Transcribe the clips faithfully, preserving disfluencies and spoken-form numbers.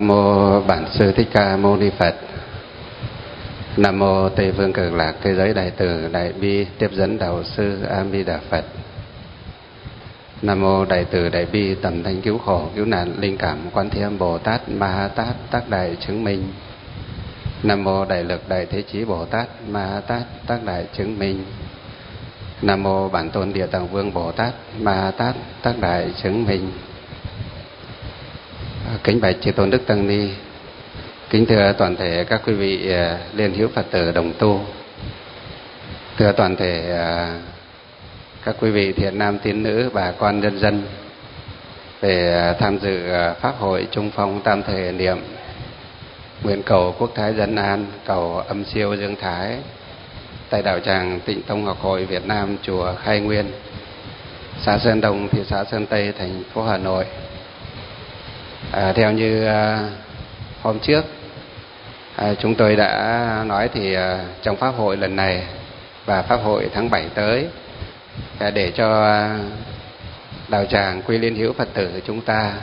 Mô Bản Sư Thích Ca Mâu Ni Phật. Nam mô Tây Phương Cực Lạc Thế Giới Đại Từ Đại Bi Tiếp Dẫn Đạo Sư A Di Đà Phật. Nam mô Đại Từ Đại Bi Tầm Thanh Cứu Khổ Cứu Nạn Linh Cảm Quán Thế Âm Bồ Tát Ma Ha Tát Tác Đại Chứng Minh. Nam mô Đại Lực Đại Thế Chí Bồ Tát Ma Ha Tát Tác Đại Chứng Minh. Nam mô Bản Tôn Địa Tạng Vương Bồ Tát Ma Ha Tát Tác Đại Chứng Minh. Kính bạch chư tôn đức tăng ni, kính thưa toàn thể các quý vị liên hữu Phật tử đồng tu, thưa toàn thể các quý vị thiện nam tín nữ, bà con nhân dân về tham dự pháp hội Trung Phong Tam Thể Niệm, nguyện cầu quốc thái dân an, cầu âm siêu dương thái tại đạo tràng Tịnh Tông Học Hội Việt Nam, chùa Khai Nguyên, xã Sơn Đông, thị xã Sơn Tây, thành phố Hà Nội. À, theo như à, hôm trước à, chúng tôi đã nói thì à, trong pháp hội lần này và pháp hội tháng bảy tới, à, để cho à, đạo tràng Quy Liên Hữu Phật tử chúng ta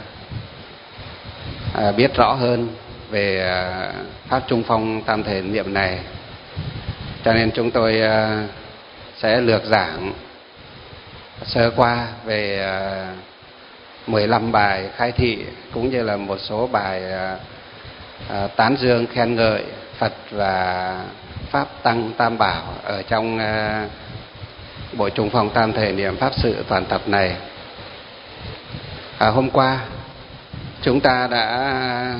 à, biết rõ hơn về à, pháp Trung Phong Tam Thể Niệm này, cho nên chúng tôi à, sẽ lược giảng sơ qua về à, mười lăm bài khai thị cũng như là một số bài à, tán dương khen ngợi Phật và Pháp Tăng Tam Bảo ở trong à, buổi Trung Phong Tam Thể Niệm Pháp Sự toàn tập này. À, hôm qua chúng ta đã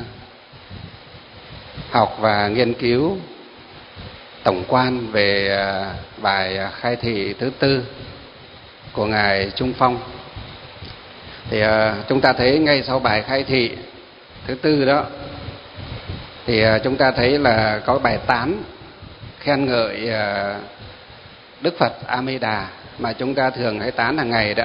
học và nghiên cứu tổng quan về à, bài khai thị thứ tư của Ngài Trung Phong. Thì uh, chúng ta thấy ngay sau bài khai thị thứ tư đó thì uh, chúng ta thấy là có bài tán khen ngợi uh, Đức Phật A Di Đà mà chúng ta thường hay tán hàng ngày đó.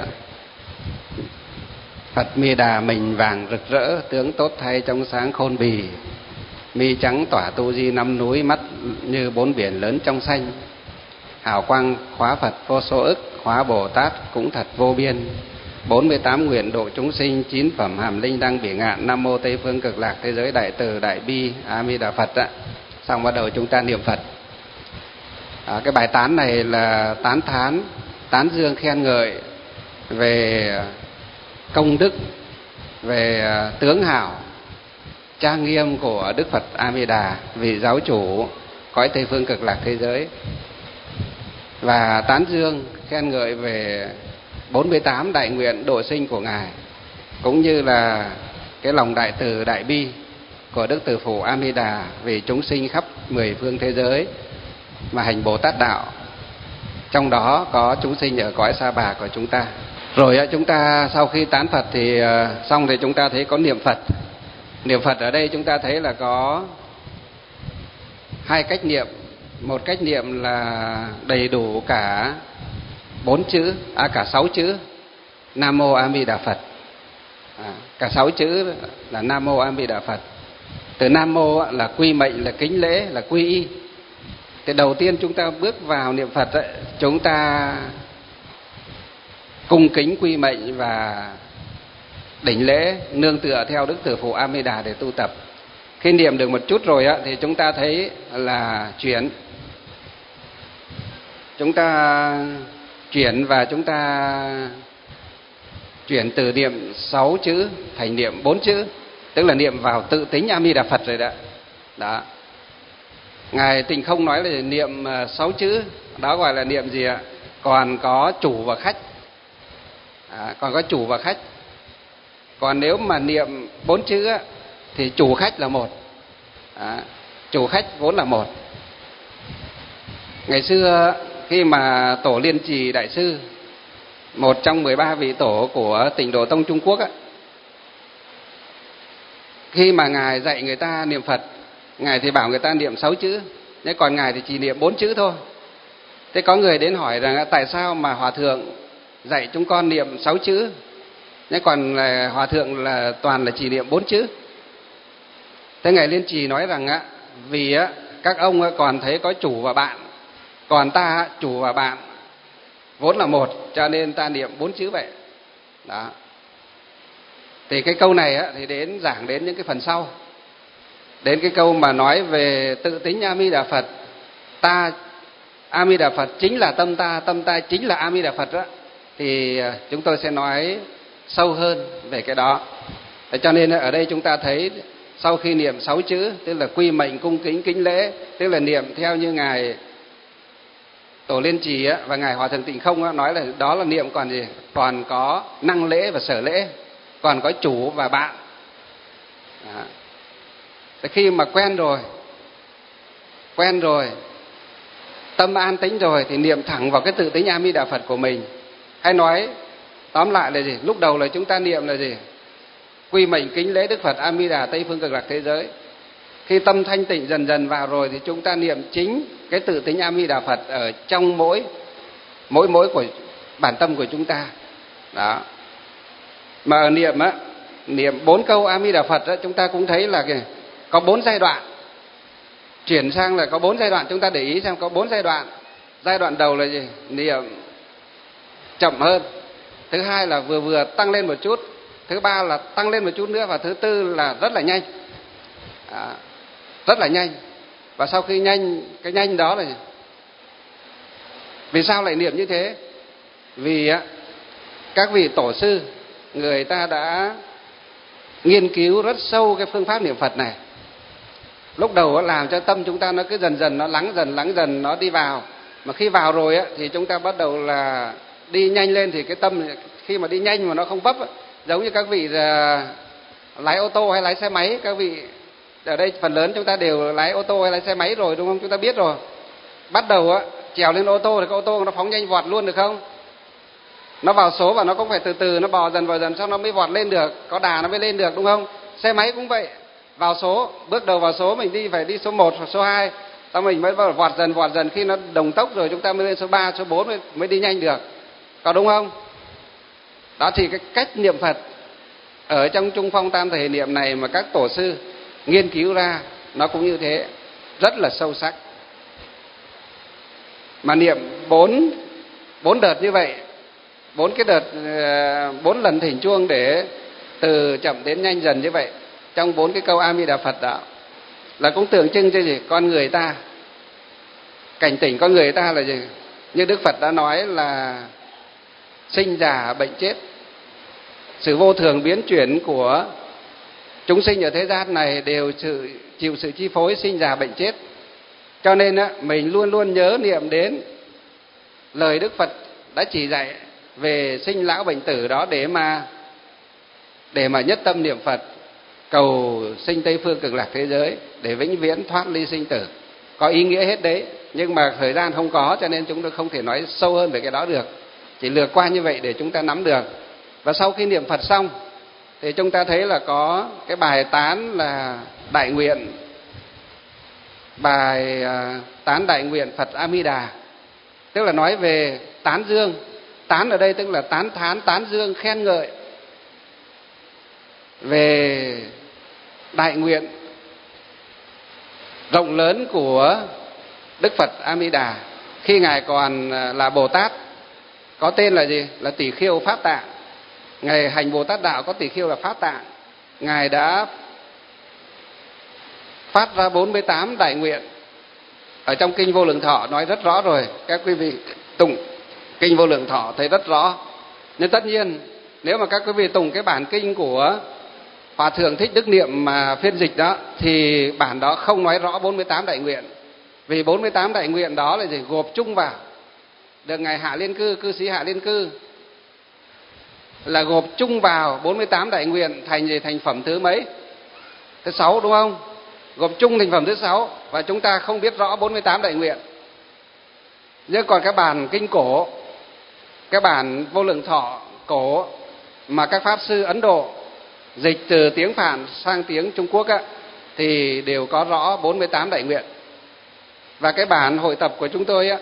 Phật Mi Đà mình vàng rực rỡ, tướng tốt thay trong sáng khôn bì, mi trắng tỏa tu di năm núi, mắt như bốn biển lớn trong xanh, hào quang khóa Phật vô số ức, khóa Bồ Tát cũng thật vô biên, bốn mươi tám nguyện độ chúng sinh, chín phẩm hàm linh đăng bỉ ngạn, Nam mô Tây Phương Cực Lạc Thế Giới Đại Từ Đại Bi A Di Đà Phật á. Xong bắt đầu chúng ta niệm Phật. À, cái bài tán này là tán thán, tán dương khen ngợi về công đức, về tướng hảo trang nghiêm của Đức Phật A Di Đà, vị giáo chủ cõi Tây Phương Cực Lạc thế giới, và tán dương khen ngợi về bốn mươi tám đại nguyện độ sinh của Ngài, cũng như là cái lòng đại từ đại bi của Đức Từ Phụ A Di Đà vì chúng sinh khắp mười phương thế giới mà hành Bồ Tát đạo, trong đó có chúng sinh ở cõi Sa Bà của chúng ta. Rồi chúng ta sau khi tán Phật thì xong thì chúng ta thấy có niệm Phật. Niệm Phật ở đây chúng ta thấy là có hai cách niệm. Một cách niệm là đầy đủ cả bốn chữ, à cả sáu chữ Nam Mô A Di Đà Phật. À, cả sáu chữ là Nam Mô A Di Đà Phật. Từ Nam Mô là quy mệnh, là kính lễ, là quy y. Thì đầu tiên chúng ta bước vào niệm Phật ấy, chúng ta cung kính quy mệnh và đảnh lễ nương tựa theo Đức Từ Phụ A Di Đà để tu tập. Khi niệm được một chút rồi á, thì chúng ta thấy là chuyển. Chúng ta chuyển và chúng ta chuyển từ niệm sáu chữ thành niệm bốn chữ, tức là niệm vào tự tính A Di Đà Phật rồi đó. Đó. Ngài Tịnh Không nói là niệm sáu chữ, đó gọi là niệm gì ạ? Còn có chủ và khách. À, còn có chủ và khách. Còn nếu mà niệm bốn chữ á, thì chủ khách là một. À, chủ khách vốn là một. Ngày xưa khi mà Tổ Liên Trì Đại Sư, một trong mười ba vị tổ của Tịnh Độ Tông Trung Quốc á, khi mà Ngài dạy người ta niệm Phật, Ngài thì bảo người ta niệm sáu chữ, nhưng còn Ngài thì chỉ niệm bốn chữ thôi. Thế có người đến hỏi rằng tại sao mà Hòa Thượng dạy chúng con niệm sáu chữ, nhưng còn Hòa Thượng là toàn là chỉ niệm bốn chữ. Thế Ngài Liên Trì nói rằng á, vì á, các ông còn thấy có chủ và bạn, còn ta chủ và bạn vốn là một, cho nên ta niệm bốn chữ vậy. Đó. Thì cái câu này á, thì đến giảng đến những cái phần sau. đến cái câu mà nói về tự tính A Di Đà Phật, ta A Di Đà Phật chính là tâm ta, tâm ta chính là A Di Đà Phật đó, thì chúng tôi sẽ nói sâu hơn về cái đó. Cho nên ở đây chúng ta thấy sau khi niệm sáu chữ, tức là quy mệnh cung kính kính lễ, tức là niệm theo như ngài Tổ Liên Trì và ngài Hòa Thượng Tịnh Không nói là đó là niệm còn gì, còn có năng lễ và sở lễ, còn có chủ và bạn. Đó. Khi mà quen rồi, quen rồi, tâm an tĩnh rồi thì niệm thẳng vào cái tự tính A Di Đà Phật của mình. Hay nói tóm lại là gì? Lúc đầu là chúng ta niệm là gì? Quy mệnh kính lễ Đức Phật A Di Đà Tây phương cực lạc thế giới. Khi tâm thanh tịnh dần dần vào rồi thì chúng ta niệm chính cái tự tính A Di Đà Phật ở trong mỗi mỗi mỗi của bản tâm của chúng ta. Đó. Mà ở niệm á, niệm bốn câu A Di Đà Phật á, chúng ta cũng thấy là kìa, có bốn giai đoạn. Chuyển sang là có bốn giai đoạn, chúng ta để ý xem có bốn giai đoạn. Giai đoạn đầu là gì? Niệm chậm hơn. Thứ hai là vừa vừa tăng lên một chút. Thứ ba là tăng lên một chút nữa. Và thứ tư là rất là nhanh. À, rất là nhanh. Và sau khi nhanh, cái nhanh đó là gì? Vì sao lại niệm như thế? Vì á, các vị tổ sư, người ta đã nghiên cứu rất sâu cái phương pháp niệm Phật này. Lúc đầu làm cho tâm chúng ta nó cứ dần dần, nó lắng dần, lắng dần, nó đi vào. Mà khi vào rồi á, thì chúng ta bắt đầu là đi nhanh lên. Thì cái tâm khi mà đi nhanh mà nó không vấp á, giống như các vị là lái ô tô hay lái xe máy. Các vị ở đây phần lớn chúng ta đều lái ô tô hay lái xe máy rồi, đúng không? Chúng ta biết rồi. Bắt đầu á, trèo lên ô tô thì cái ô tô nó phóng nhanh vọt luôn được không? Nó vào số và nó cũng phải từ từ, nó bò dần vào dần, xong nó mới vọt lên được, có đà nó mới lên được, đúng không? Xe máy cũng vậy. Vào số, bước đầu vào số mình đi phải đi số một hoặc số hai, sau mình mới vọt dần vọt dần, khi nó đồng tốc rồi chúng ta mới lên số ba, số bốn mới, mới đi nhanh được. Có đúng không? Đó thì cái cách niệm Phật ở trong Trung Phong Tam Thể Niệm này mà các tổ sư nghiên cứu ra nó cũng như thế, rất là sâu sắc. Mà niệm bốn bốn đợt như vậy, bốn cái đợt, bốn lần thỉnh chuông để từ chậm đến nhanh dần như vậy, trong bốn cái câu A Di Đà Phật đó là cũng tượng trưng cho gì? Con người ta, cảnh tỉnh con người ta là gì? Như Đức Phật đã nói là sinh già bệnh chết, sự vô thường biến chuyển của chúng sinh ở thế gian này đều sự, chịu sự chi phối sinh già bệnh chết. Cho nên á, mình luôn luôn nhớ niệm đến lời Đức Phật đã chỉ dạy về sinh lão bệnh tử đó, để mà để mà nhất tâm niệm Phật, cầu sinh Tây phương cực lạc thế giới để vĩnh viễn thoát ly sinh tử. Có ý nghĩa hết đấy, nhưng mà thời gian không có, cho nên chúng tôi không thể nói sâu hơn về cái đó được, chỉ lược qua như vậy để chúng ta nắm được. Và sau khi niệm Phật xong thì chúng ta thấy là có cái bài tán là đại nguyện, bài tán đại nguyện Phật A Di Đà, tức là nói về tán dương. Tán ở đây tức là tán thán, tán dương, khen ngợi về đại nguyện rộng lớn của Đức Phật A Di Đà khi ngài còn là Bồ Tát, có tên là gì? Là Tỷ Khiêu Pháp Tạng. Ngài hành Bồ Tát đạo có Tỷ Khiêu là Pháp Tạng. Ngài đã phát ra bốn mươi tám đại nguyện. Ở trong Kinh Vô Lượng Thọ nói rất rõ rồi, các quý vị tụng Kinh Vô Lượng Thọ thấy rất rõ. Nhưng tất nhiên nếu mà các quý vị tụng cái bản kinh của Hòa Thượng Thích Đức Niệm mà phiên dịch đó, thì bản đó không nói rõ bốn mươi tám đại nguyện. Vì bốn mươi tám đại nguyện đó là gì? Gộp chung vào, được ngài Hạ Liên Cư, cư sĩ Hạ Liên Cư là gộp chung vào bốn mươi tám đại nguyện thành gì? Thành phẩm thứ mấy? Thứ sáu, đúng không? Gộp chung thành phẩm thứ sáu, và chúng ta không biết rõ bốn mươi tám đại nguyện. Nhưng còn cái bản kinh cổ, cái bản Vô Lượng Thọ cổ mà các pháp sư Ấn Độ dịch từ tiếng Phạn sang tiếng Trung Quốc á, thì đều có rõ bốn mươi tám đại nguyện. Và cái bản hội tập của chúng tôi á,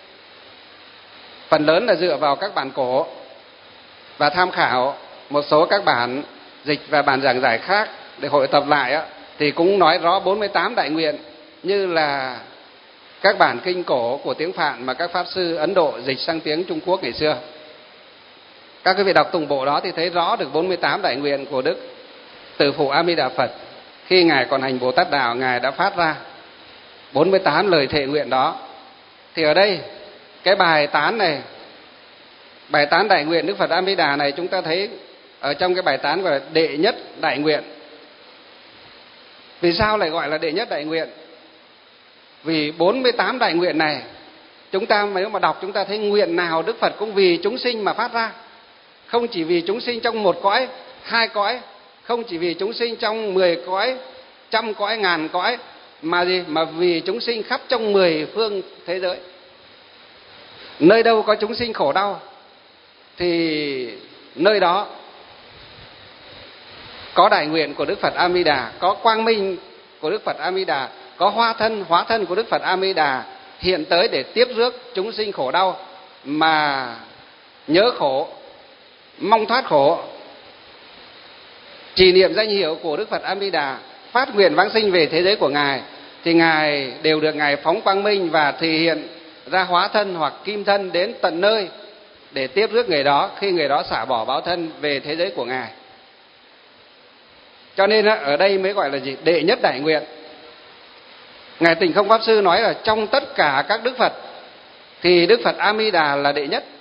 phần lớn là dựa vào các bản cổ và tham khảo một số các bản dịch và bản giảng giải khác để hội tập lại á, thì cũng nói rõ bốn mươi tám đại nguyện như là các bản kinh cổ của tiếng Phạn mà các pháp sư Ấn Độ dịch sang tiếng Trung Quốc ngày xưa. Các quý vị đọc tùng bộ đó thì thấy rõ được bốn mươi tám đại nguyện của Đức Từ Phụ A Di Đà Phật. khi Ngài còn hành Bồ Tát Đạo, Ngài đã phát ra bốn mươi tám lời thệ nguyện đó. Thì ở đây cái bài tán này, bài tán đại nguyện Đức Phật A Di Đà này, chúng ta thấy ở trong cái bài tán gọi là đệ nhất đại nguyện. Vì sao lại gọi là đệ nhất đại nguyện? Vì bốn mươi tám đại nguyện này, chúng ta nếu mà đọc chúng ta thấy nguyện nào Đức Phật cũng vì chúng sinh mà phát ra. Không chỉ vì chúng sinh trong một cõi, hai cõi, không chỉ vì chúng sinh trong mười cõi, trăm cõi, ngàn cõi, mà gì? Mà vì chúng sinh khắp trong mười phương thế giới. Nơi đâu có chúng sinh khổ đau thì nơi đó có đại nguyện của Đức Phật A Di Đà, có quang minh của Đức Phật A Di Đà, có hóa thân, hóa thân của Đức Phật A Di Đà hiện tới để tiếp rước chúng sinh khổ đau mà nhớ khổ, mong thoát khổ, trì niệm danh hiệu của Đức Phật A Di Đà, phát nguyện vãng sinh về thế giới của Ngài, thì Ngài đều được Ngài phóng quang minh và thể hiện ra hóa thân hoặc kim thân đến tận nơi để tiếp rước người đó khi người đó xả bỏ báo thân về thế giới của Ngài. Cho nên ở đây mới gọi là gì? Đệ nhất đại nguyện. Ngài Tịnh Không Pháp Sư nói là trong tất cả các Đức Phật thì Đức Phật A Di Đà là đệ nhất.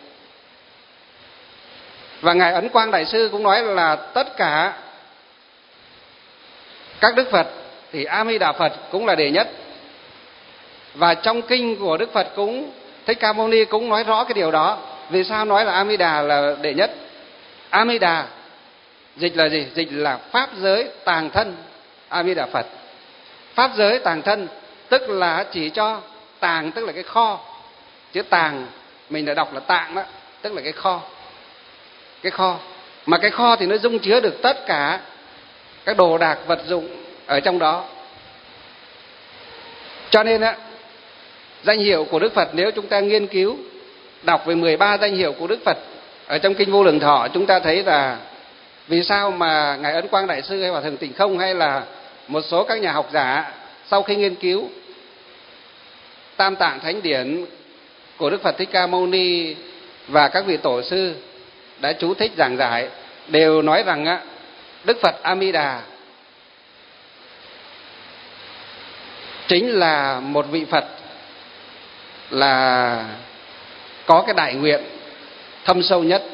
Và Ngài Ấn Quang Đại Sư cũng nói là tất cả các Đức Phật thì A Di Đà Phật cũng là đệ nhất. Và trong kinh của Đức Phật cũng, Thích Ca Mâu Ni cũng nói rõ cái điều đó. Vì sao nói là A Di Đà là đệ nhất? A Di Đà dịch là gì? Dịch là pháp giới tàng thân A Di Đà Phật. Pháp giới tàng thân tức là chỉ cho tàng, tức là cái kho. Chữ tàng mình đã đọc là tạng đó, tức là cái kho. Cái kho. Mà cái kho thì nó dung chứa được tất cả các đồ đạc vật dụng ở trong đó. Cho nên á, danh hiệu của Đức Phật, nếu chúng ta nghiên cứu đọc về mười ba danh hiệu của Đức Phật ở trong kinh Vô Lượng Thọ, chúng ta thấy là vì sao mà Ngài Ấn Quang Đại Sư hay Hòa Thượng Tịnh Không hay là một số các nhà học giả sau khi nghiên cứu Tam Tạng Thánh Điển của Đức Phật Thích Ca Mâu Ni và các vị tổ sư đã chú thích giảng giải, đều nói rằng á, Đức Phật A Di Đà chính là một vị Phật là có cái đại nguyện thâm sâu nhất.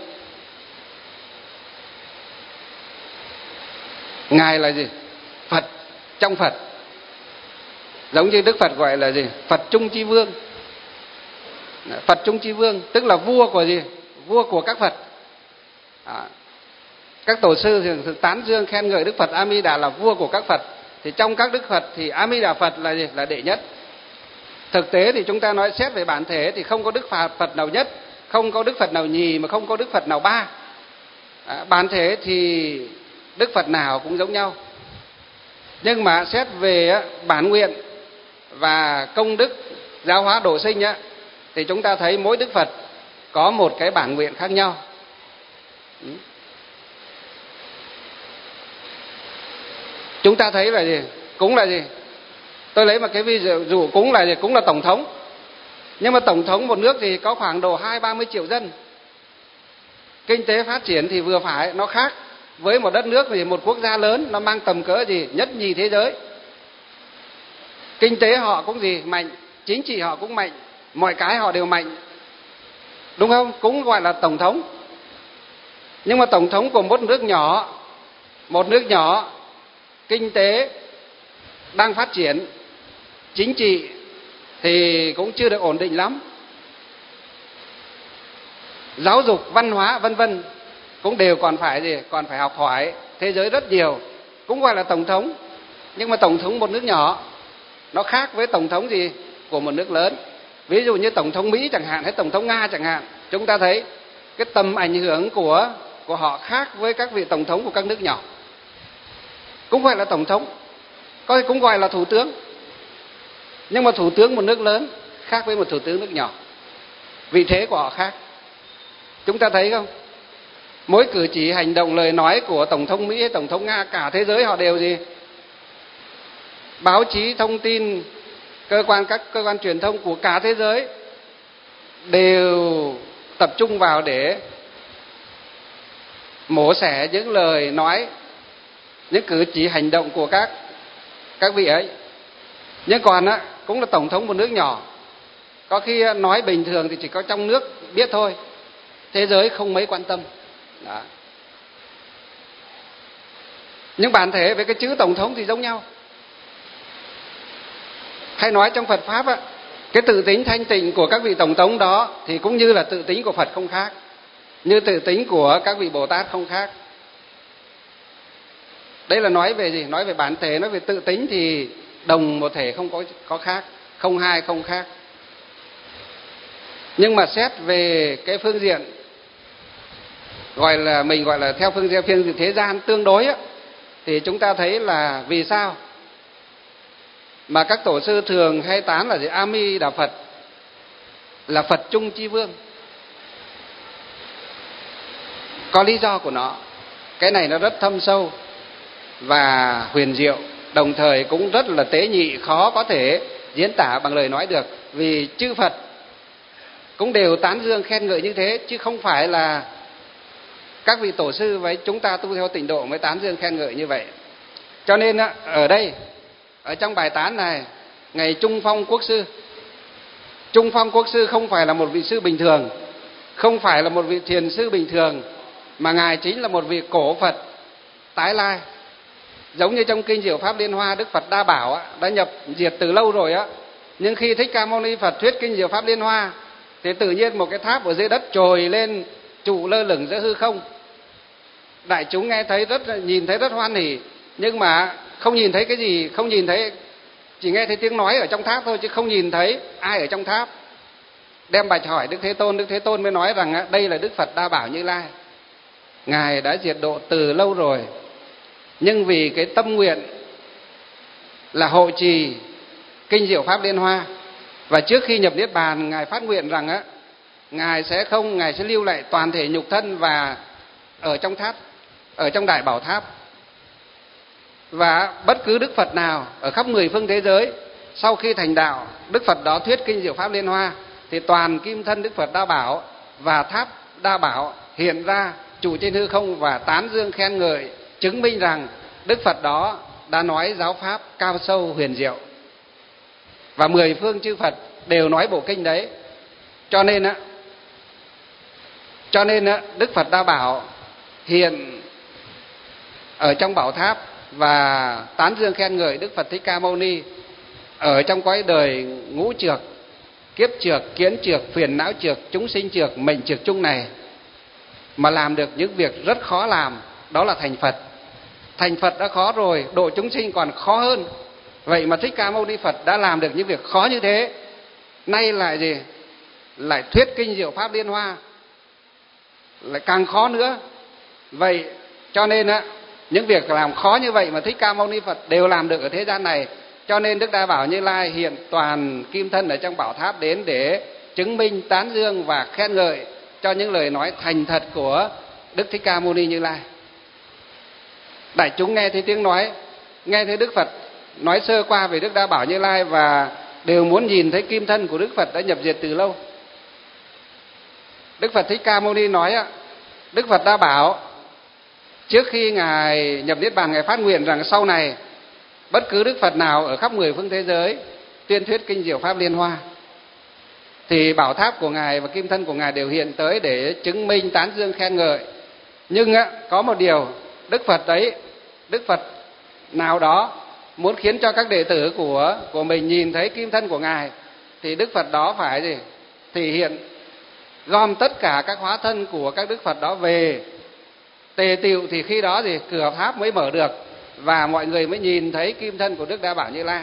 Ngài là gì? Phật trong Phật. Giống như Đức Phật gọi là gì? Phật Trung Chi Vương. Phật Trung Chi Vương tức là vua của gì? Vua của các Phật. À, các tổ sư thường tán dương khen ngợi Đức Phật A Di Đà là vua của các Phật. Thì trong các Đức Phật thì A Di Đà Phật là gì? Là đệ nhất. Thực tế thì chúng ta nói xét về bản thể thì không có Đức Phật nào nhất, không có Đức Phật nào nhì, mà không có Đức Phật nào ba. À, bản thể thì Đức Phật nào cũng giống nhau. Nhưng mà xét về bản nguyện và công đức giáo hóa độ sinh á, thì chúng ta thấy mỗi Đức Phật có một cái bản nguyện khác nhau. Chúng ta thấy là gì? Cúng là gì? Tôi lấy một cái ví dụ, cúng là gì? Cúng là tổng thống. Nhưng mà tổng thống một nước thì có khoảng độ hai ba mươi triệu dân. Kinh tế phát triển thì vừa phải, nó khác với một đất nước thì một quốc gia lớn, nó mang tầm cỡ gì? Nhất nhì thế giới. Kinh tế họ cũng gì? Mạnh, chính trị họ cũng mạnh, mọi cái họ đều mạnh. Đúng không? Cũng gọi là tổng thống. Nhưng mà tổng thống của một nước nhỏ, một nước nhỏ, kinh tế đang phát triển, chính trị thì cũng chưa được ổn định lắm, giáo dục, văn hóa vân vân cũng đều còn phải gì? Còn phải học hỏi thế giới rất nhiều, cũng gọi là tổng thống. Nhưng mà tổng thống một nước nhỏ nó khác với tổng thống gì? Của một nước lớn. Ví dụ như tổng thống Mỹ chẳng hạn, hay tổng thống Nga chẳng hạn, chúng ta thấy cái tầm ảnh hưởng của của họ khác với các vị tổng thống của các nước nhỏ. Cũng gọi là tổng thống, có cũng gọi là thủ tướng. Nhưng mà thủ tướng một nước lớn khác với một thủ tướng nước nhỏ, vị thế của họ khác. Chúng ta thấy không? Mỗi cử chỉ, hành động, lời nói của tổng thống Mỹ hay tổng thống Nga, cả thế giới họ đều gì? Báo chí, thông tin, cơ quan các cơ quan truyền thông của cả thế giới đều tập trung vào để mổ xẻ những lời nói, những cử chỉ hành động của các các vị ấy. Nhưng còn á, cũng là tổng thống một nước nhỏ. Có khi nói bình thường thì chỉ có trong nước biết thôi, thế giới không mấy quan tâm. Đó. Nhưng bản thể với cái chữ tổng thống thì giống nhau. Hay nói trong Phật Pháp á, cái tự tính thanh tịnh của các vị tổng thống đó thì cũng như là tự tính của Phật không khác, như tự tính của các vị Bồ Tát không khác. Đây là nói về gì? Nói về bản thể, nói về tự tính thì đồng một thể, không có có khác, không hai không khác. Nhưng mà xét về cái phương diện gọi là mình gọi là theo phương diện phương diện thế gian tương đối á, thì chúng ta thấy là vì sao mà các tổ sư thường hay tán là gì? A Mi Đà Phật là Phật chung chi vương. Có lý do của nó. Cái này nó rất thâm sâu và huyền diệu, đồng thời cũng rất là tế nhị, khó có thể diễn tả bằng lời nói được. Vì chư Phật cũng đều tán dương khen ngợi như thế, chứ không phải là các vị tổ sư với chúng ta tu theo tịnh độ mới tán dương khen ngợi như vậy. Cho nên ở đây, ở trong bài tán này, Ngài Trung Phong Quốc Sư, Trung Phong Quốc Sư không phải là một vị sư bình thường, không phải là một vị thiền sư bình thường, mà Ngài chính là một vị cổ Phật tái lai. Giống như trong kinh Diệu Pháp Liên Hoa, Đức Phật Đa Bảo đã nhập diệt từ lâu rồi á, nhưng khi Thích Ca Mâu Ni Phật thuyết kinh Diệu Pháp Liên Hoa thì tự nhiên một cái tháp ở dưới đất trồi lên trụ lơ lửng giữa hư không. Đại chúng nghe thấy rất nhìn thấy rất hoan hỉ, nhưng mà không nhìn thấy cái gì, không nhìn thấy, chỉ nghe thấy tiếng nói ở trong tháp thôi, chứ không nhìn thấy ai ở trong tháp. Đem bạch hỏi Đức Thế Tôn, Đức Thế Tôn mới nói rằng đây là Đức Phật Đa Bảo Như Lai, Ngài đã diệt độ từ lâu rồi, nhưng vì cái tâm nguyện là hộ trì kinh Diệu Pháp Liên Hoa, và trước khi nhập Niết Bàn Ngài phát nguyện rằng á, Ngài sẽ không, Ngài sẽ lưu lại toàn thể nhục thân và ở trong tháp, ở trong Đại Bảo Tháp. Và bất cứ Đức Phật nào ở khắp mười phương thế giới sau khi thành đạo, Đức Phật đó thuyết kinh Diệu Pháp Liên Hoa thì toàn kim thân Đức Phật Đa Bảo và tháp Đa Bảo hiện ra trụ trên hư không và tán dương khen ngợi, chứng minh rằng Đức Phật đó đã nói giáo pháp cao sâu huyền diệu. Và mười phương chư Phật đều nói bộ kinh đấy. Cho nên á, cho nên á, Đức Phật Đa Bảo hiện ở trong Bảo Tháp và tán dương khen ngợi Đức Phật Thích Ca Mâu Ni ở trong cõi đời ngũ trược, kiếp trược, kiến trược, phiền não trược, chúng sinh trược, mệnh trược chung này, mà làm được những việc rất khó làm, đó là thành Phật. Thành Phật đã khó rồi, độ chúng sinh còn khó hơn. Vậy mà Thích Ca Mâu Ni Phật đã làm được những việc khó như thế, nay lại gì? Lại thuyết kinh Diệu Pháp Liên Hoa, lại càng khó nữa. Vậy cho nên á, những việc làm khó như vậy mà Thích Ca Mâu Ni Phật đều làm được ở thế gian này. Cho nên Đức Đa Bảo Như Lai hiện toàn kim thân ở trong Bảo Tháp đến để chứng minh, tán dương và khen ngợi cho những lời nói thành thật của Đức Thích Ca Mâu Ni Như Lai. Đại chúng nghe thấy tiếng nói, nghe thấy Đức Phật nói sơ qua về Đức Đa Bảo Như Lai và đều muốn nhìn thấy kim thân của Đức Phật đã nhập diệt từ lâu. Đức Phật Thích Ca Mâu Ni nói á, Đức Phật Đa Bảo trước khi Ngài nhập Niết Bàn, Ngài phát nguyện rằng sau này bất cứ Đức Phật nào ở khắp mười phương thế giới tuyên thuyết kinh Diệu Pháp Liên Hoa thì Bảo Tháp của Ngài và kim thân của Ngài đều hiện tới để chứng minh, tán dương, khen ngợi. Nhưng á, có một điều, Đức Phật đấy, Đức Phật nào đó muốn khiến cho các đệ tử của của mình nhìn thấy kim thân của Ngài thì Đức Phật đó phải gì? Thì hiện gom tất cả các hóa thân của các Đức Phật đó về tề tựu, thì khi đó thì cửa tháp mới mở được và mọi người mới nhìn thấy kim thân của Đức Đa Bảo Như Lai.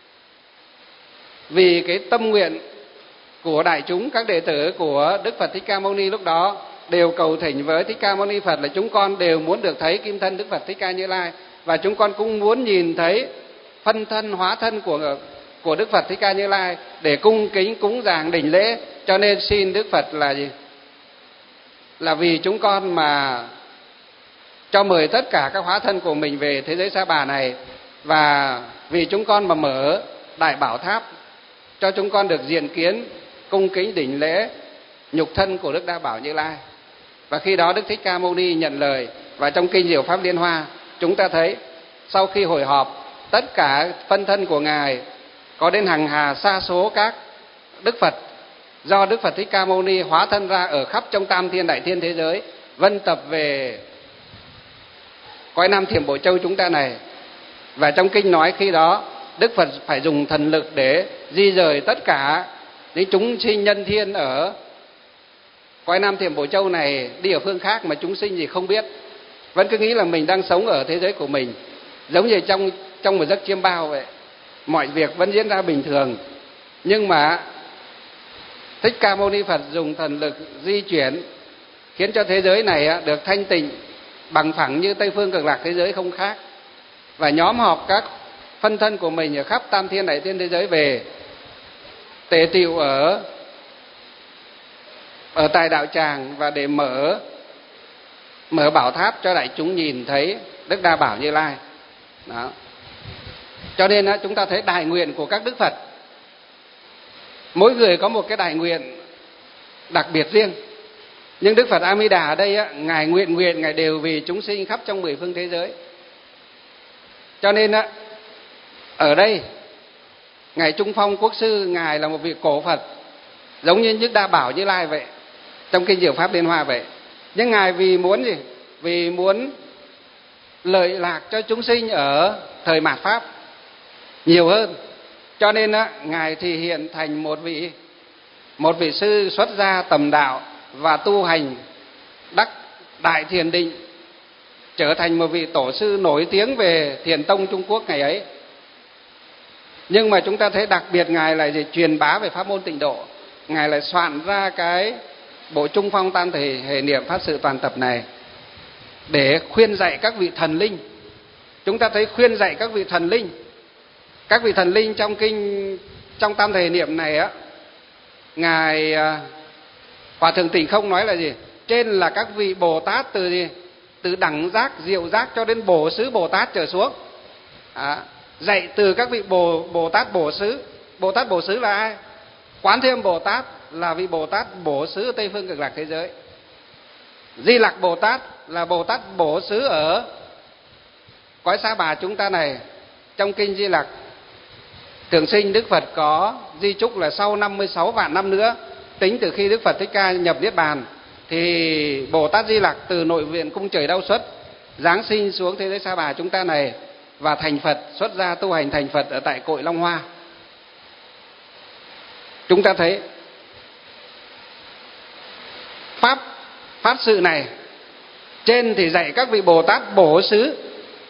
Vì cái tâm nguyện của đại chúng, các đệ tử của Đức Phật Thích Ca Mâu Ni lúc đó đều cầu thỉnh với Thích Ca Mâu Ni Phật là chúng con đều muốn được thấy kim thân Đức Phật Thích Ca Như Lai, và chúng con cũng muốn nhìn thấy phân thân, hóa thân của của Đức Phật Thích Ca Như Lai để cung kính, cúng dường, đảnh lễ. Cho nên xin Đức Phật là gì? Là vì chúng con mà cho mời tất cả các hóa thân của mình về thế giới Sa Bà này, và vì chúng con mà mở Đại Bảo Tháp cho chúng con được diện kiến, cung kính, đảnh lễ nhục thân của Đức Đa Bảo Như Lai. Và khi đó Đức Thích Ca Mâu Ni nhận lời. Và trong kinh Diệu Pháp Liên Hoa chúng ta thấy sau khi hội họp tất cả phân thân của Ngài, có đến hàng hà sa số các Đức Phật do Đức Phật Thích Ca Mâu Ni hóa thân ra ở khắp trong tam thiên đại thiên thế giới, vân tập về cõi Nam Thiểm Bộ Châu chúng ta này. Và trong kinh nói khi đó Đức Phật phải dùng thần lực để di rời tất cả những chúng sinh nhân thiên ở cõi Nam Thiểm Bộ Châu này đi ở phương khác, mà chúng sinh gì không biết, vẫn cứ nghĩ là mình đang sống ở thế giới của mình, giống như trong trong một giấc chiêm bao vậy, mọi việc vẫn diễn ra bình thường. Nhưng mà Thích Ca Mâu Ni Phật dùng thần lực di chuyển khiến cho thế giới này được thanh tịnh bằng phẳng như Tây Phương Cực Lạc thế giới không khác, và nhóm họp các phân thân của mình ở khắp tam thiên đại thiên thế giới về tề tựu ở ở tại đạo tràng, và để mở mở bảo tháp cho đại chúng nhìn thấy Đức Đa Bảo Như Lai. Đó. Cho nên chúng ta thấy đại nguyện của các Đức Phật, mỗi người có một cái đại nguyện đặc biệt riêng. Nhưng Đức Phật A Di Đà ở đây Ngài nguyện nguyện Ngài đều vì chúng sinh khắp trong mười phương thế giới. Cho nên ở đây Ngài Trung Phong Quốc Sư, Ngài là một vị cổ Phật giống như Đức Đa Bảo Như Lai vậy, trong kinh Diệu Pháp Liên Hoa vậy. Nhưng Ngài vì muốn gì? Vì muốn lợi lạc cho chúng sinh ở thời mạt Pháp nhiều hơn. Cho nên á, Ngài thì hiện thành một vị một vị sư xuất gia tầm đạo và tu hành đắc đại thiền định, trở thành một vị tổ sư nổi tiếng về Thiền Tông Trung Quốc ngày ấy. Nhưng mà chúng ta thấy đặc biệt Ngài lại gì? Truyền bá về pháp môn tịnh độ. Ngài lại soạn ra cái bộ Trung Phong Tam Thể Hệ Niệm Pháp Sự Toàn Tập này để khuyên dạy các vị thần linh. Chúng ta thấy khuyên dạy các vị thần linh, các vị thần linh trong kinh trong Tam Thể Niệm này á, Ngài Hòa Thượng Tịnh Không nói là gì? Trên là các vị Bồ Tát từ gì? Từ đẳng giác, diệu giác cho đến Bổ Xứ Bồ Tát trở xuống. À, dạy từ các vị Bồ Bồ Tát Bổ Xứ. Bồ Tát Bổ Xứ là ai? Quán Thế Âm Bồ Tát là vị Bồ Tát Bổ Xứ ở Tây Phương Cực Lạc thế giới. Di Lặc Bồ Tát là Bồ Tát Bổ Xứ ở cõi Sa Bà chúng ta này. Trong kinh Di Lặc Thường Sinh Đức Phật có di chúc là sau năm mươi sáu vạn năm nữa, tính từ khi Đức Phật Thích Ca nhập Niết Bàn, thì Bồ Tát Di Lặc từ nội viện cung trời Đao Xuất giáng sinh xuống thế giới Sa Bà chúng ta này và thành Phật, xuất gia tu hành thành Phật ở tại cội Long Hoa. Chúng ta thấy pháp pháp sự này, trên thì dạy các vị Bồ Tát Bổ Xứ,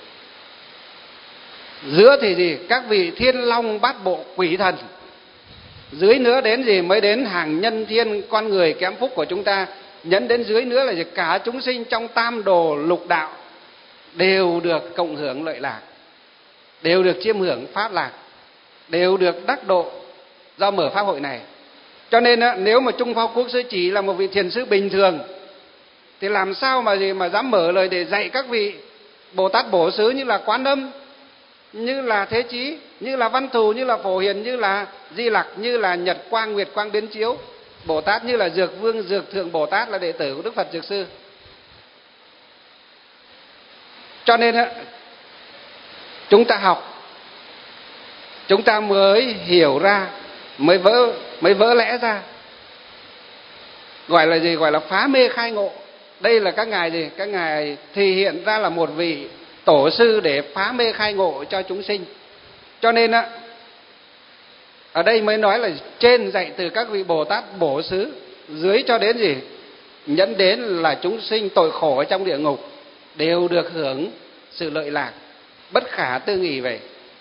giữa thì gì? Các vị Thiên Long Bát Bộ Quỷ Thần, dưới nữa đến gì? Mới đến hàng nhân thiên con người kém phúc của chúng ta, nhấn đến dưới nữa là gì? Cả chúng sinh trong tam đồ lục đạo đều được cộng hưởng lợi lạc, đều được chiêm hưởng pháp lạc, đều được đắc độ do mở pháp hội này. Cho nên nếu mà Trung Phong Quốc Sư chỉ là một vị thiền sư bình thường thì làm sao mà gì mà dám mở lời để dạy các vị Bồ Tát Bổ Xứ như là Quán Âm, như là Thế Chí, như là Văn Thù, như là Phổ Hiền, như là Di Lặc, như là Nhật Quang, Nguyệt Quang Biến Chiếu Bồ Tát, như là Dược Vương, Dược Thượng Bồ Tát là đệ tử của Đức Phật Dược Sư. Cho nên chúng ta học, chúng ta mới hiểu ra, mới vỡ mới vỡ lẽ ra. Gọi là gì? Gọi là phá mê khai ngộ. Đây là các ngài gì? Các ngài thì hiện ra là một vị tổ sư để phá mê khai ngộ cho chúng sinh. Cho nên á, ở đây mới nói là trên dạy từ các vị Bồ Tát Bổ Xứ, dưới cho đến gì? Nhẫn đến là chúng sinh tội khổ ở trong địa ngục đều được hưởng sự lợi lạc bất khả tư nghị vậy.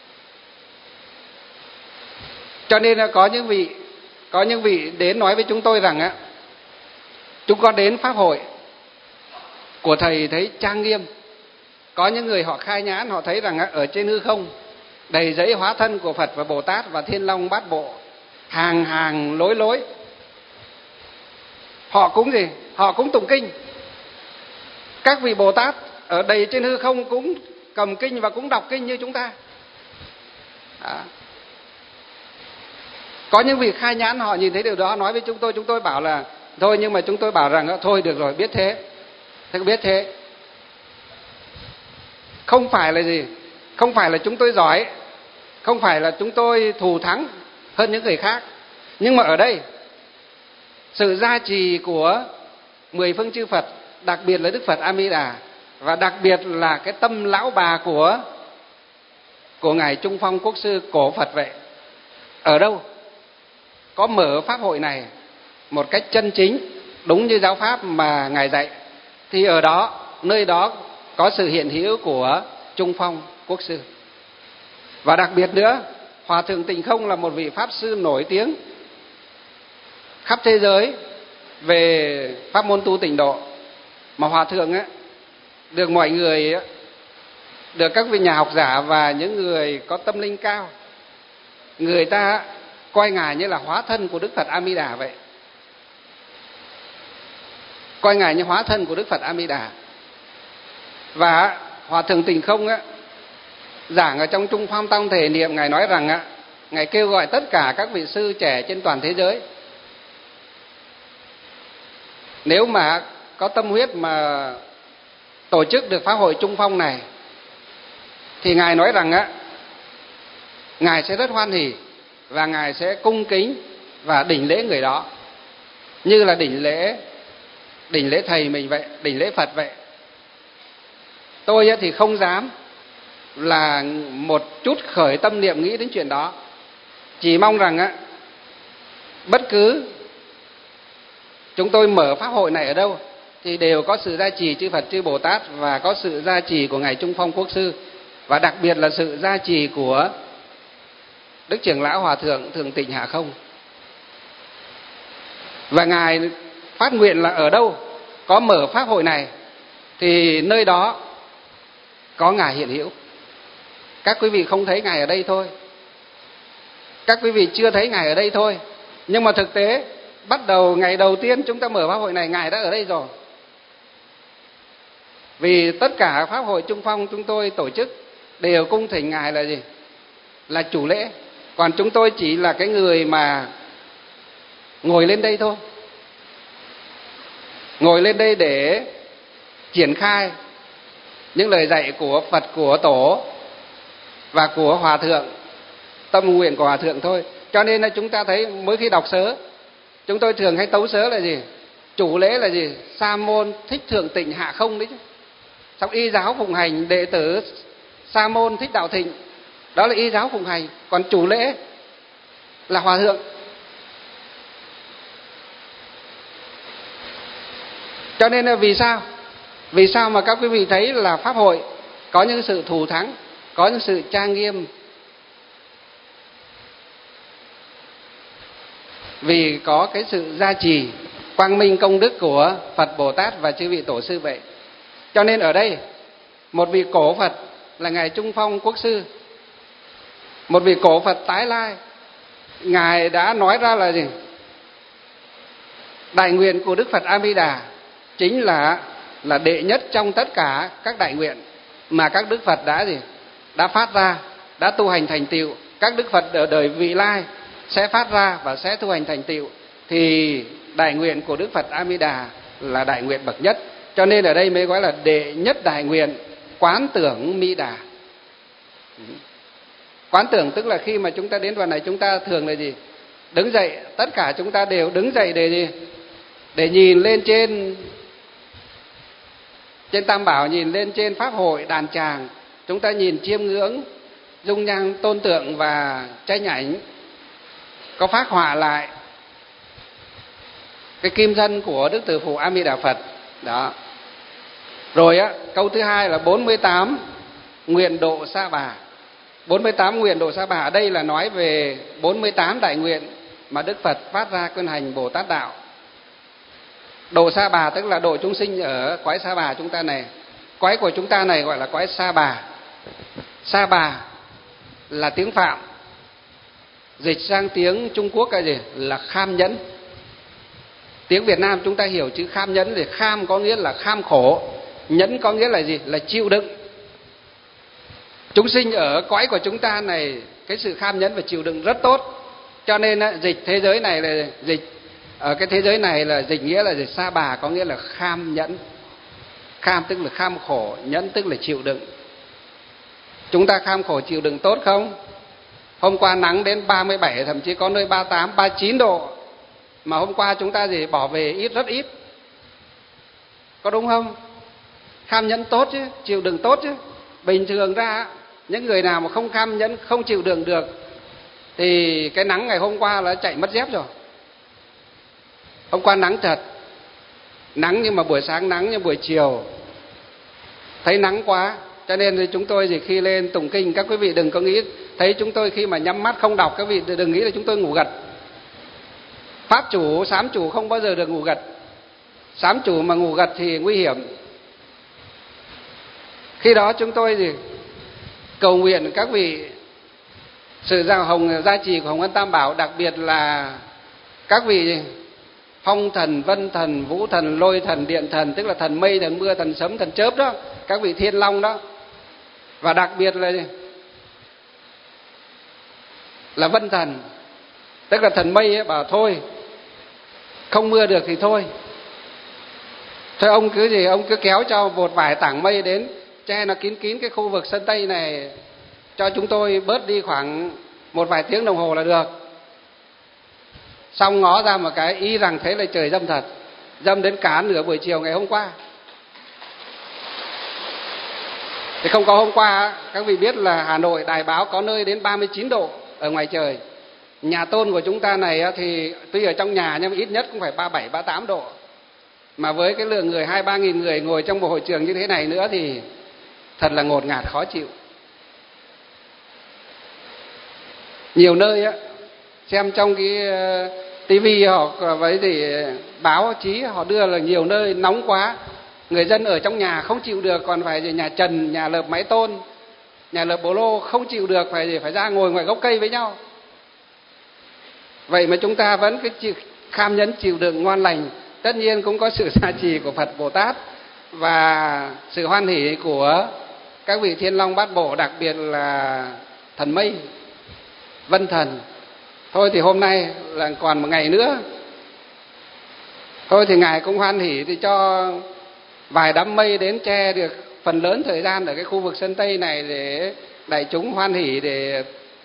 Cho nên là có những vị có những vị đến nói với chúng tôi rằng á, chúng con đến pháp hội của thầy thấy trang nghiêm. Có những người họ khai nhãn, họ thấy rằng á, ở trên hư không đầy giấy hóa thân của Phật và Bồ Tát và Thiên Long Bát Bộ, hàng hàng lối lối. Họ cũng gì? Họ cũng tụng kinh. Các vị Bồ Tát ở đầy trên hư không cũng cầm kinh và cũng đọc kinh như chúng ta. Đó. Có những vị khai nhãn họ nhìn thấy điều đó, nói với chúng tôi, chúng tôi bảo là thôi, nhưng mà chúng tôi bảo rằng thôi được rồi, biết thế. Thế biết thế. Không phải là gì? Không phải là chúng tôi giỏi, không phải là chúng tôi thù thắng hơn những người khác. Nhưng mà ở đây, sự gia trì của mười phương chư Phật, đặc biệt là Đức Phật A Di Đà, và đặc biệt là cái tâm lão bà của của ngài Trung Phong Quốc sư cổ Phật vậy. Ở đâu có mở pháp hội này một cách chân chính, đúng như giáo pháp mà ngài dạy, thì ở đó, nơi đó có sự hiện hữu của Trung Phong Quốc sư. Và đặc biệt nữa, Hòa thượng Tịnh Không là một vị pháp sư nổi tiếng khắp thế giới về pháp môn tu tịnh độ, mà Hòa thượng á được mọi người á, được các vị nhà học giả và những người có tâm linh cao, người ta coi ngài như là hóa thân của Đức Phật A Di Đà vậy. Coi ngài như hóa thân của Đức Phật A Di Đà. Và Hòa thượng Tịnh Không á giảng ở trong Trung Phong Tông Thể Niệm, ngài nói rằng á, ngài kêu gọi tất cả các vị sư trẻ trên toàn thế giới, nếu mà có tâm huyết mà tổ chức được pháp hội Trung Phong này, thì ngài nói rằng á, ngài sẽ rất hoan hỉ và ngài sẽ cung kính và đảnh lễ người đó, như là đảnh lễ đảnh lễ thầy mình vậy, đảnh lễ Phật vậy. Tôi á thì không dám là một chút khởi tâm niệm nghĩ đến chuyện đó, chỉ mong rằng á, bất cứ chúng tôi mở pháp hội này ở đâu thì đều có sự gia trì chư Phật chư Bồ Tát, và có sự gia trì của ngài Trung Phong Quốc sư, và đặc biệt là sự gia trì của Đức Trưởng lão Hòa thượng Thường Tịnh Hạ Không. Và ngài phát nguyện là ở đâu có mở pháp hội này thì nơi đó có ngài hiện hữu. Các quý vị không thấy ngài ở đây thôi, các quý vị chưa thấy ngài ở đây thôi, nhưng mà thực tế bắt đầu ngày đầu tiên chúng ta mở pháp hội này, ngài đã ở đây rồi. Vì tất cả pháp hội Trung Phong chúng tôi tổ chức đều cung thỉnh ngài là gì? Là chủ lễ. Còn chúng tôi chỉ là cái người mà ngồi lên đây thôi, ngồi lên đây để triển khai những lời dạy của Phật, của Tổ và của Hòa thượng, tâm nguyện của Hòa thượng thôi. Cho nên là chúng ta thấy mỗi khi đọc sớ, chúng tôi thường hay tấu sớ là gì? Chủ lễ là gì? Sa môn Thích Thượng Tịnh Hạ Không đấy chứ. Xong y giáo phụng hành đệ tử Sa môn Thích Đạo Thịnh, đó là y giáo phụng hành. Còn chủ lễ là Hòa thượng. Cho nên là vì sao? Vì sao mà các quý vị thấy là pháp hội có những sự thù thắng, có những sự trang nghiêm? Vì có cái sự gia trì quang minh công đức của Phật Bồ Tát và chư vị tổ sư vậy. Cho nên ở đây một vị cổ Phật là ngài Trung Phong Quốc sư, một vị cổ Phật tái lai, ngài đã nói ra là gì? Đại nguyện của Đức Phật A Di Đà chính là là đệ nhất trong tất cả các đại nguyện mà các đức Phật đã gì? Đã phát ra, đã tu hành thành tựu. Các đức Phật ở đời vị lai sẽ phát ra và sẽ tu hành thành tựu, thì đại nguyện của Đức Phật A Di Đà là đại nguyện bậc nhất. Cho nên ở đây mới gọi là đệ nhất đại nguyện quán tưởng Mi Đà. Quán tưởng tức là khi mà chúng ta đến đoạn này, chúng ta thường là gì? Đứng dậy, tất cả chúng ta đều đứng dậy để gì? Để nhìn lên trên trên Tam Bảo, nhìn lên trên pháp hội đàn tràng, chúng ta nhìn chiêm ngưỡng dung nhan tôn tượng và tranh ảnh có phác họa lại cái kim thân của Đức Từ Phụ A Di Đà Phật đó. Rồi á, câu thứ hai là bốn mươi tám nguyện độ Sa Bà. bốn mươi tám nguyện độ Sa Bà ở đây là nói về bốn mươi tám đại nguyện mà Đức Phật phát ra cơn hành Bồ Tát đạo. Độ Sa Bà tức là độ chúng sinh ở cõi Sa Bà chúng ta này. Cõi của chúng ta này gọi là cõi Sa Bà. Sa Bà là tiếng Phạm, dịch sang tiếng Trung Quốc là gì? Là kham nhẫn. Tiếng Việt Nam chúng ta hiểu chữ kham nhẫn thì kham có nghĩa là kham khổ, nhẫn có nghĩa là gì? Là chịu đựng. Chúng sinh ở cõi của chúng ta này cái sự kham nhẫn và chịu đựng rất tốt. Cho nên dịch thế giới này là dịch ở cái thế giới này là dịch nghĩa là dịch Sa Bà có nghĩa là kham nhẫn. Kham tức là kham khổ, nhẫn tức là chịu đựng. Chúng ta kham khổ chịu đựng tốt không? Hôm qua nắng đến ba mươi bảy, thậm chí có nơi ba mươi tám, ba mươi chín độ. Mà hôm qua chúng ta gì bỏ về ít, rất ít. Có đúng không? Kham nhẫn tốt chứ, chịu đựng tốt chứ. Bình thường ra, những người nào mà không kham nhẫn, không chịu đựng được thì cái nắng ngày hôm qua là chạy mất dép rồi. Hôm qua nắng thật. Nắng nhưng mà buổi sáng nắng, nhưng buổi chiều thấy nắng quá. Cho nên thì chúng tôi thì khi lên tụng kinh, các quý vị đừng có nghĩ, thấy chúng tôi khi mà nhắm mắt không đọc, các vị đừng nghĩ là chúng tôi ngủ gật. Pháp chủ, sám chủ không bao giờ được ngủ gật. Sám chủ mà ngủ gật thì nguy hiểm. Khi đó chúng tôi thì cầu nguyện các vị sự giao hồng gia trì của Hồng Ân Tam Bảo, đặc biệt là các vị phong thần, vân thần, vũ thần, lôi thần, điện thần, tức là thần mây, thần mưa, thần sấm, thần chớp đó, các vị thiên long đó. Và đặc biệt là là vân thần, tức là thần mây ấy, bảo thôi không mưa được thì thôi, thôi ông cứ gì ông cứ kéo cho một vài tảng mây đến che nó kín kín cái khu vực sân Tây này cho chúng tôi bớt đi khoảng một vài tiếng đồng hồ là được. Xong ngó ra một cái, ý rằng thế là trời dâm thật, dâm đến cả nửa buổi chiều ngày hôm qua. Thì không có hôm qua, các vị biết là Hà Nội đài báo có nơi đến ba mươi chín độ ở ngoài trời. Nhà tôn của chúng ta này thì tuy ở trong nhà nhưng mà ít nhất cũng phải ba mươi bảy, ba mươi tám độ. Mà với cái lượng người hai ba nghìn người ngồi trong một hội trường như thế này nữa thì thật là ngột ngạt khó chịu. Nhiều nơi á, xem trong cái tivi họ với thì báo chí họ đưa là nhiều nơi nóng quá, người dân ở trong nhà không chịu được, còn phải gì nhà trần, nhà lợp mái tôn, nhà lợp bố lô không chịu được, phải gì phải ra ngồi ngoài gốc cây với nhau. Vậy mà chúng ta vẫn cứ chịu, kham nhẫn chịu đựng ngoan lành. Tất nhiên cũng có sự gia trì của Phật Bồ Tát và sự hoan hỷ của các vị thiên long bát bộ, đặc biệt là thần mây, vân thần. Thôi thì hôm nay là còn một ngày nữa, thôi thì Ngài cũng hoan hỷ thì cho vài đám mây đến che được phần lớn thời gian ở cái khu vực sân Tây này để đại chúng hoan hỷ, để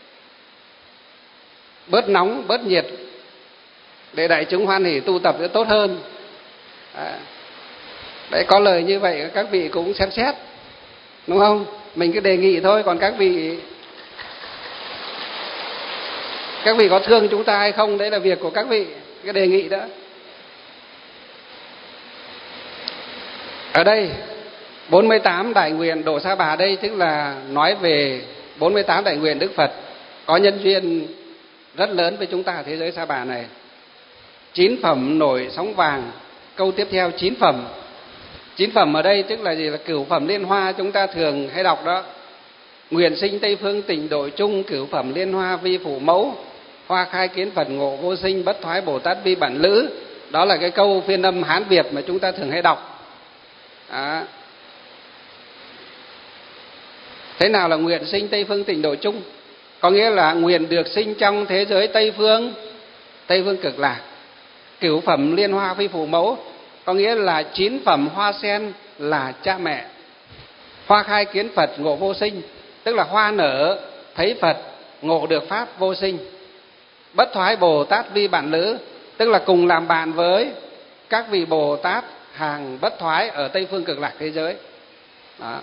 bớt nóng, bớt nhiệt, để đại chúng hoan hỷ tu tập sẽ tốt hơn. À, đấy, có lời như vậy các vị cũng xem xét, đúng không? Mình cứ đề nghị thôi, còn các vị các vị có thương chúng ta hay không, đấy là việc của các vị, cái đề nghị đó. Ở đây bốn mươi tám đại nguyện độ Sa Bà đây tức là nói về bốn mươi tám đại nguyện Đức Phật có nhân duyên rất lớn với chúng ta ở thế giới Sa Bà này. Chín phẩm nổi sóng vàng, câu tiếp theo chín phẩm. Chín phẩm ở đây tức là gì? Là cửu phẩm liên hoa chúng ta thường hay đọc đó. Nguyện sinh Tây phương tịnh độ chung, cửu phẩm liên hoa vi phủ mẫu, hoa khai kiến Phật ngộ vô sinh, bất thoái Bồ Tát vi bản lữ. Đó là cái câu phiên âm Hán Việt mà chúng ta thường hay đọc. À. Thế nào là nguyện sinh Tây phương tịnh độ chung? Có nghĩa là nguyện được sinh trong thế giới Tây phương, Tây phương cực lạc. Cửu phẩm liên hoa phi phủ mẫu có nghĩa là chín phẩm hoa sen là cha mẹ. Hoa khai kiến Phật ngộ vô sinh, tức là hoa nở thấy Phật, ngộ được pháp vô sinh. Bất thoái Bồ Tát vi bản lữ, tức là cùng làm bạn với các vị Bồ Tát hàng bất thoái ở Tây phương cực lạc thế giới. Đó.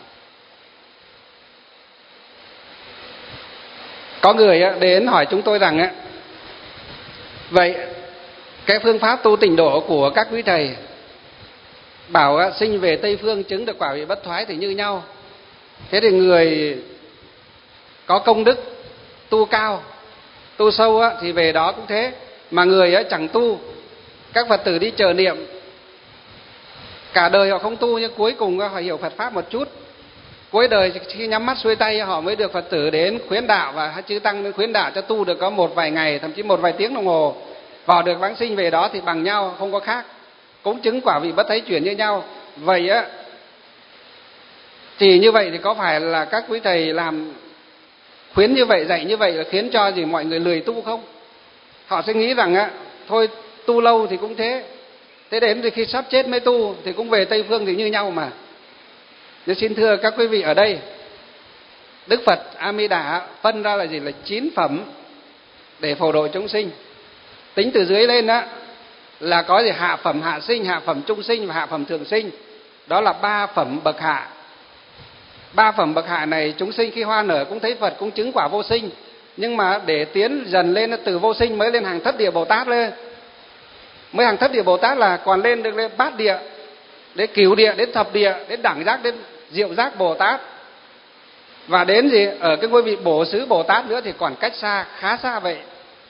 Có người đến hỏi chúng tôi rằng vậy cái phương pháp tu tịnh độ của các quý thầy bảo sinh về Tây phương chứng được quả vị bất thoái thì như nhau. Thế thì người có công đức tu cao, tu sâu thì về đó cũng thế. Mà người chẳng tu, các Phật tử đi chờ niệm cả đời họ không tu, nhưng cuối cùng họ hiểu Phật pháp một chút, cuối đời khi nhắm mắt xuôi tay họ mới được Phật tử đến khuyến đạo và chư tăng đến khuyến đạo cho tu được có một vài ngày, thậm chí một vài tiếng đồng hồ, vào được vãng sinh về đó thì bằng nhau, không có khác, cũng chứng quả vị bất thấy chuyển như nhau. Vậy á thì như vậy thì có phải là các quý thầy làm khuyến như vậy, dạy như vậy là khiến cho gì mọi người lười tu không? Họ sẽ nghĩ rằng á thôi tu lâu thì cũng thế, thế đến thì khi sắp chết mới tu thì cũng về Tây phương thì như nhau mà. Nhưng xin thưa các quý vị, ở đây Đức Phật A Di Đà phân ra là gì? Là chín phẩm để phổ độ chúng sinh. Tính từ dưới lên đó là có gì? Hạ phẩm hạ sinh, hạ phẩm trung sinh và hạ phẩm thượng sinh. Đó là ba phẩm bậc hạ. Ba phẩm bậc hạ này chúng sinh khi hoa nở cũng thấy Phật, cũng chứng quả vô sinh. Nhưng mà để tiến dần lên từ vô sinh mới lên hàng thất địa Bồ Tát lên. Mới hàng thất địa Bồ Tát là còn lên được lên bát địa, đến cửu địa, đến thập địa, đến đẳng giác, đến diệu giác Bồ Tát. Và đến gì? Ở cái ngôi vị Bổ Xứ Bồ Tát nữa thì còn cách xa, khá xa vậy.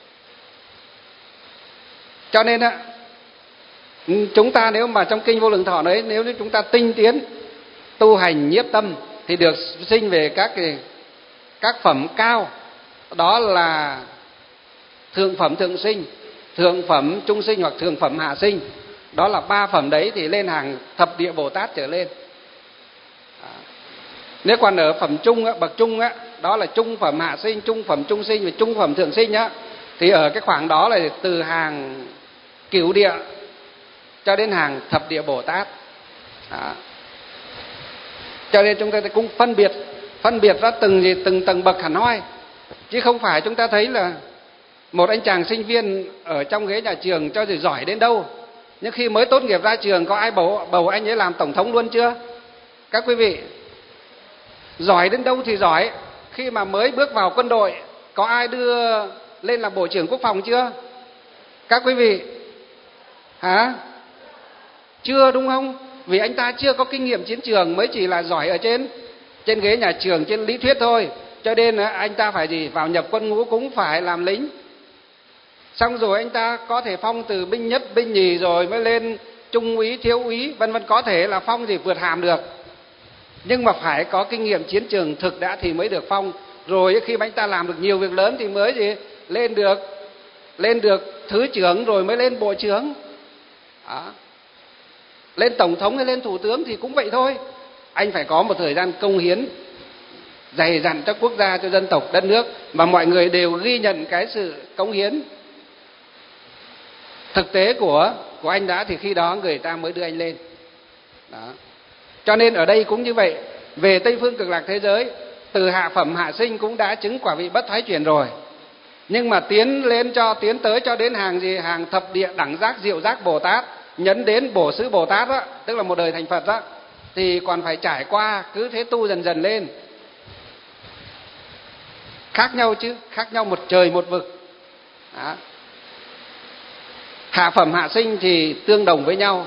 Cho nên á, chúng ta nếu mà trong Kinh Vô Lượng Thọ đấy, nếu như chúng ta tinh tiến tu hành nhiếp tâm thì được sinh về các cái, các phẩm cao. Đó là thượng phẩm thượng sinh, thượng phẩm trung sinh hoặc thượng phẩm hạ sinh. Đó là ba phẩm đấy thì lên hàng thập địa Bồ Tát trở lên. Nếu còn ở phẩm trung á, bậc trung á, đó là trung phẩm hạ sinh, trung phẩm trung sinh và trung phẩm thượng sinh á, thì ở cái khoảng đó là từ hàng cửu địa cho đến hàng thập địa Bồ Tát. Đó. Cho nên chúng ta cũng phân biệt phân biệt ra từng gì từng tầng bậc hẳn hoi, chứ không phải chúng ta thấy là một anh chàng sinh viên ở trong ghế nhà trường cho dù giỏi đến đâu, nhưng khi mới tốt nghiệp ra trường có ai bầu bầu anh ấy làm tổng thống luôn chưa? Các quý vị, giỏi đến đâu thì giỏi, khi mà mới bước vào quân đội có ai đưa lên làm bộ trưởng quốc phòng chưa? Các quý vị hả? Chưa, đúng không? Vì anh ta chưa có kinh nghiệm chiến trường, mới chỉ là giỏi ở trên trên ghế nhà trường, trên lý thuyết thôi. Cho nên anh ta phải gì? Vào nhập quân ngũ cũng phải làm lính. Xong rồi anh ta có thể phong từ binh nhất, binh nhì rồi mới lên trung úy, thiếu úy, vân vân, có thể là phong gì vượt hàm được. Nhưng mà phải có kinh nghiệm chiến trường thực đã thì mới được phong. Rồi khi mà anh ta làm được nhiều việc lớn thì mới gì? Lên được lên được thứ trưởng rồi mới lên bộ trưởng. Đó. Lên tổng thống hay lên thủ tướng thì cũng vậy thôi. Anh phải có một thời gian công hiến dày dặn cho quốc gia, cho dân tộc, đất nước, mà mọi người đều ghi nhận cái sự cống hiến thực tế của của anh đã, thì khi đó người ta mới đưa anh lên. Đó. Cho nên ở đây cũng như vậy. Về Tây Phương Cực Lạc thế giới, từ hạ phẩm hạ sinh cũng đã chứng quả vị bất thoái chuyển rồi. Nhưng mà tiến lên cho tiến tới cho đến hàng gì? Hàng thập địa đẳng giác diệu giác Bồ Tát, nhấn đến Bổ Xứ Bồ Tát đó, tức là một đời thành Phật đó, thì còn phải trải qua, cứ thế tu dần dần lên. Khác nhau chứ, khác nhau một trời một vực. Đó. Hạ phẩm hạ sinh thì tương đồng với nhau.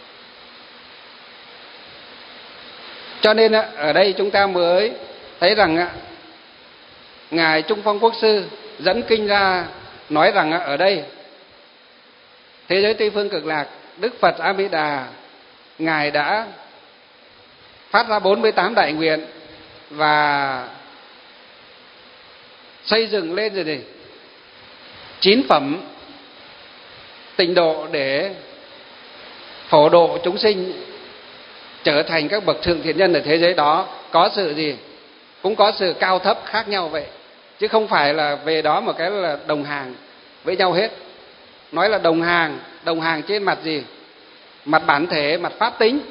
Cho nên ở đây chúng ta mới thấy rằng Ngài Trung Phong Quốc Sư dẫn kinh ra nói rằng ở đây thế giới Tây Phương Cực Lạc, Đức Phật A Di Đà Ngài đã phát ra bốn mươi tám đại nguyện và xây dựng lên rồi gì? chín phẩm tịnh độ để phổ độ chúng sinh trở thành các bậc thượng thiện nhân ở thế giới đó. Có sự gì? Cũng có sự cao thấp khác nhau vậy. Chứ không phải là về đó một cái là đồng hàng với nhau hết. Nói là đồng hàng, đồng hàng trên mặt gì? Mặt bản thể, mặt pháp tính.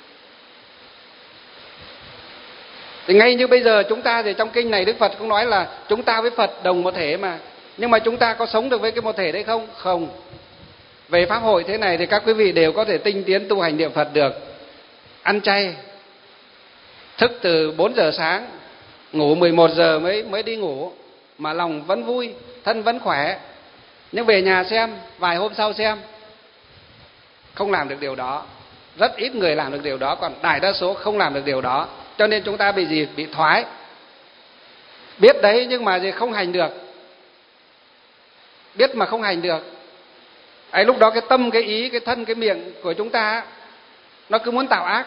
Thì ngay như bây giờ chúng ta thì trong kinh này Đức Phật cũng nói là chúng ta với Phật đồng một thể mà. Nhưng mà chúng ta có sống được với cái một thể đấy không? Không. Về pháp hội thế này thì các quý vị đều có thể tinh tiến tu hành niệm Phật được. Ăn chay, thức từ bốn giờ sáng, ngủ mười một giờ mới mới đi ngủ, mà lòng vẫn vui, thân vẫn khỏe. Nhưng về nhà xem, vài hôm sau xem, không làm được điều đó. Rất ít người làm được điều đó, còn đại đa số không làm được điều đó. Cho nên chúng ta bị gì? Bị thoái. Biết đấy nhưng mà gì? Không hành được. Biết mà không hành được. Ấy lúc đó cái tâm, cái ý, cái thân, cái miệng của chúng ta nó cứ muốn tạo ác.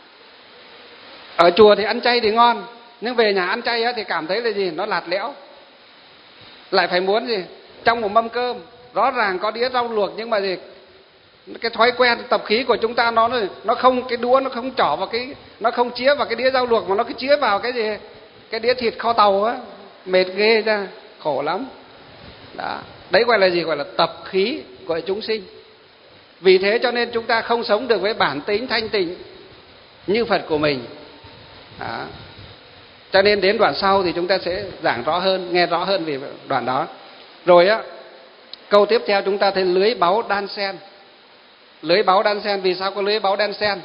Ở chùa thì ăn chay thì ngon, nhưng về nhà ăn chay thì cảm thấy là gì? Nó lạt lẽo. Lại phải muốn gì? Trong một mâm cơm rõ ràng có đĩa rau luộc, nhưng mà gì? Cái thói quen tập khí của chúng ta nó nó không, cái đũa nó không trỏ vào cái, nó không chĩa vào cái đĩa rau luộc, mà nó cứ chĩa vào cái gì? Cái đĩa thịt kho tàu á, mệt ghê ra, khổ lắm. Đó. Đấy gọi là gì? Gọi là tập khí của chúng sinh. Vì thế cho nên chúng ta không sống được với bản tính thanh tịnh như Phật của mình. Đó. Cho nên đến đoạn sau thì chúng ta sẽ giảng rõ hơn, nghe rõ hơn về đoạn đó. Rồi á, câu tiếp theo chúng ta thấy lưới báu đan xen. Lưới báu đan xen, vì sao có lưới báu đan xen?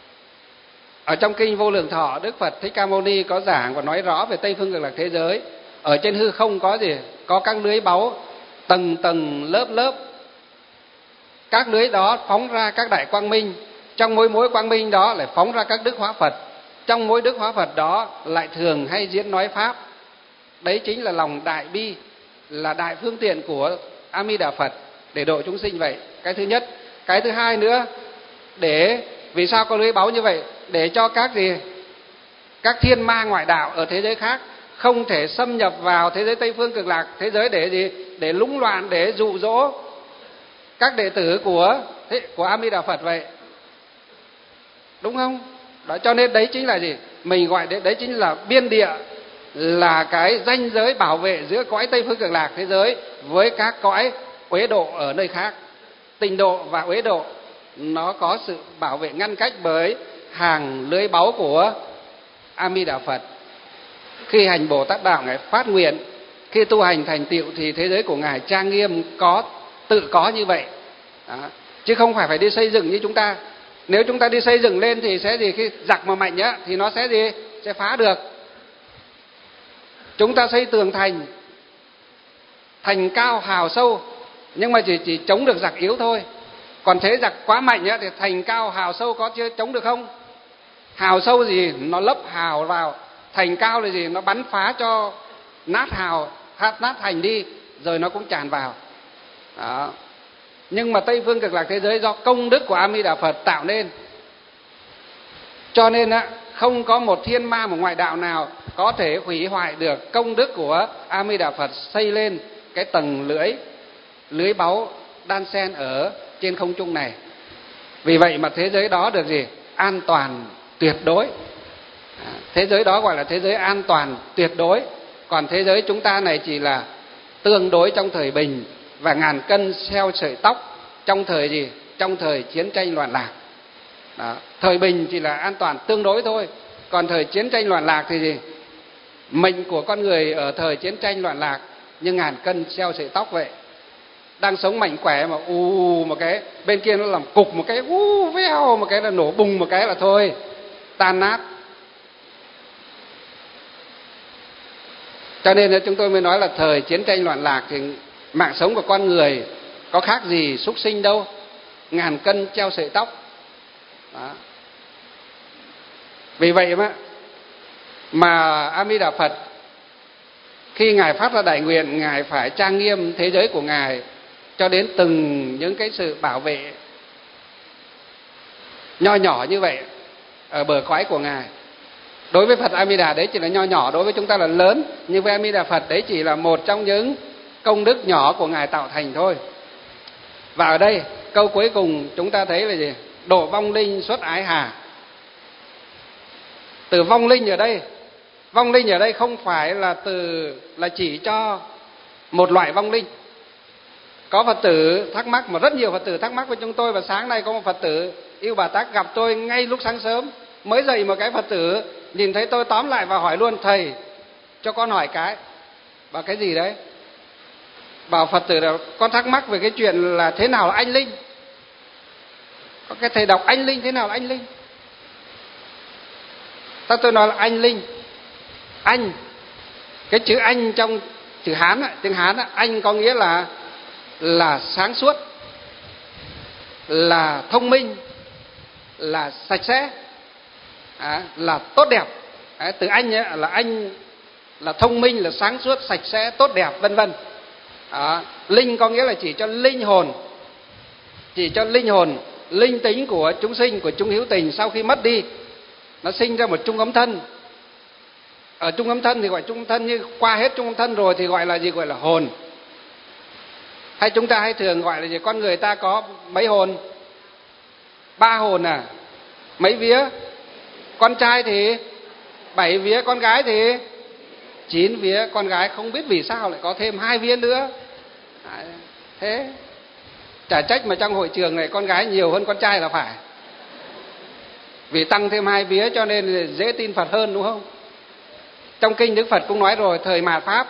Ở trong kinh Vô Lượng Thọ, Đức Phật Thích Ca Mâu Ni có giảng và nói rõ về Tây Phương Cực Lạc thế giới. Ở trên hư không có gì? Có các lưới báu tầng tầng lớp lớp. Các lưới đó phóng ra các đại quang minh, trong mỗi mỗi quang minh đó lại phóng ra các đức hóa Phật, trong mỗi đức hóa Phật đó lại thường hay diễn nói pháp. Đấy chính là lòng đại bi, là đại phương tiện của A Di Đà Phật để độ chúng sinh vậy. Cái thứ nhất. Cái thứ hai nữa, để vì sao có lưới báu như vậy? Để cho các gì? Các thiên ma ngoại đạo ở thế giới khác không thể xâm nhập vào thế giới Tây Phương Cực Lạc thế giới để gì? Để lũng loạn, để dụ dỗ các đệ tử của của A Di Đà Phật vậy. Đúng không? Đó, cho nên đấy chính là gì? Mình gọi đấy, đấy chính là biên địa, là cái ranh giới bảo vệ giữa cõi Tây Phương Cực Lạc thế giới với các cõi uế độ ở nơi khác. Tịnh độ và uế độ nó có sự bảo vệ ngăn cách bởi hàng lưới báu của A Di Đà Phật. Khi hành Bồ Tát đạo, Ngài phát nguyện, khi tu hành thành tựu thì thế giới của Ngài trang nghiêm, có tự có như vậy. Đó. Chứ không phải phải đi xây dựng như chúng ta. Nếu chúng ta đi xây dựng lên thì sẽ gì? Khi giặc mà mạnh á thì nó sẽ gì? Sẽ phá được. Chúng ta xây tường thành, thành cao hào sâu, nhưng mà chỉ chỉ chống được giặc yếu thôi. Còn thế giặc quá mạnh á thì thành cao hào sâu có chưa chống được không? Hào sâu gì? Nó lấp hào vào. Thành cao là gì? Nó bắn phá cho nát hào, nát thành đi, rồi nó cũng tràn vào. Đó. Nhưng mà Tây Phương Cực Lạc thế giới do công đức của A Di Đà Phật tạo nên, cho nên á, không có một thiên ma, một ngoại đạo nào có thể hủy hoại được công đức của A Di Đà Phật xây lên cái tầng lưới lưới báu đan xen ở trên không trung này. Vì vậy mà thế giới đó được gì? An toàn tuyệt đối. Thế giới đó gọi là thế giới an toàn tuyệt đối. Còn thế giới chúng ta này chỉ là tương đối trong thời bình và ngàn cân xeo sợi tóc trong thời gì? Trong thời chiến tranh loạn lạc. Đó. Thời bình chỉ là an toàn tương đối thôi. Còn thời chiến tranh loạn lạc thì gì? Mệnh của con người ở thời chiến tranh loạn lạc như ngàn cân xeo sợi tóc vậy. Đang sống mạnh khỏe mà u một cái, bên kia nó làm cục một cái, u veo một cái là nổ bùng một cái là thôi, tan nát. Cho nên chúng tôi mới nói là thời chiến tranh loạn lạc thì mạng sống của con người có khác gì súc sinh đâu, ngàn cân treo sợi tóc. Đó. Vì vậy mà, mà A Di Đà Phật khi Ngài phát ra đại nguyện, Ngài phải trang nghiêm thế giới của Ngài cho đến từng những cái sự bảo vệ nho nhỏ như vậy ở bờ cõi của Ngài. Đối với Phật A Di Đà đấy chỉ là nho nhỏ, đối với chúng ta là lớn, nhưng với A Di Đà Phật đấy chỉ là một trong những công đức nhỏ của Ngài tạo thành thôi. Và ở đây câu cuối cùng chúng ta thấy là gì? Độ vong linh xuất ái hà. Từ vong linh ở đây, vong linh ở đây không phải là từ là chỉ cho một loại vong linh. Có Phật tử thắc mắc, mà rất nhiều Phật tử thắc mắc với chúng tôi, và sáng nay có một Phật tử yêu Bà Tát gặp tôi ngay lúc sáng sớm, mới dậy một cái Phật tử nhìn thấy tôi tóm lại và hỏi luôn: thầy cho con hỏi cái. Bảo cái gì đấy? Bảo Phật tử là con thắc mắc về cái chuyện là thế nào là anh linh. Có cái thầy đọc anh linh, thế nào là anh linh? Ta tôi nói là anh linh. Anh, cái chữ anh trong chữ Hán, tiếng Hán, anh có nghĩa là là sáng suốt, là thông minh, là sạch sẽ, à, là tốt đẹp. À, từ anh ấy, là anh là thông minh, là sáng suốt, sạch sẽ, tốt đẹp, vân vân. À, linh có nghĩa là chỉ cho linh hồn, chỉ cho linh hồn, linh tính của chúng sinh, của chúng hữu tình sau khi mất đi, nó sinh ra một trung ấm thân. Ở trung ấm thân thì gọi trung ấm thân, nhưng qua hết trung ấm thân rồi thì gọi là gì? Gọi là hồn. Hay chúng ta hay thường gọi là gì? Con người ta có mấy hồn? Ba hồn à? Mấy vía? Con trai thì bảy vía, con gái thì chín vía. Con gái không biết vì sao lại có thêm hai vía nữa. À, thế chả trách mà trong hội trường này con gái nhiều hơn con trai là phải. Vì tăng thêm hai vía cho nên dễ tin Phật hơn, đúng không? Trong kinh Đức Phật cũng nói rồi, thời mạt Pháp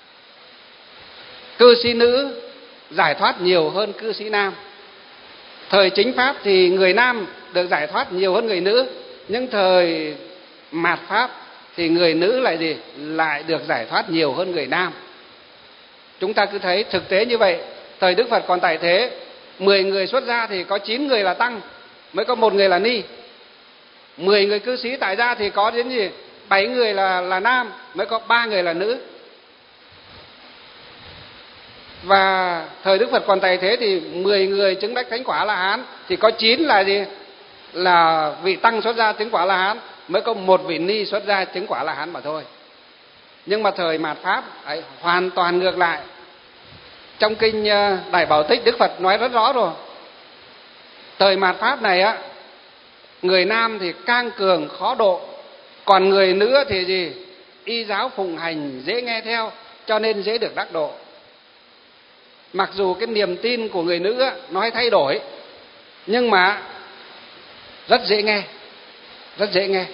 cư sĩ nữ giải thoát nhiều hơn cư sĩ nam. Thời chính Pháp thì người nam được giải thoát nhiều hơn người nữ, nhưng thời mạt Pháp thì người nữ lại gì? Lại được giải thoát nhiều hơn người nam. Chúng ta cứ thấy thực tế như vậy. Thời Đức Phật còn tại thế, mười người xuất gia thì có chín người là tăng, mới có một người là ni. mười người cư sĩ tại gia thì có đến gì? bảy người là là nam, mới có ba người là nữ. Và thời Đức Phật còn tại thế thì mười người chứng đắc thánh quả La Hán thì có chín là gì? Là vị tăng xuất gia chứng quả La Hán, mới có một vị ni xuất gia chứng quả La Hán mà thôi. Nhưng mà thời mạt Pháp ấy, hoàn toàn ngược lại. Trong kinh Đại Bảo Tích, Đức Phật nói rất rõ rồi. Thời mạt Pháp này á, người nam thì cang cường khó độ, còn người nữ thì gì? Y giáo phụng hành, dễ nghe theo, cho nên dễ được đắc độ. Mặc dù cái niềm tin của người nữ á, nó hay thay đổi, nhưng mà rất dễ nghe, rất dễ nghe.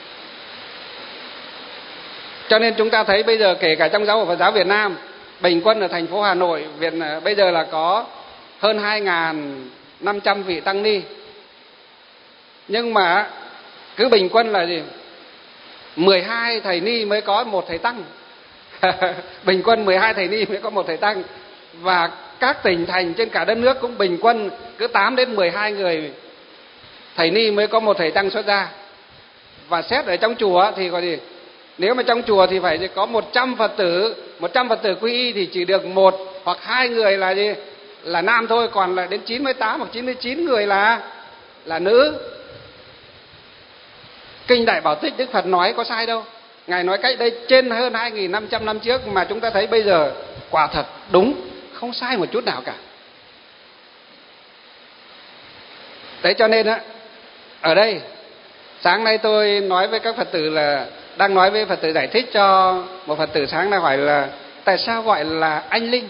Cho nên chúng ta thấy bây giờ kể cả trong giáo hội Phật giáo Việt Nam, bình quân ở thành phố Hà Nội Việt bây giờ là có hơn hai nghìn năm trăm vị tăng ni. Nhưng mà cứ bình quân là gì? mười hai thầy ni mới có một thầy tăng. Bình quân mười hai thầy ni mới có một thầy tăng. Và các tỉnh thành trên cả đất nước cũng bình quân cứ tám đến mười hai người thầy ni mới có một thầy tăng xuất gia. Và xét ở trong chùa thì có gì? Nếu mà trong chùa thì phải có một trăm Phật tử, một trăm Phật tử quy y thì chỉ được một hoặc hai người là gì? Là nam thôi, còn là đến chín mươi tám hoặc chín mươi chín người là là nữ. Kinh Đại Bảo Tích Đức Phật nói có sai đâu. Ngài nói cách đây trên hơn hai nghìn năm trăm năm trước, mà chúng ta thấy bây giờ quả thật đúng, không sai một chút nào cả. Thế cho nên á, ở đây sáng nay tôi nói với các Phật tử là đang nói với Phật tử, giải thích cho một Phật tử sáng nay hỏi là tại sao gọi là anh linh.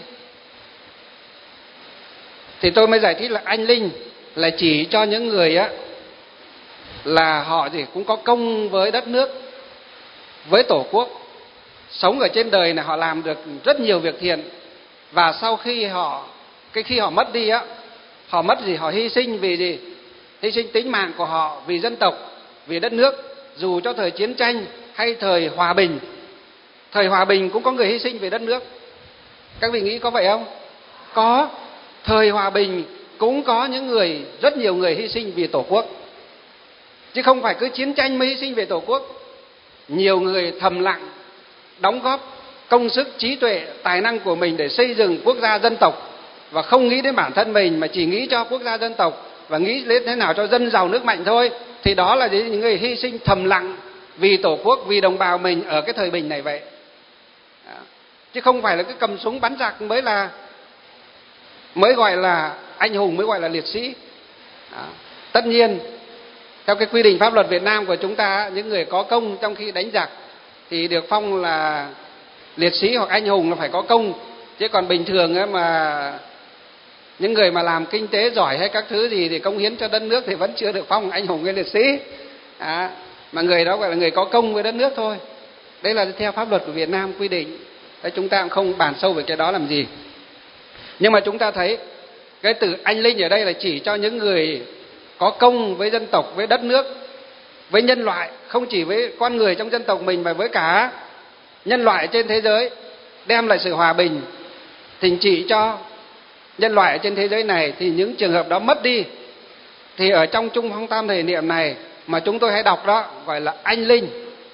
Thì tôi mới giải thích là anh linh là chỉ cho những người á là họ thì cũng có công với đất nước, với tổ quốc, sống ở trên đời này họ làm được rất nhiều việc thiện, và sau khi họ cái khi họ mất đi á, họ mất gì? Họ hy sinh vì gì? Hy sinh tính mạng của họ vì dân tộc, vì đất nước, dù cho thời chiến tranh hay thời hòa bình. Thời hòa bình cũng có người hy sinh vì đất nước. Các vị nghĩ có vậy không? Có. Thời hòa bình cũng có những người, rất nhiều người hy sinh vì tổ quốc, chứ không phải cứ chiến tranh mới hy sinh về tổ quốc. Nhiều người thầm lặng đóng góp công sức, trí tuệ, tài năng của mình để xây dựng quốc gia dân tộc, và không nghĩ đến bản thân mình mà chỉ nghĩ cho quốc gia dân tộc và nghĩ đến thế nào cho dân giàu nước mạnh thôi. Thì đó là những người hy sinh thầm lặng vì tổ quốc, vì đồng bào mình ở cái thời bình này vậy. Đó. Chứ không phải là cứ cầm súng bắn giặc mới là mới gọi là anh hùng, mới gọi là liệt sĩ. Đó. Tất nhiên theo cái quy định pháp luật Việt Nam của chúng ta, những người có công trong khi đánh giặc thì được phong là liệt sĩ hoặc anh hùng, là phải có công. Chứ còn bình thường ấy mà những người mà làm kinh tế giỏi hay các thứ gì thì cống hiến cho đất nước thì vẫn chưa được phong anh hùng hay liệt sĩ. À, mà người đó gọi là người có công với đất nước thôi. Đấy là theo pháp luật của Việt Nam quy định. Đấy, chúng ta cũng không bàn sâu về cái đó làm gì. Nhưng mà chúng ta thấy cái từ anh linh ở đây là chỉ cho những người có công với dân tộc, với đất nước, với nhân loại, không chỉ với con người trong dân tộc mình mà với cả nhân loại trên thế giới, đem lại sự hòa bình, thịnh trị cho nhân loại trên thế giới này. Thì những trường hợp đó mất đi thì ở trong Trung Phong Tam Thể Niệm này mà chúng tôi hay đọc đó gọi là anh linh.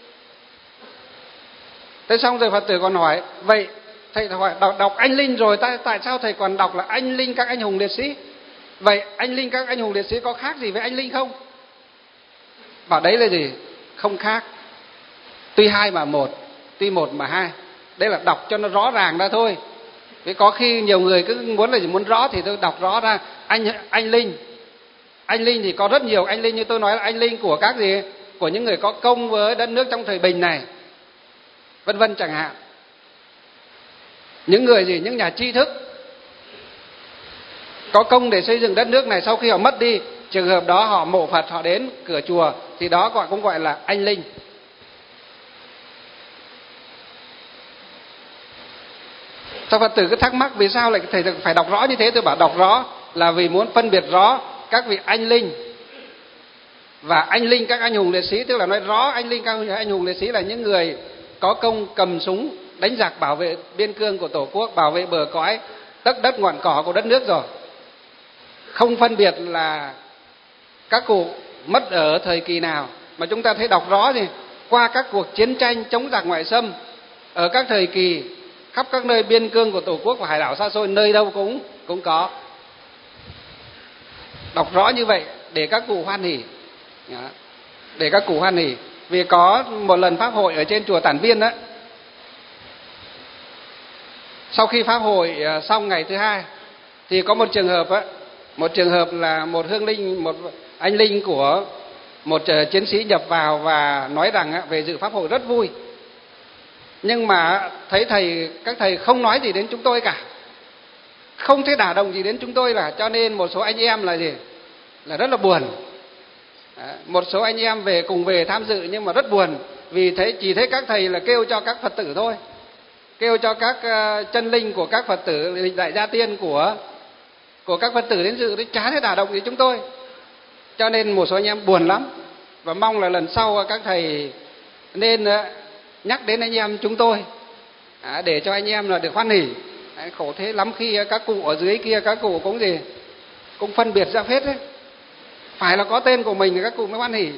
Thế xong rồi Phật tử còn hỏi, vậy thầy hỏi đọc, đọc anh linh rồi tại, tại sao thầy còn đọc là anh linh các anh hùng liệt sĩ? Vậy anh linh các anh hùng liệt sĩ có khác gì với anh linh không? Bảo đấy là gì? Không khác. Tuy hai mà một, tuy một mà hai. Đây là đọc cho nó rõ ràng ra thôi. Vì có khi nhiều người cứ muốn là muốn rõ thì tôi đọc rõ ra. Anh anh linh, anh linh thì có rất nhiều anh linh, như tôi nói là anh linh của các gì? Của những người có công với đất nước trong thời bình này, vân vân chẳng hạn. Những người gì? Những nhà tri thức có công để xây dựng đất nước này, sau khi họ mất đi, trường hợp đó họ mộ Phật, họ đến cửa chùa thì đó gọi cũng gọi là anh linh. Sao Phật tử cứ thắc mắc vì sao lại thầy phải đọc rõ như thế? Tôi bảo đọc rõ là vì muốn phân biệt rõ các vị anh linh và anh linh các anh hùng liệt sĩ, tức là nói rõ anh linh các anh hùng liệt sĩ là những người có công cầm súng đánh giặc bảo vệ biên cương của Tổ quốc, bảo vệ bờ cõi đất đất ngọn cỏ của đất nước rồi. Không phân biệt là các cụ mất ở thời kỳ nào, mà chúng ta thấy đọc rõ gì qua các cuộc chiến tranh chống giặc ngoại xâm ở các thời kỳ khắp các nơi biên cương của Tổ quốc và hải đảo xa xôi, nơi đâu cũng cũng có. Đọc rõ như vậy để các cụ hoan hỉ, để các cụ hoan hỉ. Vì có một lần pháp hội ở trên chùa Tản Viên đó, sau khi pháp hội xong ngày thứ hai thì có một trường hợp á, một trường hợp là một hương linh, một anh linh của một chiến sĩ nhập vào và nói rằng á, về dự pháp hội rất vui, nhưng mà thấy thầy các thầy không nói gì đến chúng tôi cả, không thấy đả động gì đến chúng tôi, là cho nên một số anh em là gì là rất là buồn. Một số anh em về cùng về tham dự nhưng mà rất buồn, vì thấy chỉ thấy các thầy là kêu cho các Phật tử thôi, kêu cho các chân linh của các Phật tử đại gia tiên của của các Phật tử đến dự, đấy chả thấy đả động gì chúng tôi. Cho nên một số anh em buồn lắm, và mong là lần sau các thầy nên nhắc đến anh em chúng tôi để cho anh em là được hoan hỉ. Khổ thế lắm khi các cụ ở dưới kia các cụ cũng gì cũng phân biệt ra phết đấy, phải là có tên của mình thì các cụ mới hoan hỉ.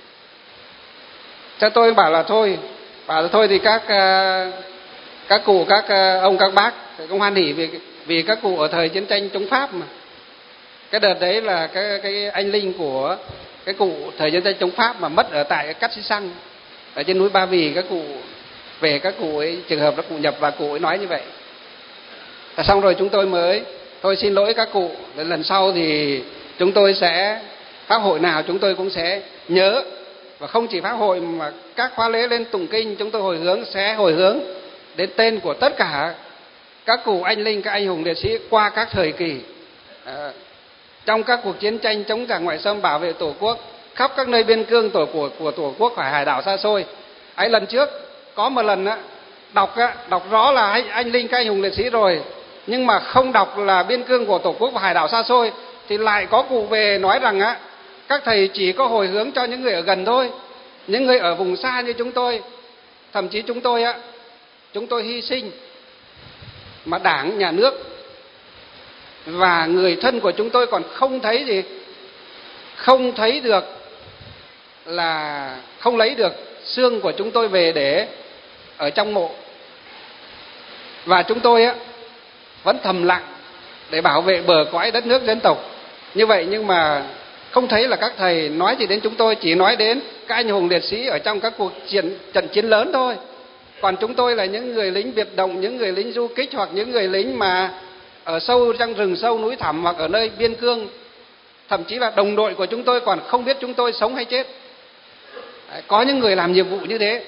Cho tôi bảo là thôi, bảo là thôi thì các các cụ, các ông các bác cũng hoan hỉ vì vì các cụ ở thời chiến tranh chống Pháp mà. Cái đợt đấy là cái cái anh linh của cái cụ thời chiến tranh chống Pháp mà mất ở tại Cát Xí Xăng ở trên núi Ba Vì, các cụ về, các cụ ấy trường hợp các cụ nhập và cụ ấy nói như vậy. Và xong rồi chúng tôi mới thôi xin lỗi các cụ, lần sau thì chúng tôi sẽ pháp hội nào chúng tôi cũng sẽ nhớ, và không chỉ pháp hội mà các khóa lễ lên tụng kinh chúng tôi hồi hướng sẽ hồi hướng đến tên của tất cả các cụ anh linh, các anh hùng liệt sĩ qua các thời kỳ à, trong các cuộc chiến tranh chống giặc ngoại xâm bảo vệ Tổ quốc khắp các nơi biên cương tổ của của Tổ quốc khỏi hải đảo xa xôi. Ấy lần trước có một lần á, đọc á, đọc rõ là anh, anh linh các anh hùng liệt sĩ rồi, nhưng mà không đọc là biên cương của Tổ quốc và hải đảo xa xôi, thì lại có cụ về nói rằng á, các thầy chỉ có hồi hướng cho những người ở gần thôi, những người ở vùng xa như chúng tôi, thậm chí chúng tôi á, chúng tôi hy sinh mà Đảng, Nhà nước và người thân của chúng tôi còn không thấy gì, không thấy được, là không lấy được xương của chúng tôi về để ở trong mộ, và chúng tôi á vẫn thầm lặng để bảo vệ bờ cõi đất nước dân tộc như vậy. Nhưng mà không thấy là các thầy nói gì đến chúng tôi, chỉ nói đến các anh hùng liệt sĩ ở trong các cuộc chiến, trận chiến lớn thôi. Còn chúng tôi là những người lính biệt động, những người lính du kích, hoặc những người lính mà ở sâu trong rừng sâu núi thẳm, hoặc ở nơi biên cương, thậm chí là đồng đội của chúng tôi còn không biết chúng tôi sống hay chết. Đấy, có những người làm nhiệm vụ như thế.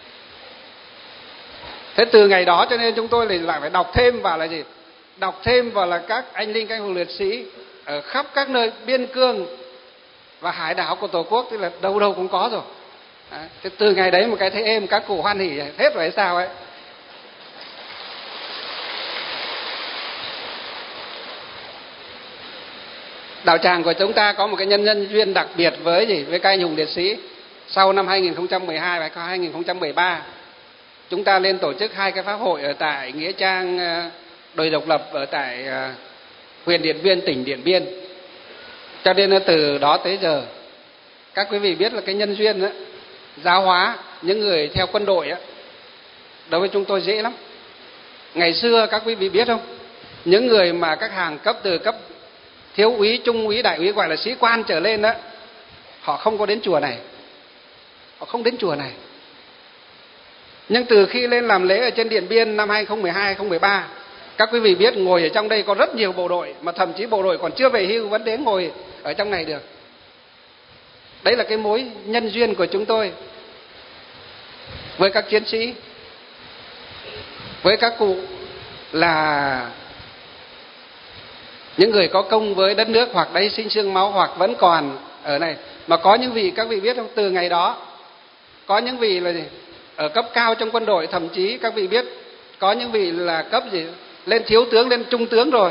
Thế từ ngày đó cho nên chúng tôi lại phải đọc thêm vào là gì? Đọc thêm vào là các anh linh, các anh hùng liệt sĩ ở khắp các nơi biên cương và hải đảo của Tổ quốc, tức là đâu đâu cũng có rồi. Đấy, thế từ ngày đấy một cái thấy êm, các cụ hoan hỉ hết rồi hay sao ấy. Đạo tràng của chúng ta có một cái nhân nhân duyên đặc biệt với gì? Với các anh hùng liệt sĩ. Sau năm hai nghìn không trăm mười hai và hai nghìn không trăm mười ba, chúng ta lên tổ chức hai cái pháp hội ở tại nghĩa trang Đồi Độc Lập ở tại huyện Điện Biên, tỉnh Điện Biên. Cho nên từ đó tới giờ, các quý vị biết là cái nhân duyên đó, giáo hóa những người theo quân đội đó, đối với chúng tôi dễ lắm. Ngày xưa các quý vị biết không, những người mà các hàng cấp từ cấp thiếu úy, trung úy, đại úy gọi là sĩ quan trở lên đó, họ không có đến chùa này, họ không đến chùa này. Nhưng từ khi lên làm lễ ở trên Điện Biên năm hai nghìn không trăm mười hai, hai nghìn không trăm mười ba, các quý vị biết ngồi ở trong đây có rất nhiều bộ đội, mà thậm chí bộ đội còn chưa về hưu vẫn đến ngồi ở trong này được. Đấy là cái mối nhân duyên của chúng tôi với các chiến sĩ, với các cụ là những người có công với đất nước, hoặc đấy sinh xương máu, hoặc vẫn còn ở này. Mà có những vị các vị biết không, từ ngày đó có những vị là gì? Ở cấp cao trong quân đội, thậm chí các vị biết có những vị là cấp gì lên thiếu tướng, lên trung tướng rồi.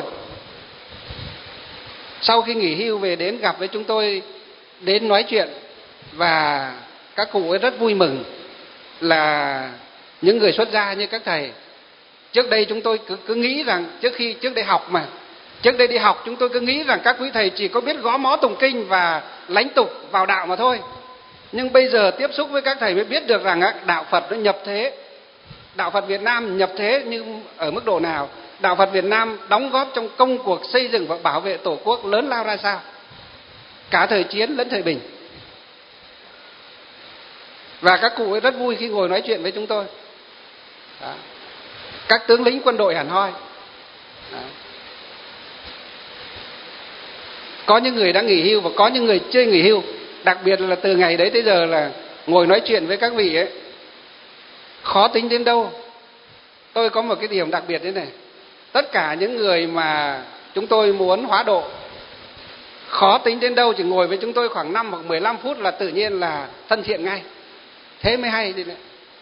Sau khi nghỉ hưu về đến gặp với chúng tôi, đến nói chuyện, và các cụ ấy rất vui mừng là những người xuất gia như các thầy. Trước đây chúng tôi cứ, cứ nghĩ rằng, trước khi trước đây học mà, trước đây đi học chúng tôi cứ nghĩ rằng các quý thầy chỉ có biết gõ mõ tụng kinh và lãnh tục vào đạo mà thôi. Nhưng bây giờ tiếp xúc với các thầy mới biết được rằng đạo Phật nó nhập thế. Đạo Phật Việt Nam nhập thế nhưng ở mức độ nào? Đạo Phật Việt Nam đóng góp trong công cuộc xây dựng và bảo vệ Tổ quốc lớn lao ra sao? Cả thời chiến lẫn thời bình. Và các cụ ấy rất vui khi ngồi nói chuyện với chúng tôi. Đó. Các tướng lĩnh quân đội hẳn hoi. Đó. Có những người đã nghỉ hưu và có những người chưa nghỉ hưu. Đặc biệt là từ ngày đấy tới giờ là ngồi nói chuyện với các vị ấy, khó tính đến đâu. Tôi có một cái điểm đặc biệt thế này. Tất cả những người mà chúng tôi muốn hóa độ, khó tính đến đâu, chỉ ngồi với chúng tôi khoảng năm hoặc mười lăm phút là tự nhiên là thân thiện ngay. Thế mới hay đi nữa.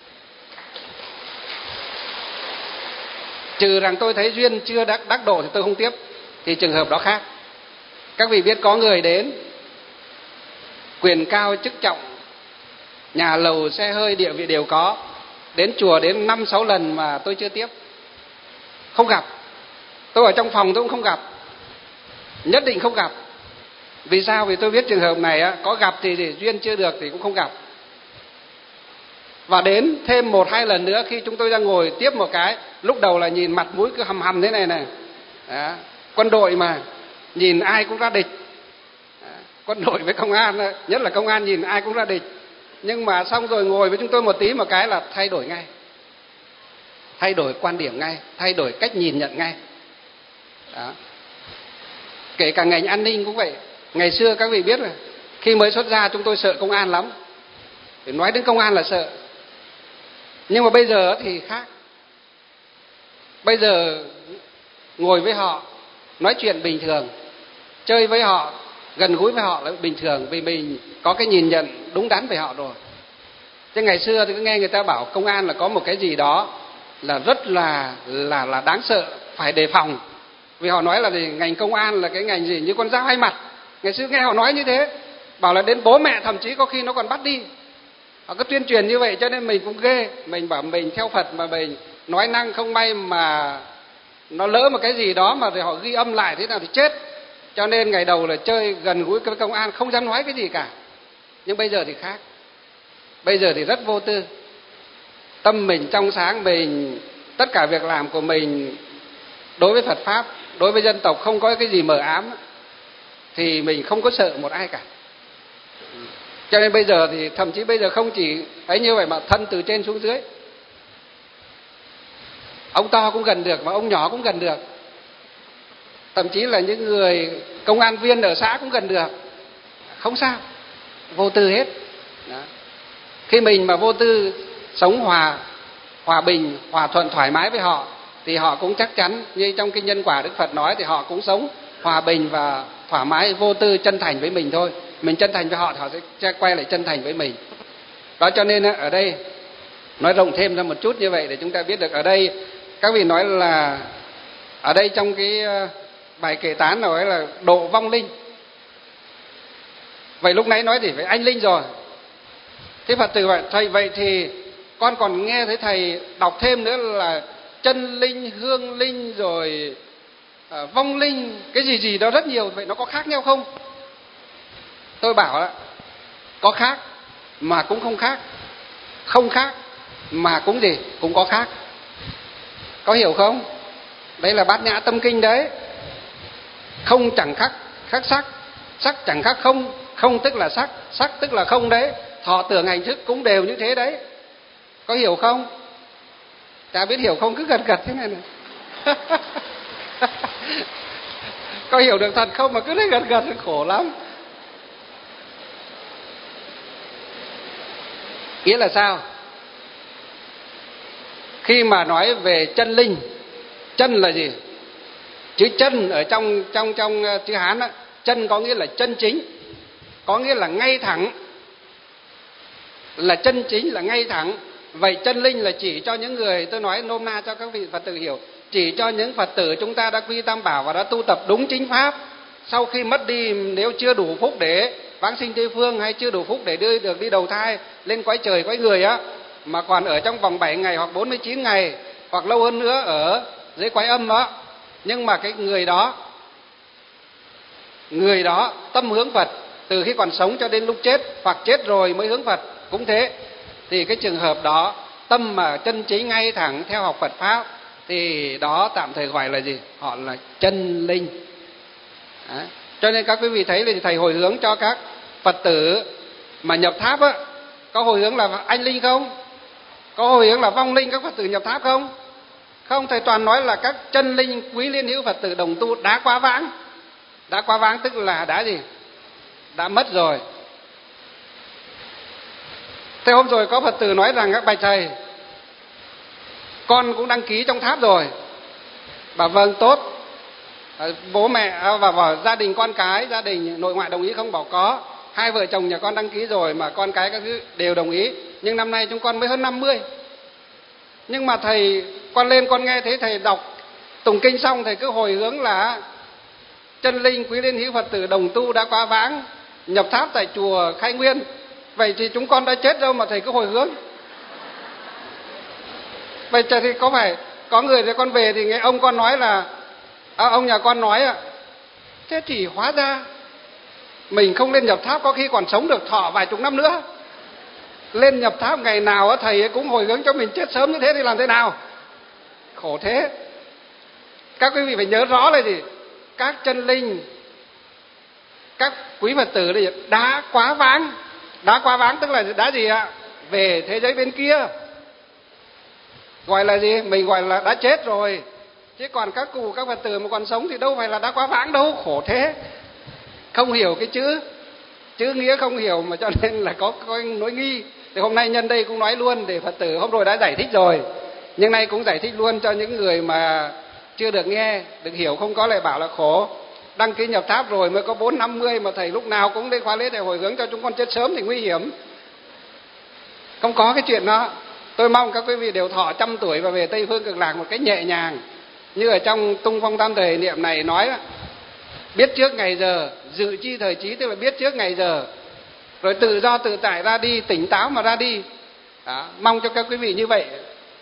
Trừ rằng tôi thấy duyên chưa đắc, đắc độ thì tôi không tiếp, thì trường hợp đó khác. Các vị biết có người đến, quyền cao chức trọng, nhà lầu xe hơi địa vị đều có, đến chùa đến năm sáu lần mà tôi chưa tiếp, không gặp. Tôi ở trong phòng tôi cũng không gặp, nhất định không gặp. Vì sao? Vì tôi biết trường hợp này á, có gặp thì, thì duyên chưa được thì cũng không gặp. Và đến thêm một hai lần nữa khi chúng tôi ra ngồi tiếp một cái, lúc đầu là nhìn mặt mũi cứ hầm hầm thế này này. Đó. Quân đội mà nhìn ai cũng ra địch. Đó. Quân đội với công an, nhất là công an nhìn ai cũng ra địch. Nhưng mà xong rồi ngồi với chúng tôi một tí một cái là thay đổi ngay, thay đổi quan điểm ngay, thay đổi cách nhìn nhận ngay. Đó. Kể cả ngành an ninh cũng vậy. Ngày xưa các vị biết rồi, khi mới xuất gia chúng tôi sợ công an lắm, để nói đến công an là sợ. Nhưng mà bây giờ thì khác. Bây giờ ngồi với họ, nói chuyện bình thường, chơi với họ, gần gũi với họ là bình thường, vì mình có cái nhìn nhận đúng đắn về họ rồi. Chứ ngày xưa thì cứ nghe người ta bảo công an là có một cái gì đó là rất là là là đáng sợ, phải đề phòng. Vì họ nói là gì? Ngành công an là cái ngành gì như con dao hai mặt. Ngày xưa nghe họ nói như thế, bảo là đến bố mẹ thậm chí có khi nó còn bắt đi. Họ cứ tuyên truyền như vậy cho nên mình cũng ghê. Mình bảo mình theo Phật mà mình nói năng không may mà nó lỡ một cái gì đó mà rồi họ ghi âm lại thế nào thì chết. Cho nên ngày đầu là chơi gần gũi với công an, không dám nói cái gì cả. Nhưng bây giờ thì khác. Bây giờ thì rất vô tư. Tâm mình trong sáng, mình tất cả việc làm của mình đối với Phật Pháp, đối với dân tộc không có cái gì mờ ám, thì mình không có sợ một ai cả. Cho nên bây giờ thì thậm chí bây giờ không chỉ ấy như vậy mà thân từ trên xuống dưới. Ông to cũng gần được mà ông nhỏ cũng gần được. Thậm chí là những người công an viên ở xã cũng gần được. Không sao, vô tư hết. Đó. Khi mình mà vô tư, sống hòa, hòa bình, hòa thuận, thoải mái với họ, thì họ cũng chắc chắn như trong kinh nhân quả Đức Phật nói, thì họ cũng sống hòa bình và thoải mái, vô tư, chân thành với mình thôi. Mình chân thành với họ thì họ sẽ quay lại chân thành với mình. Đó, cho nên ở đây nói rộng thêm ra một chút như vậy để chúng ta biết được. Ở đây các vị nói là ở đây trong cái bài kệ tán nói là độ vong linh. Vậy lúc nãy nói thì phải anh linh rồi. Thế Phật tử vậy, thầy vậy thì con còn nghe thấy thầy đọc thêm nữa là chân linh, hương linh, rồi à, vong linh, cái gì gì đó rất nhiều. Vậy nó có khác nhau không? Tôi bảo là có khác mà cũng không khác, không khác mà cũng gì cũng có khác. Có hiểu không? Đấy là Bát Nhã Tâm Kinh đấy. Không chẳng khác khác sắc, sắc chẳng khác không, không tức là sắc, sắc tức là không đấy. Thọ tưởng hành thức cũng đều như thế đấy. Có hiểu không? Chả biết hiểu không, cứ gật gật thế này này. Có hiểu được thật không mà cứ thấy gật gật khổ lắm. Nghĩa là sao? Khi mà nói về chân linh, chân là gì? Chữ chân ở trong trong trong chữ Hán á, chân có nghĩa là chân chính, có nghĩa là ngay thẳng, là chân chính, là ngay thẳng. Vậy chân linh là chỉ cho những người, tôi nói nôm na cho các vị Phật tử hiểu, chỉ cho những Phật tử chúng ta đã quy tam bảo và đã tu tập đúng chính pháp. Sau khi mất đi, nếu chưa đủ phúc để vãng sinh Tây phương, hay chưa đủ phúc để đưa được đi đầu thai lên cõi trời cõi người á, mà còn ở trong vòng bảy ngày hoặc bốn mươi chín ngày hoặc lâu hơn nữa ở dưới cõi âm đó, nhưng mà cái người đó người đó tâm hướng Phật từ khi còn sống cho đến lúc chết, hoặc chết rồi mới hướng Phật cũng thế, thì cái trường hợp đó tâm mà chân chính ngay thẳng theo học Phật pháp thì đó tạm thời gọi là gì? Họ là chân linh. Đấy. Cho nên các quý vị thấy là thầy hồi hướng cho các Phật tử mà nhập tháp á, có hồi hướng là anh linh không? Có hồi hướng là vong linh các Phật tử nhập tháp không? Không, thầy toàn nói là các chân linh quý liên hữu Phật tử đồng tu đã quá vãng. Đã quá vãng tức là đã gì? Đã mất rồi. Thế hôm rồi có Phật tử nói rằng các bạch thầy, con cũng đăng ký trong tháp rồi. Bảo vâng, tốt. Bố mẹ và, và gia đình con cái, gia đình nội ngoại đồng ý không? Bảo có. Hai vợ chồng nhà con đăng ký rồi mà con cái các thứ đều đồng ý. Nhưng năm nay chúng con mới hơn năm mươi. Nhưng mà thầy, con lên con nghe thấy thầy đọc tụng kinh xong, thầy cứ hồi hướng là chân linh quý liên hữu Phật tử đồng tu đã quá vãng nhập tháp tại chùa Khai Nguyên. Vậy thì chúng con đã chết đâu mà thầy cứ hồi hướng? Vậy thì có phải có người thì con về thì nghe ông con nói là à, ông nhà con nói ạ, thế thì hóa ra mình không lên nhập tháp, có khi còn sống được thọ vài chục năm nữa. Lên nhập tháp ngày nào thầy ấy cũng hồi hướng cho mình chết sớm như thế thì làm thế nào? Khổ thế. Các quý vị phải nhớ rõ là gì? Các chân linh, các quý Phật tử đây đã quá vãng. Đã quá vãng tức là đã gì ạ? Về thế giới bên kia. Gọi là gì? Mình gọi là đã chết rồi. Chứ còn các cụ, các Phật tử mà còn sống thì đâu phải là đã quá vãng đâu. Khổ thế. Không hiểu cái chữ, chữ nghĩa không hiểu mà cho nên là có, có nỗi nghi. Thì hôm nay nhân đây cũng nói luôn để Phật tử, hôm rồi đã giải thích rồi, nhưng nay cũng giải thích luôn cho những người mà chưa được nghe, được hiểu, không có lại bảo là khổ. Đăng ký nhập tháp rồi mới có bốn năm mươi mà thầy lúc nào cũng lên khóa lễ để hồi hướng cho chúng con chết sớm thì nguy hiểm. Không có cái chuyện đó. Tôi mong các quý vị đều thọ trăm tuổi và về Tây Phương Cực Lạc một cách nhẹ nhàng. Như ở trong Tung Phong Tam Thời Niệm này nói, biết trước ngày giờ, dự chi thời trí, tức là biết trước ngày giờ, rồi tự do tự tại ra đi, tỉnh táo mà ra đi. Đó, mong cho các quý vị như vậy.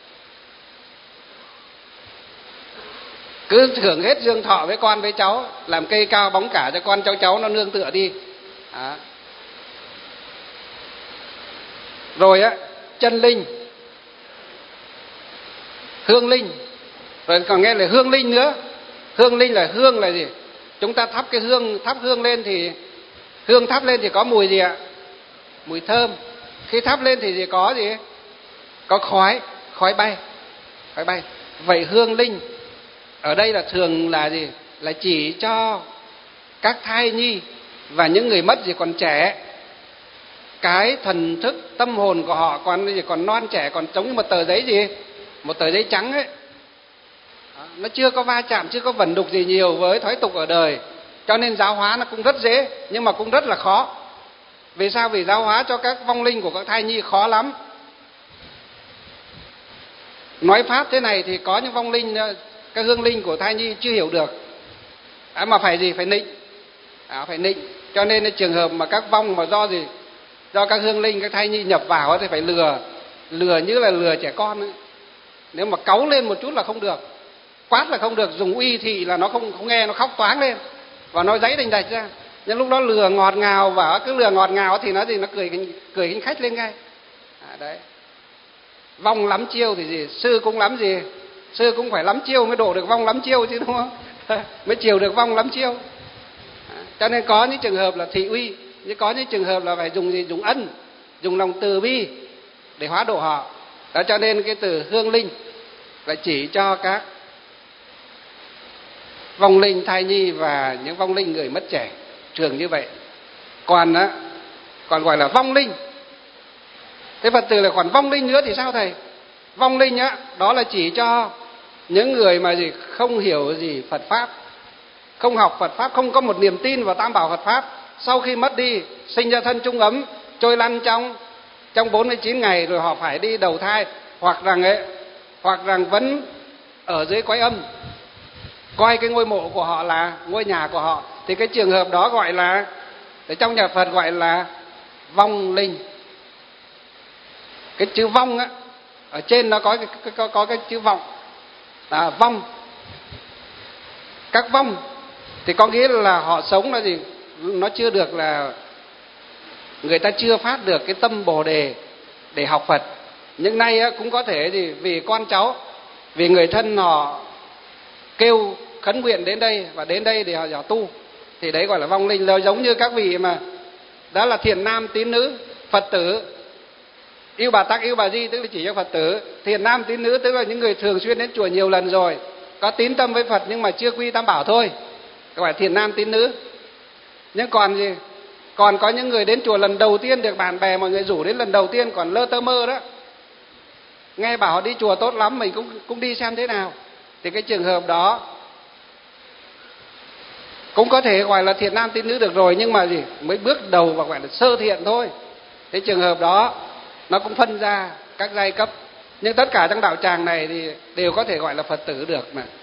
Cứ hưởng hết dương thọ với con với cháu, làm cây cao bóng cả cho con cháu cháu nó nương tựa đi. Đó. Rồi á, chân linh, hương linh, rồi còn nghe là hương linh nữa. Hương linh là hương là gì? Chúng ta thắp cái hương, thắp hương lên thì hương thắp lên thì có mùi gì ạ? Mùi thơm. Khi thắp lên thì gì có gì? Có khói, khói bay, khói bay. Vậy hương linh ở đây là thường là gì? Là chỉ cho các thai nhi và những người mất gì còn trẻ. Cái thần thức tâm hồn của họ còn gì, còn non trẻ, còn giống như một tờ giấy gì? Một tờ giấy trắng ấy. Nó chưa có va chạm, chưa có vẩn đục gì nhiều với thói tục ở đời. Cho nên giáo hóa nó cũng rất dễ, nhưng mà cũng rất là khó. Vì sao? Vì giáo hóa cho các vong linh của các thai nhi khó lắm. Nói pháp thế này thì có những vong linh, các hương linh của thai nhi chưa hiểu được. À, mà phải gì? Phải nịnh. À, phải nịnh. Cho nên cái trường hợp mà các vong mà do gì? Do các hương linh, các thai nhi nhập vào thì phải lừa. Lừa như là lừa trẻ con ấy. Nếu mà cáu lên một chút là không được, quát là không được, dùng uy thị là nó không, không nghe, nó khóc toáng lên và nó giãy đành đạch ra. Nhưng lúc đó lừa ngọt ngào, và cứ lừa ngọt ngào thì nó gì? Nó cười cười khinh khách lên ngay. À, đấy. Vong lắm chiêu thì gì? Sư cũng lắm gì? Sư cũng phải lắm chiêu mới đổ được vong lắm chiêu chứ, đúng không? Mới chiều được vong lắm chiêu. À, cho nên có những trường hợp là thị uy, nhưng có những trường hợp là phải dùng gì? Dùng ân, dùng lòng từ bi để hóa độ họ. Đó, cho nên cái từ hương linh là chỉ cho các vong linh thai nhi và những vong linh người mất trẻ, thường như vậy. Còn á, còn gọi là vong linh. Thế Phật tử là còn vong linh nữa thì sao thầy? Vong linh á, đó là chỉ cho những người mà gì không hiểu gì Phật pháp, không học Phật pháp, không có một niềm tin vào tam bảo Phật pháp. Sau khi mất đi, sinh ra thân trung ấm, trôi lăn trong trong bốn mươi chín ngày rồi họ phải đi đầu thai, hoặc rằng ấy, hoặc rằng vẫn ở dưới cõi âm, coi cái ngôi mộ của họ là ngôi nhà của họ, thì cái trường hợp đó gọi là, ở trong nhà Phật gọi là vong linh. Cái chữ vong á, ở trên nó có cái, có, có cái chữ vọng, là vong. Các vong thì có nghĩa là họ sống là gì? Nó chưa được, là người ta chưa phát được cái tâm Bồ đề để học Phật. Nhưng nay á, cũng có thể gì vì con cháu, vì người thân họ kêu khấn nguyện đến đây, và đến đây để họ, họ tu, thì đấy gọi là vong linh. Là giống như các vị mà đó là thiện nam tín nữ Phật tử, yêu Bà Tắc yêu Bà Di tức là chỉ cho Phật tử, thiện nam tín nữ tức là những người thường xuyên đến chùa nhiều lần rồi, có tín tâm với Phật nhưng mà chưa quy tam bảo thôi, gọi là thiện nam tín nữ. Nhưng còn gì, còn có những người đến chùa lần đầu tiên, được bạn bè mọi người rủ đến lần đầu tiên, còn lơ tơ mơ đó, nghe bảo họ đi chùa tốt lắm, mình cũng cũng đi xem thế nào, thì cái trường hợp đó cũng có thể gọi là thiện nam tín nữ được rồi, nhưng mà gì, mới bước đầu và gọi là sơ thiện thôi. Thế trường hợp đó nó cũng phân ra các giai cấp, nhưng tất cả trong đạo tràng này thì đều có thể gọi là Phật tử được mà.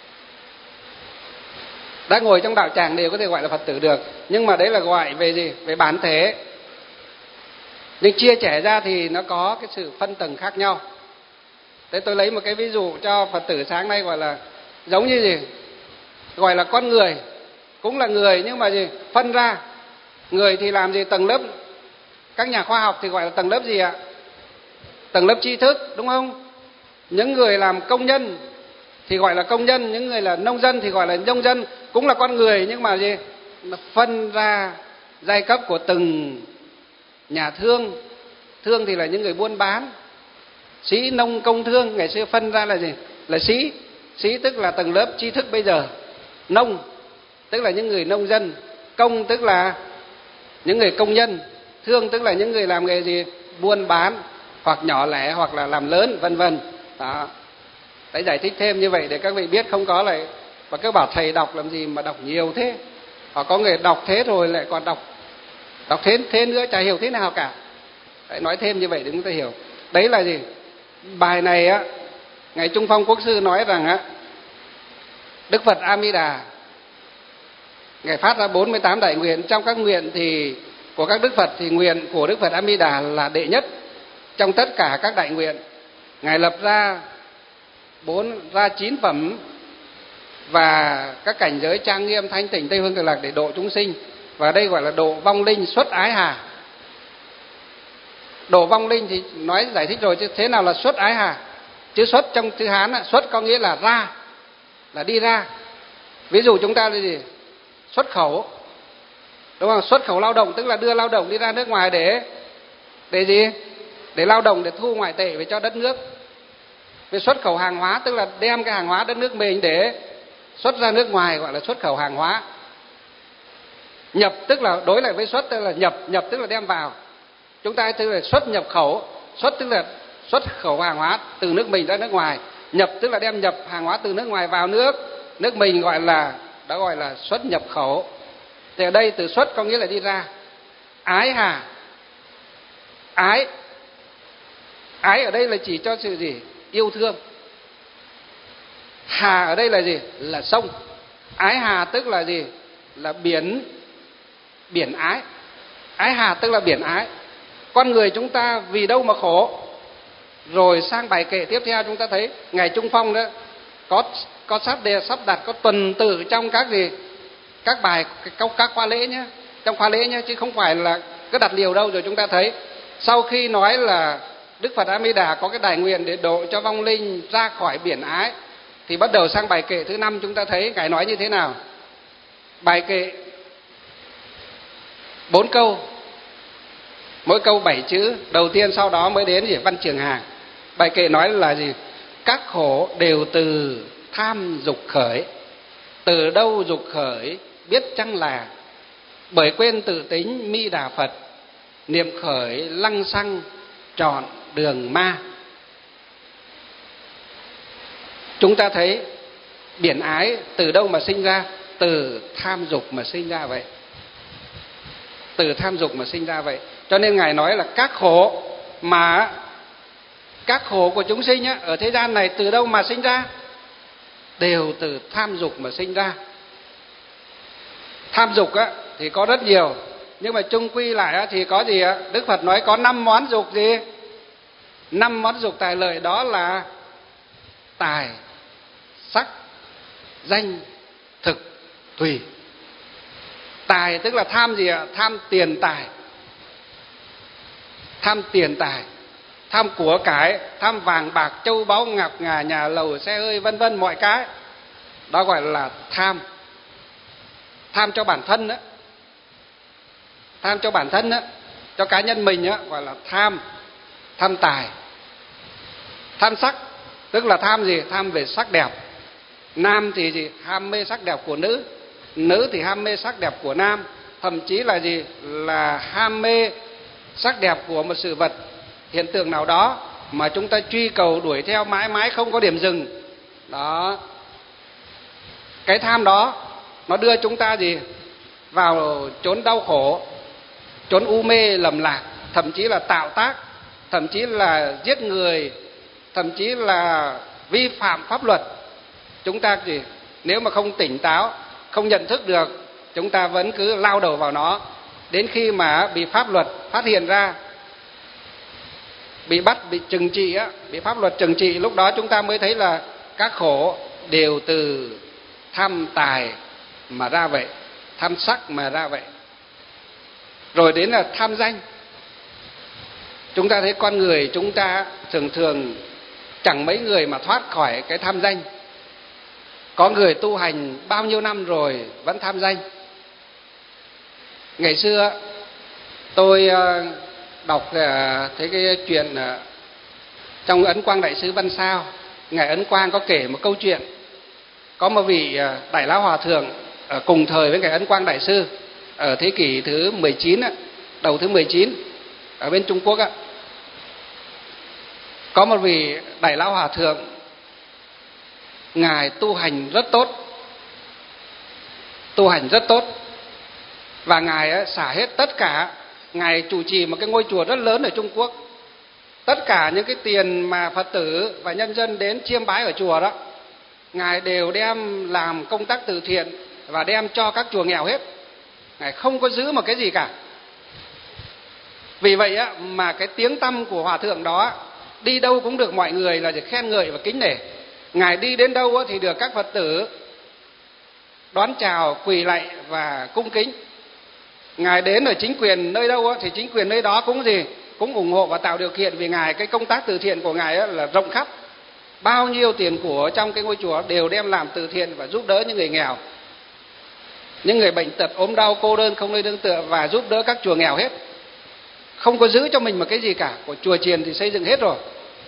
Đã ngồi trong đạo tràng đều có thể gọi là Phật tử được, nhưng mà đấy là gọi về gì, về bản thể. Nhưng chia sẻ ra thì nó có cái sự phân tầng khác nhau. Thế tôi lấy một cái ví dụ cho Phật tử sáng nay, gọi là giống như gì, gọi là con người, cũng là người nhưng mà gì, phân ra. Người thì làm gì, tầng lớp, các nhà khoa học thì gọi là tầng lớp gì ạ? Tầng lớp tri thức, đúng không? Những người làm công nhân thì gọi là công nhân, những người là nông dân thì gọi là nông dân, cũng là con người, nhưng mà gì, phân ra giai cấp của từng nhà thương. Thương thì là những người buôn bán, sĩ nông công thương, ngày xưa phân ra là gì, là sĩ. Sĩ tức là tầng lớp tri thức bây giờ, nông tức là những người nông dân, công tức là những người công nhân, thương tức là những người làm nghề gì, buôn bán hoặc nhỏ lẻ hoặc là làm lớn, vân vân. Đó, đấy, giải thích thêm như vậy để các vị biết, không có lại và các bảo thầy đọc làm gì mà đọc nhiều thế, hoặc có người đọc thế rồi lại còn đọc đọc thế thế nữa, chả hiểu thế nào cả. Đấy, nói thêm như vậy để chúng ta hiểu. Đấy là gì, bài này á, ngài Trung Phong Quốc sư nói rằng á, Đức Phật A Di Đà ngài phát ra bốn mươi tám đại nguyện. Trong các nguyện thì của các Đức Phật thì nguyện của Đức Phật A Di Đà là đệ nhất trong tất cả các đại nguyện. Ngài lập ra bốn ra chín phẩm và các cảnh giới trang nghiêm, thanh tịnh, Tây Phương Cực Lạc để độ chúng sinh, và đây gọi là độ vong linh xuất ái hà. Độ vong linh thì nói giải thích rồi, chứ thế nào là xuất ái hà? Chữ xuất trong chữ Hán, xuất có nghĩa là ra, là đi ra. Ví dụ chúng ta là gì, xuất khẩu, đúng không? Xuất khẩu lao động tức là đưa lao động đi ra nước ngoài để để gì? Để lao động, để thu ngoại tệ về cho đất nước. Về xuất khẩu hàng hóa tức là đem cái hàng hóa đất nước mình để xuất ra nước ngoài, gọi là xuất khẩu hàng hóa. Nhập tức là đối lại với xuất, tức là nhập, nhập tức là đem vào. Chúng ta tức là xuất nhập khẩu, xuất tức là xuất khẩu hàng hóa từ nước mình ra nước ngoài, nhập tức là đem nhập hàng hóa từ nước ngoài vào nước nước mình, gọi là đó gọi là xuất nhập khẩu. Thì ở đây từ xuất có nghĩa là đi ra. Ái hà, ái ái ở đây là chỉ cho sự gì, yêu thương. Hà ở đây là gì, là sông. Ái hà tức là gì, là biển, biển ái. Ái hà tức là biển ái. Con người chúng ta vì đâu mà khổ. Rồi sang bài kệ tiếp theo chúng ta thấy ngài Trung Phong đó có có sắp đề sắp đặt có tuần tự trong các gì, các bài các, các khóa lễ nhé, trong khóa lễ nhé, chứ không phải là cứ đặt liều đâu. Rồi chúng ta thấy sau khi nói là Đức Phật A Di Đà có cái đại nguyện để độ cho vong linh ra khỏi biển ái, thì bắt đầu sang bài kệ thứ năm chúng ta thấy ngài nói như thế nào. Bài kệ bốn câu, mỗi câu bảy chữ đầu tiên, sau đó mới đến gì, văn trường hàng. Bài kệ nói là gì, các khổ đều từ tham dục khởi, từ đâu dục khởi biết chăng là, bởi quên tự tính mi đà Phật, niệm khởi lăng xăng trọn đường ma. Chúng ta thấy biển ái từ đâu mà sinh ra? Từ tham dục mà sinh ra vậy. Từ tham dục mà sinh ra vậy. Cho nên ngài nói là các khổ mà các khổ của chúng sinh á, ở thế gian này từ đâu mà sinh ra? đều từ tham dục mà sinh ra. Tham dục á thì có rất nhiều, nhưng mà chung quy lại á thì có gì ạ? Đức Phật nói có năm món dục gì? Năm món dục tài lợi, đó là tài, sắc, danh, thực, thùy. Tài tức là tham gì ạ? Tham tiền tài. Tham tiền tài, tham của cải, tham vàng bạc châu báu ngọc ngà nhà lầu xe hơi vân vân mọi cái. Đó gọi là tham. Tham cho bản thân đó. Tham cho bản thân đó, cho cá nhân mình đó, gọi là tham. Tham tài. Tham sắc tức là tham gì? Tham về sắc đẹp. Nam thì gì? Ham mê sắc đẹp của nữ. Nữ thì ham mê sắc đẹp của nam. Thậm chí là gì? Là ham mê sắc đẹp của một sự vật, hiện tượng nào đó mà chúng ta truy cầu đuổi theo mãi mãi không có điểm dừng. Đó. Cái tham đó nó đưa chúng ta gì? Vào chốn đau khổ, chốn u mê lầm lạc, thậm chí là tạo tác, thậm chí là giết người, thậm chí là vi phạm pháp luật. Chúng ta gì? Nếu mà không tỉnh táo, không nhận thức được, chúng ta vẫn cứ lao đầu vào nó. Đến khi mà bị pháp luật phát hiện ra, bị bắt, bị trừng trị á, bị pháp luật trừng trị, lúc đó chúng ta mới thấy là các khổ đều từ tham tài mà ra vậy, tham sắc mà ra vậy. Rồi đến là tham danh. Chúng ta thấy con người chúng ta thường thường chẳng mấy người mà thoát khỏi cái tham danh. Có người tu hành bao nhiêu năm rồi vẫn tham danh. Ngày xưa tôi đọc thấy cái chuyện trong Ấn Quang Đại Sư Văn Sao, ngài Ấn Quang có kể một câu chuyện. Có một vị Đại Lão Hòa Thượng ở cùng thời với ngài Ấn Quang Đại Sư ở thế kỷ thứ mười chín, đầu thứ mười chín ở bên Trung Quốc. Có một vị Đại Lão Hòa Thượng, ngài tu hành rất tốt, tu hành rất tốt. Và ngài xả hết tất cả, ngài chủ trì một cái ngôi chùa rất lớn ở Trung Quốc. Tất cả những cái tiền mà Phật tử và nhân dân đến chiêm bái ở chùa đó, ngài đều đem làm công tác từ thiện và đem cho các chùa nghèo hết. Ngài không có giữ một cái gì cả. Vì vậy á, mà cái tiếng tăm của Hòa Thượng đó đi đâu cũng được mọi người là khen ngợi và kính nể. Ngài đi đến đâu á, thì được các Phật tử đón chào, quỳ lạy và cung kính. Ngài đến ở chính quyền nơi đâu á, thì chính quyền nơi đó cũng gì? Cũng ủng hộ và tạo điều kiện, vì ngài cái công tác từ thiện của ngài á, là rộng khắp. Bao nhiêu tiền của trong cái ngôi chùa đều đem làm từ thiện và giúp đỡ những người nghèo, những người bệnh tật, ốm đau, cô đơn, không nơi nương tựa, và giúp đỡ các chùa nghèo hết. Không có giữ cho mình một cái gì cả. Của chùa chiền thì xây dựng hết rồi.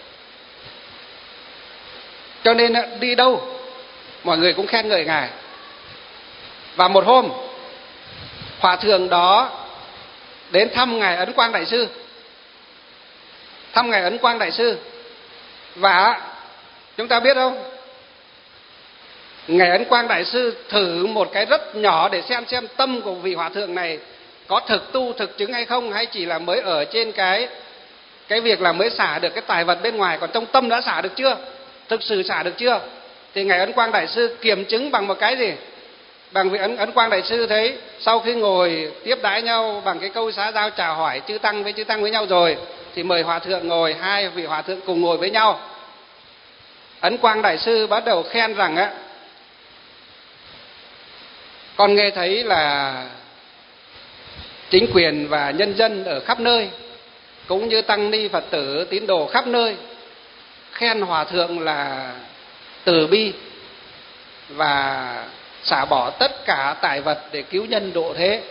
Cho nên đi đâu mọi người cũng khen ngợi ngài. Và một hôm, Hòa Thượng đó đến thăm ngài Ấn Quang Đại Sư. Thăm ngài Ấn Quang Đại Sư. Và chúng ta biết không, ngài Ấn Quang Đại Sư thử một cái rất nhỏ để xem xem tâm của vị Hòa Thượng này có thực tu thực chứng hay không, hay chỉ là mới ở trên cái cái việc là mới xả được cái tài vật bên ngoài, còn trong tâm đã xả được chưa, thực sự xả được chưa. Thì ngài Ấn Quang Đại Sư kiểm chứng bằng một cái gì? Bằng vị Ấn, Ấn Quang Đại Sư thấy sau khi ngồi tiếp đãi nhau bằng cái câu xã giao chào hỏi chư tăng với chư tăng với nhau rồi, thì mời Hòa Thượng ngồi, hai vị Hòa Thượng cùng ngồi với nhau. Ấn Quang Đại Sư bắt đầu khen rằng á, con nghe thấy là chính quyền và nhân dân ở khắp nơi, cũng như tăng ni Phật tử tín đồ khắp nơi khen Hòa Thượng là từ bi và xả bỏ tất cả tài vật để cứu nhân độ thế.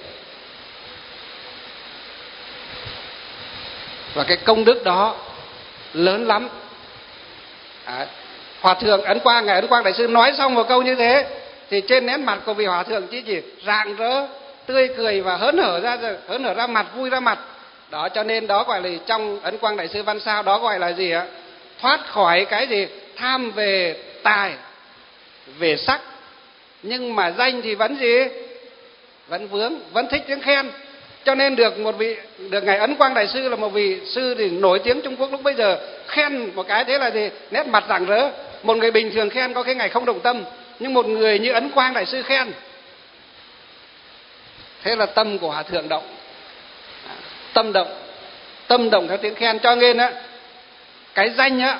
Và cái công đức đó lớn lắm. À, Hòa Thượng Ấn Quang, ngài Ấn Quang Đại Sư nói xong một câu như thế, thì trên nét mặt của vị Hòa Thượng chỉ chỉ rạng rỡ, tươi cười và hớn hở ra, hớn hở ra mặt, vui ra mặt. Đó, cho nên đó gọi là trong Ấn Quang Đại Sư Văn Sao đó gọi là gì ạ? Thoát khỏi cái gì? Tham về tài, về sắc, nhưng mà danh thì vẫn gì? Vẫn vướng, vẫn thích tiếng khen. Cho nên được một vị, được ngài Ấn Quang Đại Sư là một vị sư thì nổi tiếng Trung Quốc lúc bây giờ, khen một cái thế là gì? Nét mặt rạng rỡ. Một người bình thường khen có cái ngày không động tâm, nhưng một người như Ấn Quang Đại sư khen, thế là tâm của Hòa thượng động. Tâm động, tâm động theo tiếng khen. Cho nên á, cái danh á,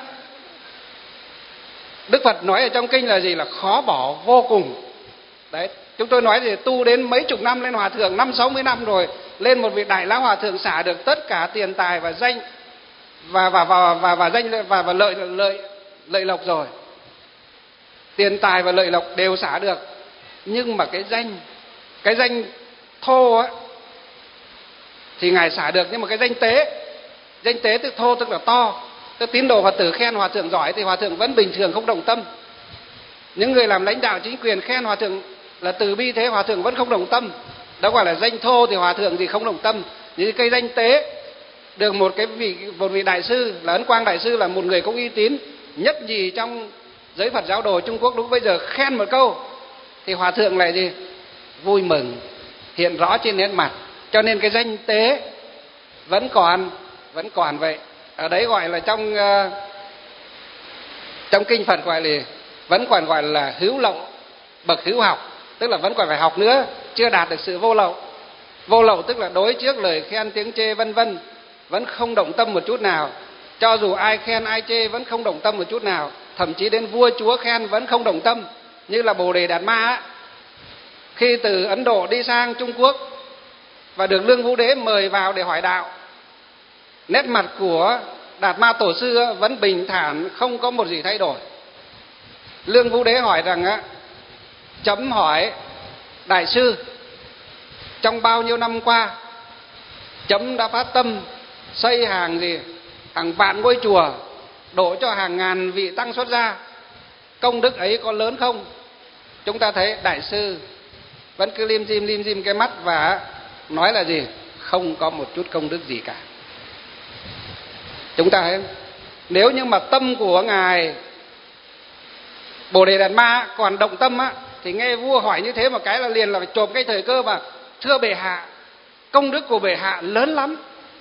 Đức Phật nói ở trong kinh là gì? Là khó bỏ vô cùng. Đấy, chúng tôi nói thì tu đến mấy chục năm, lên hòa thượng năm sáu mươi năm rồi, lên một vị đại lão hòa thượng xả được tất cả tiền tài và danh và và và và, và danh và và lợi lợi lợi lộc rồi. Tiền tài và lợi lộc đều xả được, nhưng mà cái danh, cái danh thô á thì ngài xả được, nhưng mà cái danh tế, danh tế tức thô tức là to, tức tín đồ Phật tử khen hòa thượng giỏi thì hòa thượng vẫn bình thường không động tâm. Những người làm lãnh đạo chính quyền khen hòa thượng là từ bi thế, hòa thượng vẫn không động tâm. Đó gọi là danh thô thì hòa thượng thì không động tâm. Như cây danh tế được một cái vị một vị đại sư là Ấn Quang Đại sư, là một người có uy tín nhất nhì trong giới Phật giáo đồ Trung Quốc lúc bây giờ, khen một câu thì hòa thượng lại gì? Vui mừng hiện rõ trên nét mặt. Cho nên cái danh tế vẫn còn vẫn còn vậy. Ở đấy gọi là trong uh, trong kinh Phật gọi là vẫn còn gọi là hữu lậu bậc hữu học, tức là vẫn còn phải học nữa, chưa đạt được sự vô lậu. Vô lậu tức là đối trước lời khen tiếng chê vân vân vẫn không động tâm một chút nào. Cho dù ai khen ai chê vẫn không động tâm một chút nào. Thậm chí đến vua chúa khen vẫn không động tâm. Như là Bồ Đề Đạt Ma á, khi từ Ấn Độ đi sang Trung Quốc và được Lương Vũ Đế mời vào để hỏi đạo, nét mặt của Đạt Ma Tổ sư vẫn bình thản, không có một gì thay đổi. Lương Vũ Đế hỏi rằng á, chấm hỏi đại sư, trong bao nhiêu năm qua chấm đã phát tâm xây hàng gì hàng vạn ngôi chùa, đổ cho hàng ngàn vị tăng xuất gia, công đức ấy có lớn không? Chúng ta thấy đại sư vẫn cứ lim dim lim dim cái mắt và nói là gì? Không có một chút công đức gì cả. Chúng ta thấy, nếu như mà tâm của ngài Bồ Đề Đạt Ma còn động tâm á, thì nghe vua hỏi như thế một cái là liền là phải chộp cái thời cơ mà thưa bệ hạ, công đức của bệ hạ lớn lắm.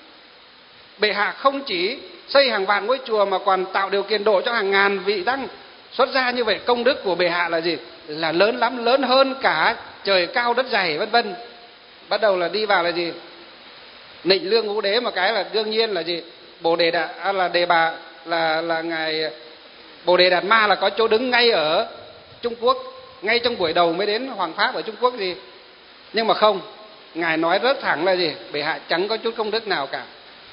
Bệ hạ không chỉ xây hàng vạn ngôi chùa mà còn tạo điều kiện độ cho hàng ngàn vị tăng xuất gia, như vậy công đức của bệ hạ là gì? Là lớn lắm, lớn hơn cả trời cao đất dày vân vân. Bắt đầu là đi vào là gì? Nịnh Lương Vũ Đế một cái là đương nhiên là gì? Bồ Đề Đạt à, là đề bà là là ngài Bồ Đề Đạt Ma là có chỗ đứng ngay ở Trung Quốc, ngay trong buổi đầu mới đến Hoàng Pháp ở Trung Quốc gì. Nhưng mà không, ngài nói rất thẳng là gì? Bệ hạ chẳng có chút công đức nào cả.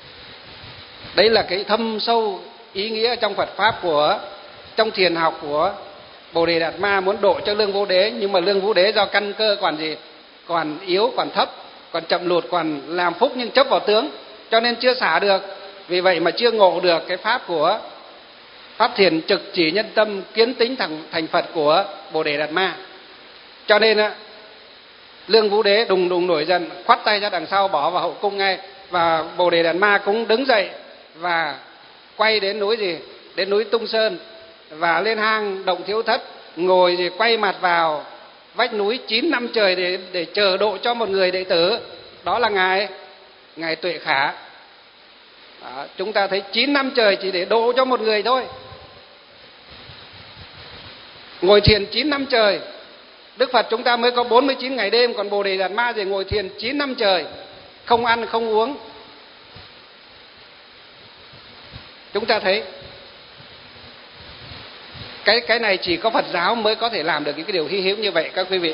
Đấy là cái thâm sâu ý nghĩa trong Phật pháp của, trong thiền học của Bồ Đề Đạt Ma muốn độ cho Lương Vũ Đế. Nhưng mà Lương Vũ Đế do căn cơ còn gì? Còn yếu, còn thấp, còn chậm lụt, còn làm phúc nhưng chấp vào tướng, cho nên chưa xả được. Vì vậy mà chưa ngộ được cái pháp của pháp thiền trực chỉ nhân tâm kiến tính thành, thành Phật của Bồ Đề Đạt Ma. Cho nên á, Lương Vũ Đế đùng đùng nổi giận, khoắt tay ra đằng sau bỏ vào hậu cung ngay. Và Bồ Đề Đạt Ma cũng đứng dậy và quay đến núi gì? Đến núi Tung Sơn và lên hang Động Thiếu Thất, ngồi gì quay mặt vào vách núi chín năm trời để để chờ độ cho một người đệ tử. Đó là ngài ngài Tuệ Khả. Đó, chúng ta thấy chín năm trời chỉ để độ cho một người thôi. Ngồi thiền chín năm trời. Đức Phật chúng ta mới có bốn mươi chín ngày đêm, còn Bồ Đề Đạt Ma thì ngồi thiền chín năm trời, không ăn không uống. Chúng ta thấy cái cái này chỉ có Phật giáo mới có thể làm được những cái điều hy hữu như vậy các quý vị.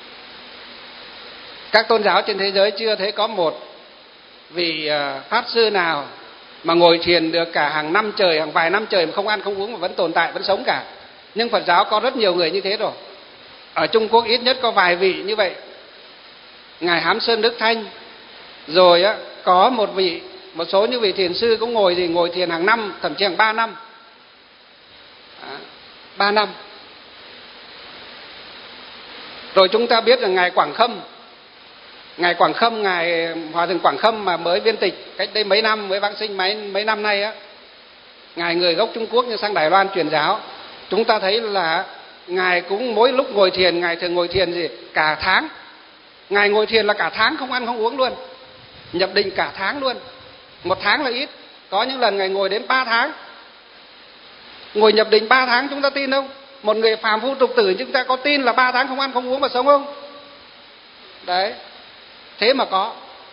Các tôn giáo trên thế giới chưa thấy có một vị pháp sư nào mà ngồi thiền được cả hàng năm trời, hàng vài năm trời mà không ăn không uống mà vẫn tồn tại, vẫn sống cả. Nhưng Phật giáo có rất nhiều người như thế rồi. Ở Trung Quốc ít nhất có vài vị như vậy. Ngài Hám Sơn Đức Thanh, rồi á, có một vị, một số những vị thiền sư cũng ngồi gì ngồi thiền hàng năm, thậm chí hàng ba năm. Ba năm. Rồi chúng ta biết rằng ngài Quảng Khâm, ngài Quảng Khâm, ngài Hòa thượng Quảng Khâm mà mới viên tịch cách đây mấy năm, mới vãng sinh mấy mấy năm nay á, ngài người gốc Trung Quốc nhưng sang Đài Loan truyền giáo. Chúng ta thấy là ngài cũng mỗi lúc ngồi thiền, ngài thường ngồi thiền gì cả tháng. Ngài ngồi thiền là cả tháng không ăn không uống luôn, nhập định cả tháng luôn. Một tháng là ít, có những lần ngài ngồi đến ba tháng. Ngồi nhập định ba tháng chúng ta tin không? Một người phàm phu tục tử chúng ta có tin là ba tháng không ăn không uống mà sống không? Đấy, thế mà có.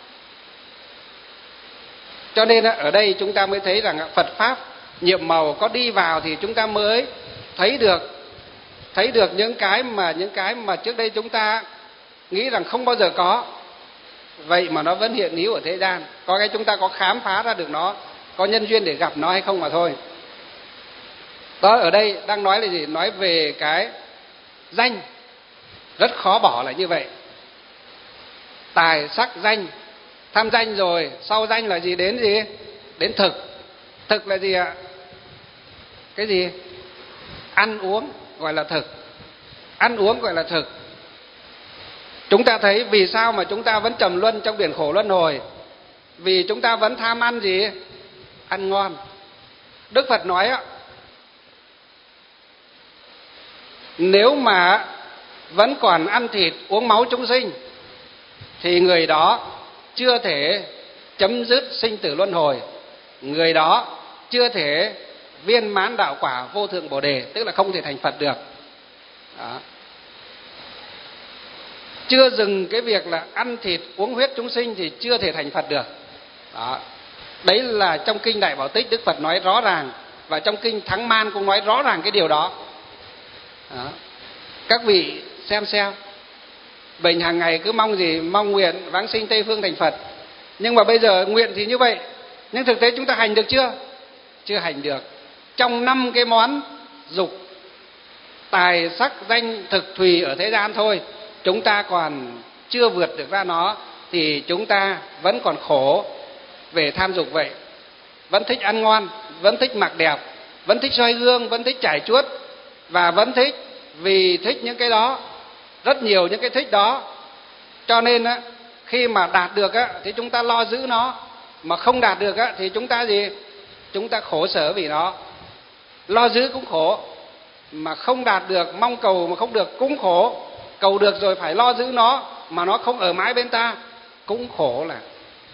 Cho nên ở đây chúng ta mới thấy rằng Phật Pháp nhiệm màu có đi vào thì chúng ta mới thấy được thấy được những cái mà những cái mà trước đây chúng ta nghĩ rằng không bao giờ có. Vậy mà nó vẫn hiện hữu ở thế gian. Có cái chúng ta có khám phá ra được nó, có nhân duyên để gặp nó hay không mà thôi. Đó, ở đây đang nói là gì? Nói về cái danh, rất khó bỏ là như vậy. Tài sắc danh, tham danh rồi, sau danh là gì? Đến gì? Đến thực. Thực là gì ạ? Cái gì? Ăn uống gọi là thực. Ăn uống gọi là thực. Chúng ta thấy vì sao mà chúng ta vẫn trầm luân trong biển khổ luân hồi? Vì chúng ta vẫn tham ăn gì? Ăn ngon. Đức Phật nói ạ, nếu mà vẫn còn ăn thịt uống máu chúng sinh thì người đó chưa thể chấm dứt sinh tử luân hồi, người đó chưa thể viên mãn đạo quả vô thượng Bồ Đề, tức là không thể thành Phật được. Đó. Chưa dừng cái việc là ăn thịt uống huyết chúng sinh thì chưa thể thành Phật được. Đó. Đấy là trong kinh Đại Bảo Tích Đức Phật nói rõ ràng, và trong kinh Thắng Man cũng nói rõ ràng cái điều đó. Đó. Các vị xem xem, bệnh hàng ngày cứ mong gì? Mong nguyện vãng sinh Tây Phương thành Phật. Nhưng mà bây giờ nguyện thì như vậy, nhưng thực tế chúng ta hành được chưa? Chưa hành được. Trong năm cái món dục tài sắc danh thực thùy ở thế gian thôi, chúng ta còn chưa vượt được ra nó, thì chúng ta vẫn còn khổ về tham dục vậy. Vẫn thích ăn ngon, vẫn thích mặc đẹp, vẫn thích soi gương, vẫn thích trải chuốt, và vẫn thích vì thích những cái đó, rất nhiều những cái thích đó. Cho nên á, khi mà đạt được á, thì chúng ta lo giữ nó, mà không đạt được á, thì chúng ta gì? Chúng ta khổ sở vì nó. Lo giữ cũng khổ, mà không đạt được, mong cầu mà không được cũng khổ. Cầu được rồi phải lo giữ nó, mà nó không ở mãi bên ta cũng khổ là.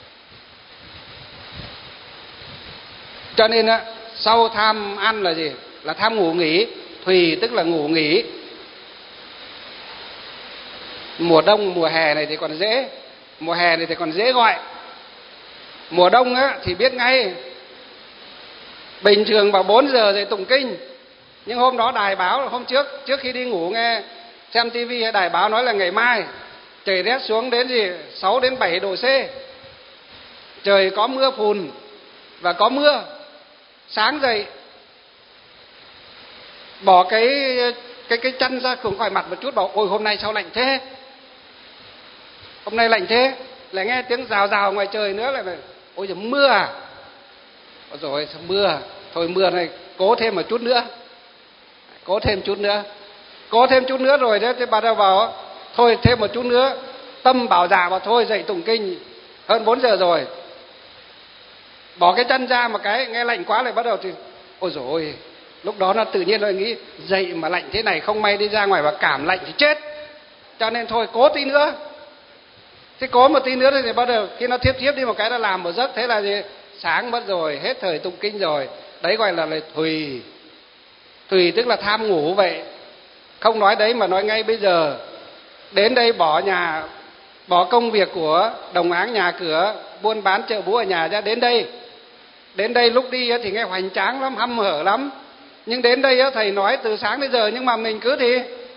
Cho nên á, sau tham ăn là gì? Là tham ngủ nghỉ. Thùy tức là ngủ nghỉ. Mùa đông, mùa hè này thì còn dễ, mùa hè này thì còn dễ gọi. Mùa đông á thì biết ngay, bình thường vào bốn giờ thì tụng kinh, nhưng hôm đó đài báo, hôm trước trước khi đi ngủ nghe xem tivi hay đài báo nói là ngày mai trời rét xuống đến gì sáu đến bảy độ C, trời có mưa phùn và có mưa. Sáng dậy bỏ cái cái cái chân ra cùng khỏi mặt một chút, bảo ôi hôm nay sao lạnh thế, hôm nay lạnh thế, lại nghe tiếng rào rào ngoài trời nữa, lại ôi giời mưa à, rồi sao mưa, thôi mưa này cố thêm một chút nữa, cố thêm chút nữa, cố thêm chút nữa rồi đấy, thì bà đầu bảo thôi thêm một chút nữa, tâm bảo dạ vào thôi dậy tụng kinh, hơn bốn giờ rồi, bỏ cái chân ra một cái nghe lạnh quá lại bắt đầu thì ôi dồi ôi, lúc đó nó tự nhiên nó nghĩ dậy mà lạnh thế này không may đi ra ngoài và cảm lạnh thì chết, cho nên thôi cố tí nữa. Thế cố một tí nữa thì bắt đầu khi nó thiếp thiếp đi một cái nó làm một giấc, thế là gì? Sáng mất rồi, hết thời tụng kinh rồi. Đấy gọi là, là thùy. Thùy tức là tham ngủ vậy. Không nói đấy mà nói ngay bây giờ. Đến đây bỏ nhà, bỏ công việc của đồng áng nhà cửa, buôn bán chợ búa ở nhà ra đến đây. Đến đây lúc đi thì nghe hoành tráng lắm, hăm hở lắm. Nhưng đến đây thầy nói từ sáng đến giờ, nhưng mà mình cứ thì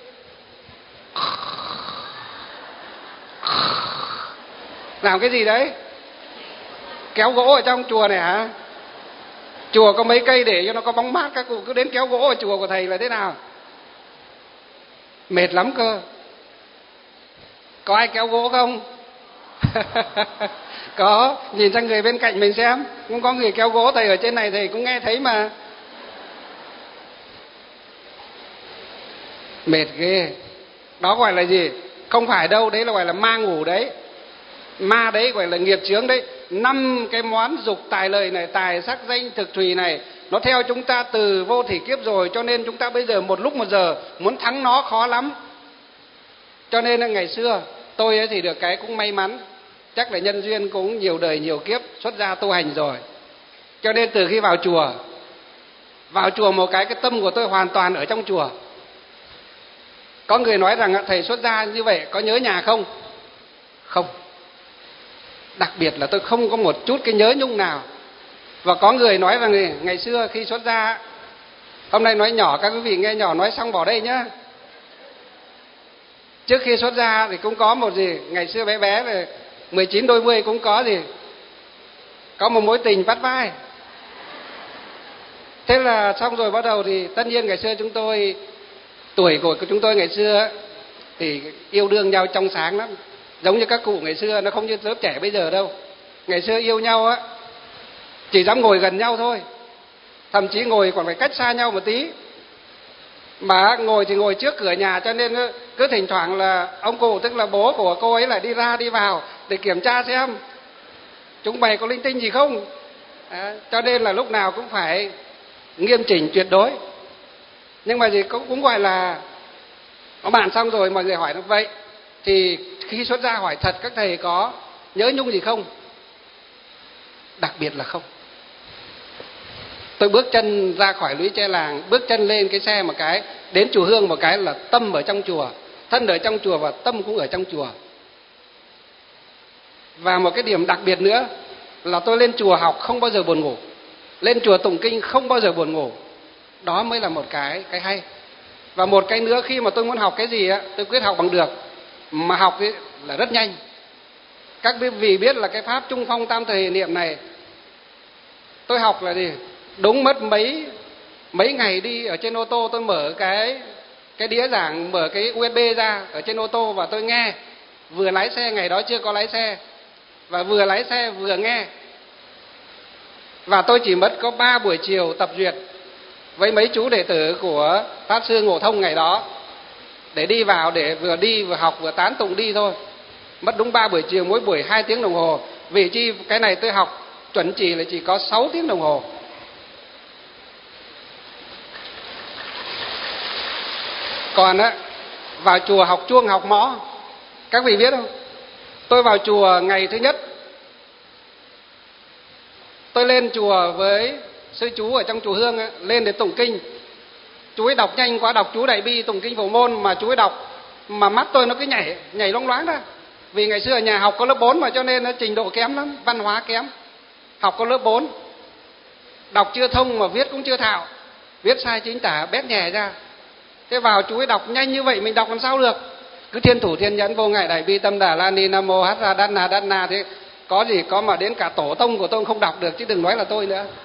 làm cái gì đấy? Kéo gỗ ở trong chùa này hả? Chùa có mấy cây để cho nó có bóng mát, các cụ cứ đến kéo gỗ ở chùa của thầy là thế nào? Mệt lắm cơ. Có ai kéo gỗ không? Có, nhìn sang người bên cạnh mình xem, cũng có người kéo gỗ, thầy ở trên này thầy cũng nghe thấy mà. Mệt ghê. Đó gọi là gì? Không phải đâu, đấy là gọi là ma ngủ đấy. Ma đấy gọi là nghiệp chướng đấy. Năm cái món dục tài lợi này, tài sắc danh thực thùy này, nó theo chúng ta từ vô thỉ kiếp rồi, cho nên chúng ta bây giờ một lúc một giờ muốn thắng nó khó lắm. Cho nên là ngày xưa tôi ấy thì được cái cũng may mắn, chắc là nhân duyên cũng nhiều đời nhiều kiếp xuất gia tu hành rồi. Cho nên từ khi vào chùa Vào chùa một cái cái tâm của tôi hoàn toàn ở trong chùa. Có người nói rằng thầy xuất gia như vậy có nhớ nhà không? Không. Đặc biệt là tôi không có một chút cái nhớ nhung nào. Và có người nói rằng ngày xưa khi xuất gia, hôm nay nói nhỏ các quý vị nghe nhỏ, nói xong bỏ đây nhá. Trước khi xuất gia thì cũng có một gì, ngày xưa bé bé về mười chín đôi mươi cũng có gì, có một mối tình vắt vai. Thế là xong rồi bắt đầu thì tất nhiên ngày xưa chúng tôi, tuổi của chúng tôi ngày xưa thì yêu đương nhau trong sáng lắm. Giống như các cụ ngày xưa, nó không như lớp trẻ bây giờ đâu. Ngày xưa yêu nhau á, chỉ dám ngồi gần nhau thôi. Thậm chí ngồi còn phải cách xa nhau một tí. Mà ngồi thì ngồi trước cửa nhà, cho nên cứ thỉnh thoảng là ông cụ, tức là bố của cô ấy, lại đi ra đi vào để kiểm tra xem chúng mày có linh tinh gì không. À, cho nên là lúc nào cũng phải nghiêm chỉnh tuyệt đối. Nhưng mà gì cũng, cũng gọi là có bạn. Xong rồi mọi người hỏi nó vậy thì khi xuất gia hỏi thật các thầy có nhớ nhung gì không? Đặc biệt là không. Tôi bước chân ra khỏi lũy tre làng, bước chân lên cái xe một cái, đến chùa Hương một cái là tâm ở trong chùa, thân ở trong chùa và tâm cũng ở trong chùa. Và một cái điểm đặc biệt nữa là tôi lên chùa học không bao giờ buồn ngủ, lên chùa tụng kinh không bao giờ buồn ngủ. Đó mới là một cái cái hay. Và một cái nữa, khi mà tôi muốn học cái gì á, tôi quyết học bằng được, mà học ấy là rất nhanh. Các vị biết là cái pháp Trung Phong Tam Thời Niệm này, tôi học là gì? Đúng mất mấy mấy ngày đi ở trên ô tô, tôi mở cái cái đĩa giảng, mở cái u ét bê ra ở trên ô tô và tôi nghe. Vừa lái xe, ngày đó chưa có lái xe, và vừa lái xe vừa nghe. Và tôi chỉ mất có ba buổi chiều tập duyệt với mấy chú đệ tử của Pháp Sư Ngộ Thông ngày đó, để đi vào để vừa đi vừa học vừa tán tụng đi thôi. Mất đúng ba buổi chiều, mỗi buổi hai tiếng đồng hồ. Vì chi cái này tôi học chuẩn chỉ là chỉ có sáu tiếng đồng hồ. Còn á, vào chùa học chuông học mõ, các vị biết không? Tôi vào chùa ngày thứ nhất, tôi lên chùa với sư chú ở trong chùa Hương á, lên để tụng kinh. Chú ấy đọc nhanh quá, đọc chú Đại Bi tụng kinh Phổ Môn mà chú ấy đọc mà mắt tôi nó cứ nhảy nhảy loáng loáng ra. Vì ngày xưa ở nhà học có lớp bốn mà, cho nên nó trình độ kém lắm, văn hóa kém. Học có lớp bốn, đọc chưa thông mà viết cũng chưa thạo, viết sai chính tả bét nhè ra. Thế vào chú ấy đọc nhanh như vậy mình đọc làm sao được? Cứ thiên thủ thiên nhẫn vô ngại đại bi tâm đà la ni nam mô hát ra đát na đát na, thế có gì có mà đến cả tổ tông của tôi không đọc được, chứ đừng nói là tôi nữa.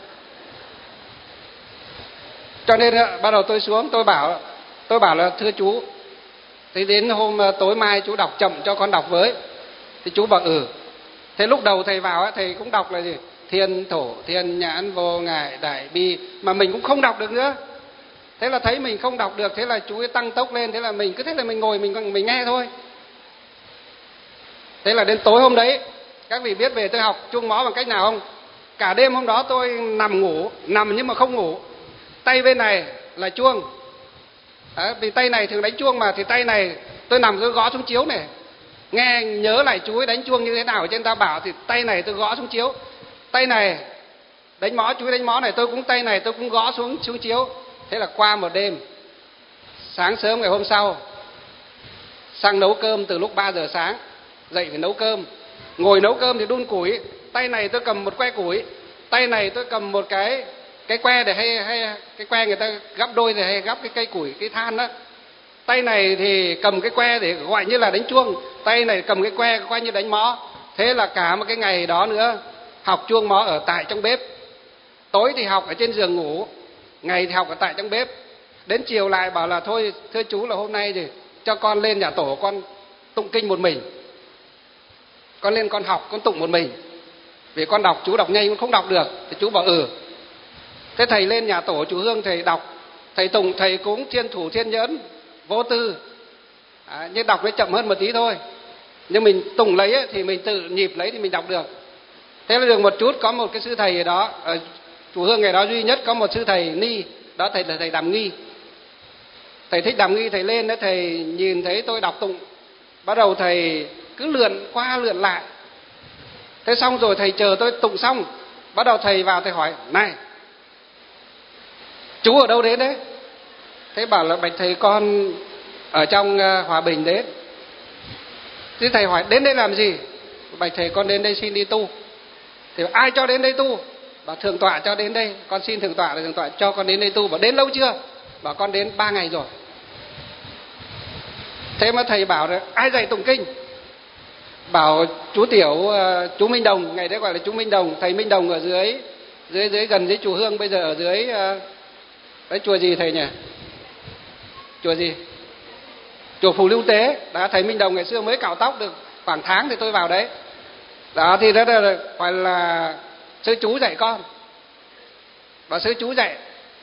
Cho nên bắt đầu tôi xuống, tôi bảo tôi bảo là thưa chú, thế đến hôm tối mai chú đọc chậm cho con đọc với. Thì chú bảo ừ. Thế lúc đầu thầy vào thầy cũng đọc là gì? Thiên thủ thiên nhãn vô ngại đại bi, mà mình cũng không đọc được nữa. Thế là thấy mình không đọc được, thế là chú ấy tăng tốc lên, thế là mình cứ thế là mình ngồi mình mình nghe thôi. Thế là đến tối hôm đấy, các vị biết về tôi học chuông mõ bằng cách nào không? Cả đêm hôm đó tôi nằm ngủ, nằm nhưng mà không ngủ. Tay bên này là chuông. Đấy, vì tay này thường đánh chuông mà, thì tay này tôi nằm tôi gõ xuống chiếu này. Nghe nhớ lại chú ấy đánh chuông như thế nào ở trên Tam Bảo, thì tay này tôi gõ xuống chiếu. Tay này đánh mõ, chú ấy đánh mõ này, tôi cũng tay này tôi cũng gõ xuống xuống chiếu. Thế là qua một đêm, sáng sớm ngày hôm sau sang nấu cơm từ lúc ba giờ sáng, dậy phải nấu cơm. Ngồi nấu cơm thì đun củi, tay này tôi cầm một que củi, tay này tôi cầm một cái cái que để hay hay cái que người ta gắp đôi thì hay gắp cái cây củi, cái than đó. Tay này thì cầm cái que để gọi như là đánh chuông, tay này cầm cái que coi như đánh mõ. Thế là cả một cái ngày đó nữa học chuông mõ ở tại trong bếp. Tối thì học ở trên giường ngủ, ngày thì học ở tại trong bếp. Đến chiều lại bảo là thôi thưa chú là hôm nay thì cho con lên nhà tổ con tụng kinh một mình. Con lên con học, con tụng một mình. Vì con đọc, chú đọc nhanh con không đọc được. Thì chú bảo ừ. Thế thầy lên nhà tổ chú Hương thầy đọc, thầy tụng, thầy cũng thiên thủ thiên nhẫn vô tư. À, nhưng đọc nó chậm hơn một tí thôi. Nhưng mình tụng lấy ấy, thì mình tự nhịp lấy thì mình đọc được. Thế là được một chút, có một cái sư thầy ở đó, ở chùa Hương ngày đó duy nhất có một sư thầy Ni, đó thầy là thầy Đàm Nghi. Thầy thích Đàm Nghi, thầy lên đó thầy nhìn thấy tôi đọc tụng, bắt đầu thầy cứ lượn qua lượn lại. Thế xong rồi thầy chờ tôi tụng xong, bắt đầu thầy vào thầy hỏi này, Chú ở đâu đến đấy? Thế bảo là bạch thầy con ở trong uh, Hòa Bình đến. Thế thầy hỏi đến đây làm gì? Bạch thầy con đến đây xin đi tu. Thì ai cho đến đây tu? Bảo thượng tọa cho đến đây. Con xin thượng tọa là thượng tọa cho con đến đây tu. Bảo đến lâu chưa? Bảo con đến ba ngày rồi. Thế mà thầy bảo là ai dạy tụng kinh? Bảo chú Tiểu, chú Minh Đồng, ngày đấy gọi là chú Minh Đồng, thầy Minh Đồng ở dưới dưới dưới gần dưới chùa Hương, bây giờ ở dưới đấy chùa gì thầy nhỉ? Chùa gì? Chùa Phù Lưu Tế. Đó, thầy Minh Đồng ngày xưa mới cạo tóc được khoảng tháng thì tôi vào đấy. Đó thì đó là gọi là sư chú dạy con. Bảo sư chú dạy.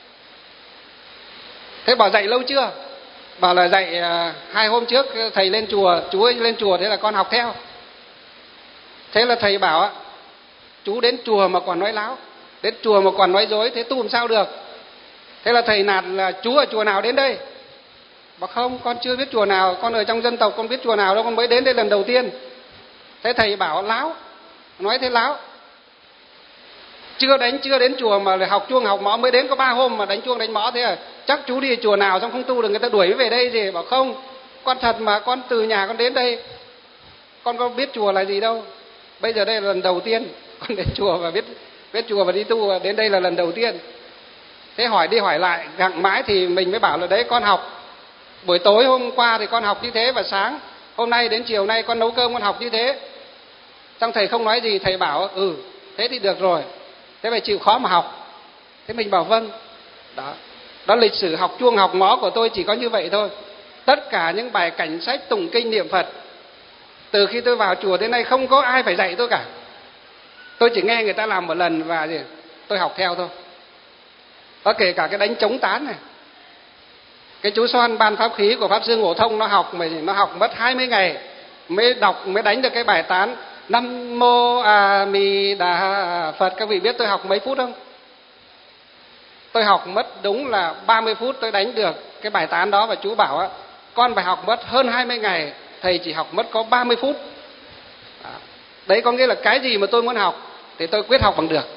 Thế bảo dạy lâu chưa? Bảo là dạy hai hôm trước thầy lên chùa, chú ấy lên chùa, thế là con học theo. Thế là thầy bảo chú đến chùa mà còn nói láo, đến chùa mà còn nói dối, thế tu làm sao được? Thế là thầy nạt là chú ở chùa nào đến đây? Bảo không, con chưa biết chùa nào, con ở trong dân tộc con biết chùa nào đâu, con mới đến đây lần đầu tiên. Thế thầy bảo láo, nói thế láo. Chưa đánh chưa đến chùa mà học chuông học mõ, mới đến có ba hôm mà đánh chuông đánh mõ thế à? Chắc chú đi chùa nào xong không tu được, người ta đuổi về đây gì? Bảo không, con thật mà, con từ nhà con đến đây, con có biết chùa là gì đâu. Bây giờ đây là lần đầu tiên con đến chùa và biết biết chùa và đi tu, đến đây là lần đầu tiên. Thế hỏi đi hỏi lại gặng mãi thì mình mới bảo là đấy, con học buổi tối hôm qua thì con học như thế, và sáng hôm nay đến chiều nay con nấu cơm con học như thế. Xong thầy không nói gì, thầy bảo ừ thế thì được rồi, thế phải chịu khó mà học. Thế mình bảo vâng. Đó, đó lịch sử học chuông học mõ của tôi chỉ có như vậy thôi. Tất cả những bài cảnh sách tụng kinh niệm Phật từ khi tôi vào chùa đến nay không có ai phải dạy tôi cả. Tôi chỉ nghe người ta làm một lần và gì tôi học theo thôi. Đó, kể cả cái đánh trống tán này, cái chú Soan ban pháp khí của Pháp Sư Ngộ Thông, nó học mà nó học mất hai mươi ngày mới đọc mới đánh được cái bài tán Nam Mô A Di Đà Phật. Các vị biết tôi học mấy phút không? Tôi học mất đúng là ba mươi phút tôi đánh được cái bài tán đó, và chú bảo á, con phải học mất hơn hai mươi ngày, thầy chỉ học mất có ba mươi phút. Đó. Đấy có nghĩa là cái gì mà tôi muốn học thì tôi quyết học bằng được.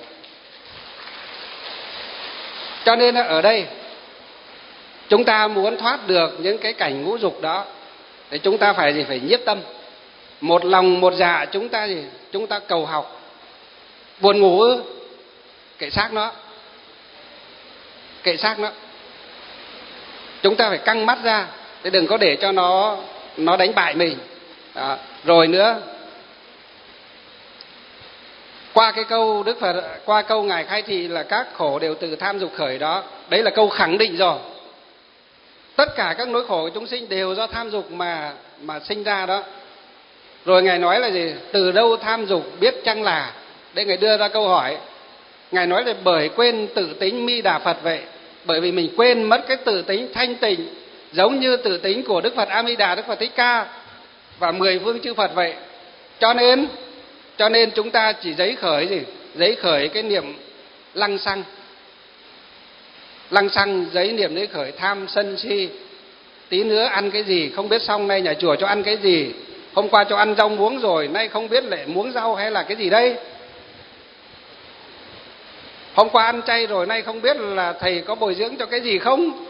Cho nên ở đây chúng ta muốn thoát được những cái cảnh ngũ dục đó thì chúng ta phải gì? Phải nhiếp tâm. Một lòng một dạ chúng ta gì? Chúng ta cầu học. Buồn ngủ ư? Kệ xác nó. Kệ xác nó. Chúng ta phải căng mắt ra để đừng có để cho nó nó đánh bại mình. Đó. Rồi nữa, qua cái câu Đức Phật, qua câu Ngài khai thị là các khổ đều từ tham dục khởi đó, đấy là câu khẳng định rồi. Tất cả các nỗi khổ của chúng sinh đều do tham dục mà mà sinh ra đó. Rồi Ngài nói là gì? Từ đâu tham dục biết chăng là? Đây Ngài đưa ra câu hỏi. Ngài nói là bởi quên tự tính Mi Đà Phật vậy. Bởi vì mình quên mất cái tự tính thanh tịnh, giống như tự tính của Đức Phật A Di Đà, Đức Phật Thích Ca và mười phương chư Phật vậy. Cho nên cho nên chúng ta chỉ giấy khởi gì? Giấy khởi cái niệm lăng xăng. Lăng xăng giấy niệm giấy khởi tham sân si. Tí nữa ăn cái gì không biết, xong nay nhà chùa cho ăn cái gì, hôm qua cho ăn rau muống rồi, nay không biết lại muống rau hay là cái gì đây. Hôm qua ăn chay rồi, nay không biết là thầy có bồi dưỡng cho cái gì không.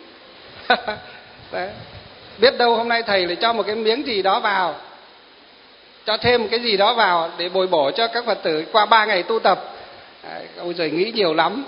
Đấy. Biết đâu hôm nay thầy lại cho một cái miếng gì đó vào, cho thêm cái gì đó vào để bồi bổ cho các Phật tử qua ba ngày tu tập. Đấy, ôi giời, nghĩ nhiều lắm.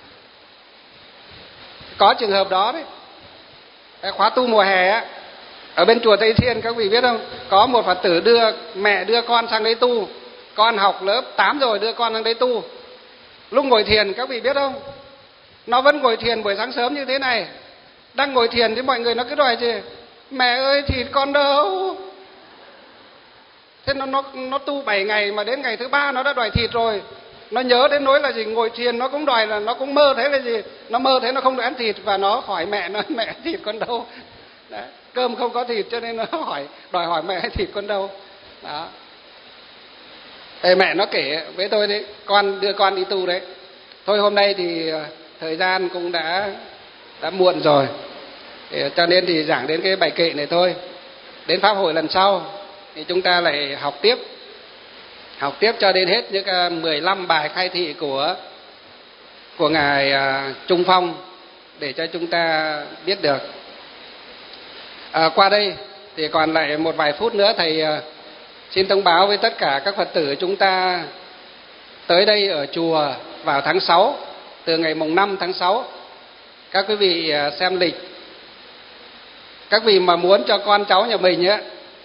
Có trường hợp đó đấy. Cái khóa tu mùa hè á, ở bên chùa Tây Thiên các vị biết không? Có một Phật tử đưa mẹ đưa con sang đấy tu. Con học lớp tám rồi, đưa con sang đấy tu. Lúc ngồi thiền các vị biết không? Nó vẫn ngồi thiền buổi sáng sớm như thế này. Đang ngồi thiền thì mọi người nó cứ đòi gì? Mẹ ơi thịt con đâu? Thế nó nó nó tu bảy ngày mà đến ngày thứ ba nó đã đòi thịt rồi. Nó nhớ đến nỗi là gì? Ngồi thiền nó cũng đòi, là nó cũng mơ thế là gì? Nó mơ thế nó không được ăn thịt và nó hỏi mẹ nó, mẹ thịt con đâu? Đấy. Cơm không có thịt cho nên nó hỏi đòi hỏi mẹ thịt con đâu. Đó. Ê, mẹ nó kể với tôi đấy, con đưa con đi tu đấy. Thôi hôm nay thì thời gian cũng đã đã muộn rồi, thì, cho nên thì giảng đến cái bài kệ này thôi. Đến pháp hội lần sau thì chúng ta lại học tiếp, học tiếp cho đến hết những mười lăm bài khai thị của của ngài Trung Phong để cho chúng ta biết được. À, qua đây thì còn lại một vài phút nữa, thầy xin thông báo với tất cả các Phật tử chúng ta tới đây ở chùa vào tháng sáu, từ ngày mùng năm tháng sáu. Các quý vị xem lịch. Các vị mà muốn cho con cháu nhà mình á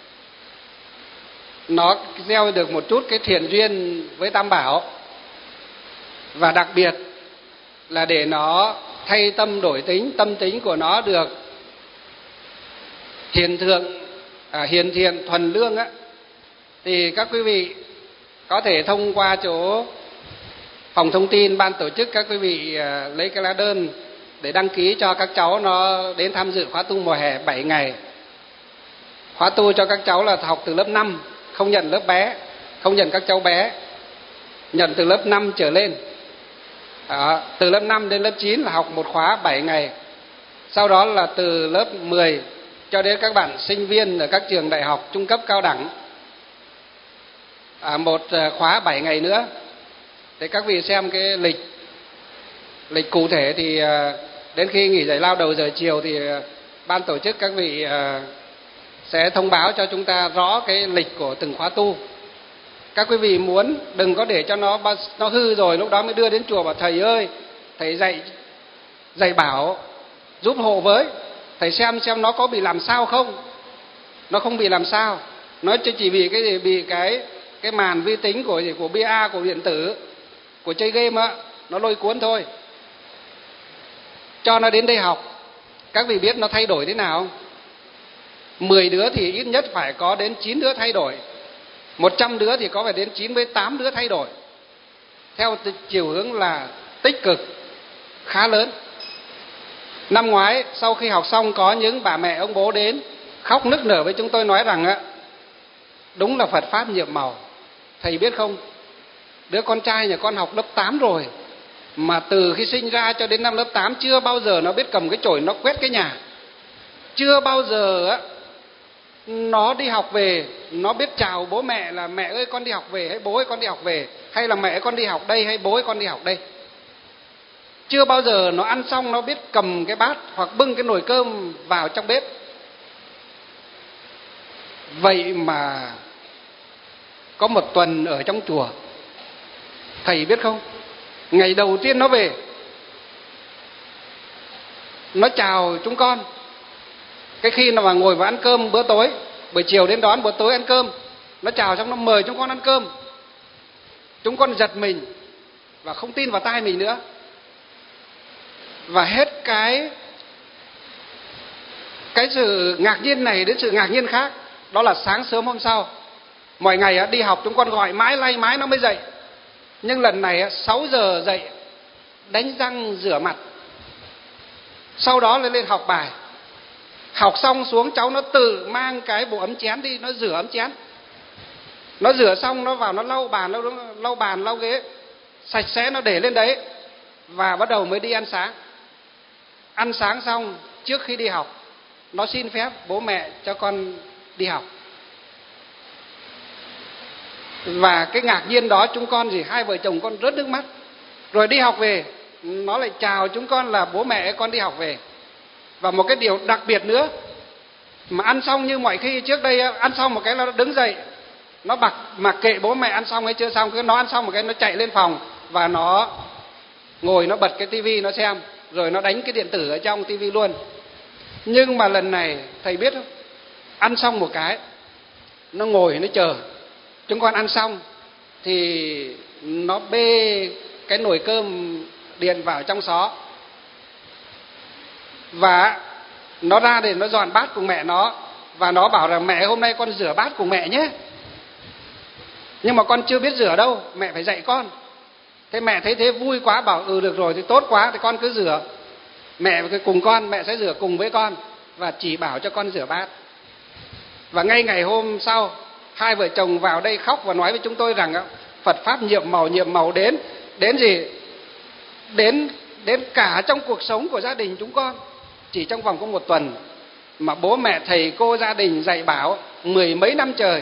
nó gieo được một chút cái thiện duyên với Tam Bảo, và đặc biệt là để nó thay tâm đổi tính, tâm tính của nó được hiền thượng, à, hiền thiện thuần lương á, thì các quý vị có thể thông qua chỗ phòng thông tin ban tổ chức, các quý vị à, lấy cái lá đơn để đăng ký cho các cháu nó đến tham dự khóa tu mùa hè bảy ngày. Khóa tu cho các cháu là học từ lớp năm, không nhận lớp bé, không nhận các cháu bé, nhận từ lớp năm trở lên. Đó, từ lớp năm đến lớp chín là học một khóa bảy ngày. Sau đó là từ lớp mười cho đến các bạn sinh viên ở các trường đại học, trung cấp, cao đẳng, à, một khóa bảy ngày nữa. Để các vị xem cái lịch lịch cụ thể thì đến khi nghỉ giải lao đầu giờ chiều thì ban tổ chức các vị sẽ thông báo cho chúng ta rõ cái lịch của từng khóa tu. Các quý vị muốn đừng có để cho nó nó hư rồi lúc đó mới đưa đến chùa bảo thầy ơi, thầy dạy dạy bảo giúp hộ với, thầy xem xem nó có bị làm sao không. Nó không bị làm sao, nó chỉ bị cái gì, bị cái cái màn vi tính của của bê a, của điện tử, của chơi game á, nó lôi cuốn thôi. Cho nó đến đây học. Các vị biết nó thay đổi thế nào không? mười đứa thì ít nhất phải có đến chín đứa thay đổi. một trăm đứa thì có phải đến chín mươi tám đứa thay đổi. Theo chiều hướng là tích cực, khá lớn. Năm ngoái sau khi học xong có những bà mẹ ông bố đến khóc nức nở với chúng tôi nói rằng á, đúng là Phật Pháp nhiệm màu. Thầy biết không, đứa con trai nhà con học lớp tám rồi, mà từ khi sinh ra cho đến năm lớp tám chưa bao giờ nó biết cầm cái chổi nó quét cái nhà. Chưa bao giờ á nó đi học về nó biết chào bố mẹ là mẹ ơi con đi học về, hay bố ơi con đi học về, hay là mẹ ơi con đi học đây, hay bố ơi con đi học đây. Chưa bao giờ nó ăn xong nó biết cầm cái bát hoặc bưng cái nồi cơm vào trong bếp. Vậy mà có một tuần ở trong chùa, thầy biết không, ngày đầu tiên nó về, nó chào chúng con. Cái khi nào mà ngồi vào ăn cơm bữa tối, buổi chiều đến đón bữa tối ăn cơm, nó chào xong nó mời chúng con ăn cơm. Chúng con giật mình và không tin vào tai mình nữa. Và hết cái cái sự ngạc nhiên này đến sự ngạc nhiên khác. Đó là sáng sớm hôm sau, mọi ngày đi học chúng con gọi mãi lay mãi nó mới dậy. Nhưng lần này sáu giờ dậy, đánh răng rửa mặt, sau đó lên lên học bài. Học xong xuống cháu nó tự mang cái bộ ấm chén đi, nó rửa ấm chén. Nó rửa xong nó vào nó lau bàn, lau, lau bàn, lau ghế, sạch sẽ nó để lên đấy. Và bắt đầu mới đi ăn sáng. Ăn sáng xong trước khi đi học, nó xin phép bố mẹ cho con đi học. Và cái ngạc nhiên đó chúng con gì, hai vợ chồng con rớt nước mắt. Rồi đi học về, nó lại chào chúng con là bố mẹ con đi học về. Và một cái điều đặc biệt nữa, mà ăn xong như mọi khi trước đây, ăn xong một cái là nó đứng dậy, nó mặc mặc kệ bố mẹ ăn xong hay chưa xong, cứ nó ăn xong một cái nó chạy lên phòng và nó ngồi nó bật cái tivi nó xem, rồi nó đánh cái điện tử ở trong tivi luôn. Nhưng mà lần này thầy biết không, ăn xong một cái nó ngồi nó chờ chúng con ăn xong thì nó bê cái nồi cơm điện vào trong xó và nó ra để nó dọn bát cùng mẹ nó. Và nó bảo rằng mẹ hôm nay con rửa bát cùng mẹ nhé, nhưng mà con chưa biết rửa đâu, mẹ phải dạy con. Thế mẹ thấy thế vui quá, bảo ừ được rồi thì tốt quá, thì con cứ rửa. Mẹ cùng con, mẹ sẽ rửa cùng với con và chỉ bảo cho con rửa bát. Và ngay ngày hôm sau, hai vợ chồng vào đây khóc và nói với chúng tôi rằng Phật Pháp nhiệm màu, nhiệm màu đến đến gì? Đến đến cả trong cuộc sống của gia đình chúng con. Chỉ trong vòng có một tuần mà bố mẹ, thầy cô, gia đình dạy bảo mười mấy năm trời.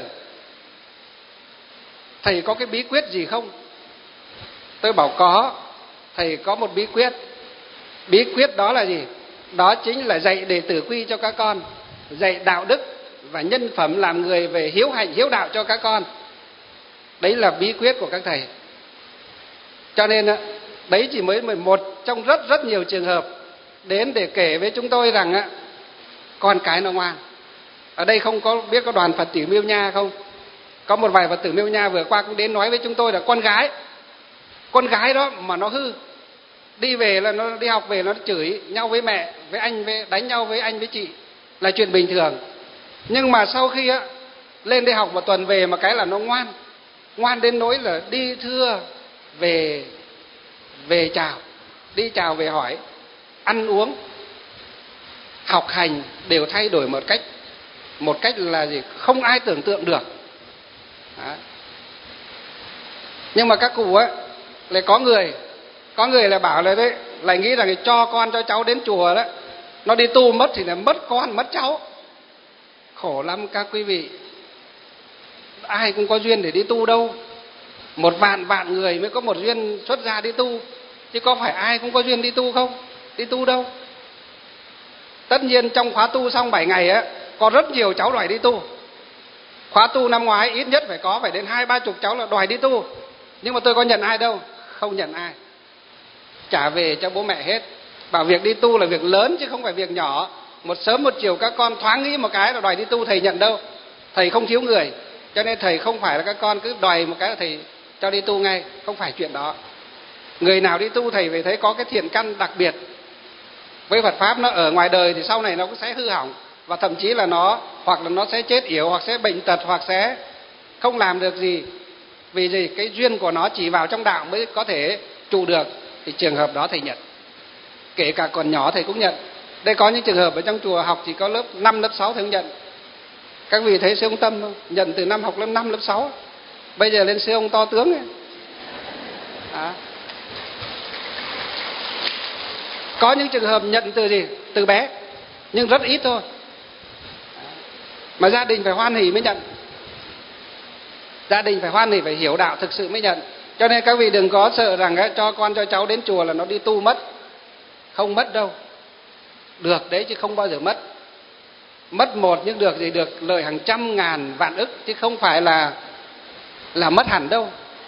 Thầy có cái bí quyết gì không? Tôi bảo có, thầy có một bí quyết. Bí quyết đó là gì? Đó chính là dạy đệ tử quy cho các con, dạy đạo đức và nhân phẩm làm người về hiếu hạnh, hiếu đạo cho các con. Đấy là bí quyết của các thầy. Cho nên đấy chỉ mới một trong rất rất nhiều trường hợp đến để kể với chúng tôi rằng con cái nó ngoan. Ở đây không có biết có đoàn Phật tử Miêu Nha không? Có một vài Phật tử Miêu Nha vừa qua cũng đến nói với chúng tôi là con gái, con gái đó mà nó hư, đi về là nó đi học về nó chửi nhau với mẹ, với anh, với đánh nhau với anh với chị là chuyện bình thường. Nhưng mà sau khi á lên đi học một tuần về mà cái là nó ngoan, ngoan đến nỗi là đi thưa về về chào, đi chào về hỏi, ăn uống, học hành đều thay đổi một cách một cách là gì không ai tưởng tượng được. Đó. Nhưng mà các cụ á lại có người có người là bảo là đấy, lại nghĩ rằng cho con cho cháu đến chùa đó, nó đi tu mất thì là mất con mất cháu. Khổ lắm các quý vị, ai cũng có duyên để đi tu đâu. Một vạn vạn người mới có một duyên xuất gia đi tu, chứ có phải ai cũng có duyên đi tu không? Đi tu đâu. Tất nhiên trong khóa tu xong bảy ngày á, có rất nhiều cháu đòi đi tu. Khóa tu năm ngoái ít nhất phải có phải đến hai ba chục cháu là đòi đi tu. Nhưng mà tôi có nhận ai đâu, không nhận ai. Trả về cho bố mẹ hết. Bảo việc đi tu là việc lớn chứ không phải việc nhỏ. Một sớm một chiều các con thoáng nghĩ một cái là đòi đi tu, thầy nhận đâu. Thầy không thiếu người, cho nên thầy không phải là các con cứ đòi một cái là thầy cho đi tu ngay. Không phải chuyện đó. Người nào đi tu thầy phải thấy có cái thiện căn đặc biệt với Phật Pháp. Nó ở ngoài đời thì sau này nó cũng sẽ hư hỏng, và thậm chí là nó hoặc là nó sẽ chết yểu, hoặc sẽ bệnh tật, hoặc sẽ không làm được gì. Vì gì? Cái duyên của nó chỉ vào trong đạo mới có thể trụ được. Thì trường hợp đó thầy nhận. Kể cả còn nhỏ thầy cũng nhận. Đây có những trường hợp ở trong chùa học chỉ có lớp năm, lớp sáu thầy cũng nhận. Các vị thấy sư ông Tâm không? Nhận từ năm học lớp năm, lớp sáu. Bây giờ lên sư ông to tướng ấy. Đó. Có những trường hợp nhận từ gì? Từ bé, nhưng rất ít thôi. Mà gia đình phải hoan hỉ mới nhận. Gia đình phải hoan hỉ, phải hiểu đạo thực sự mới nhận. Cho nên các vị đừng có sợ rằng ấy, cho con cho cháu đến chùa là nó đi tu mất. Không mất đâu. Được đấy chứ không bao giờ mất. Mất một nhưng được gì? Được lợi hàng trăm ngàn vạn ức, chứ không phải là là mất hẳn đâu.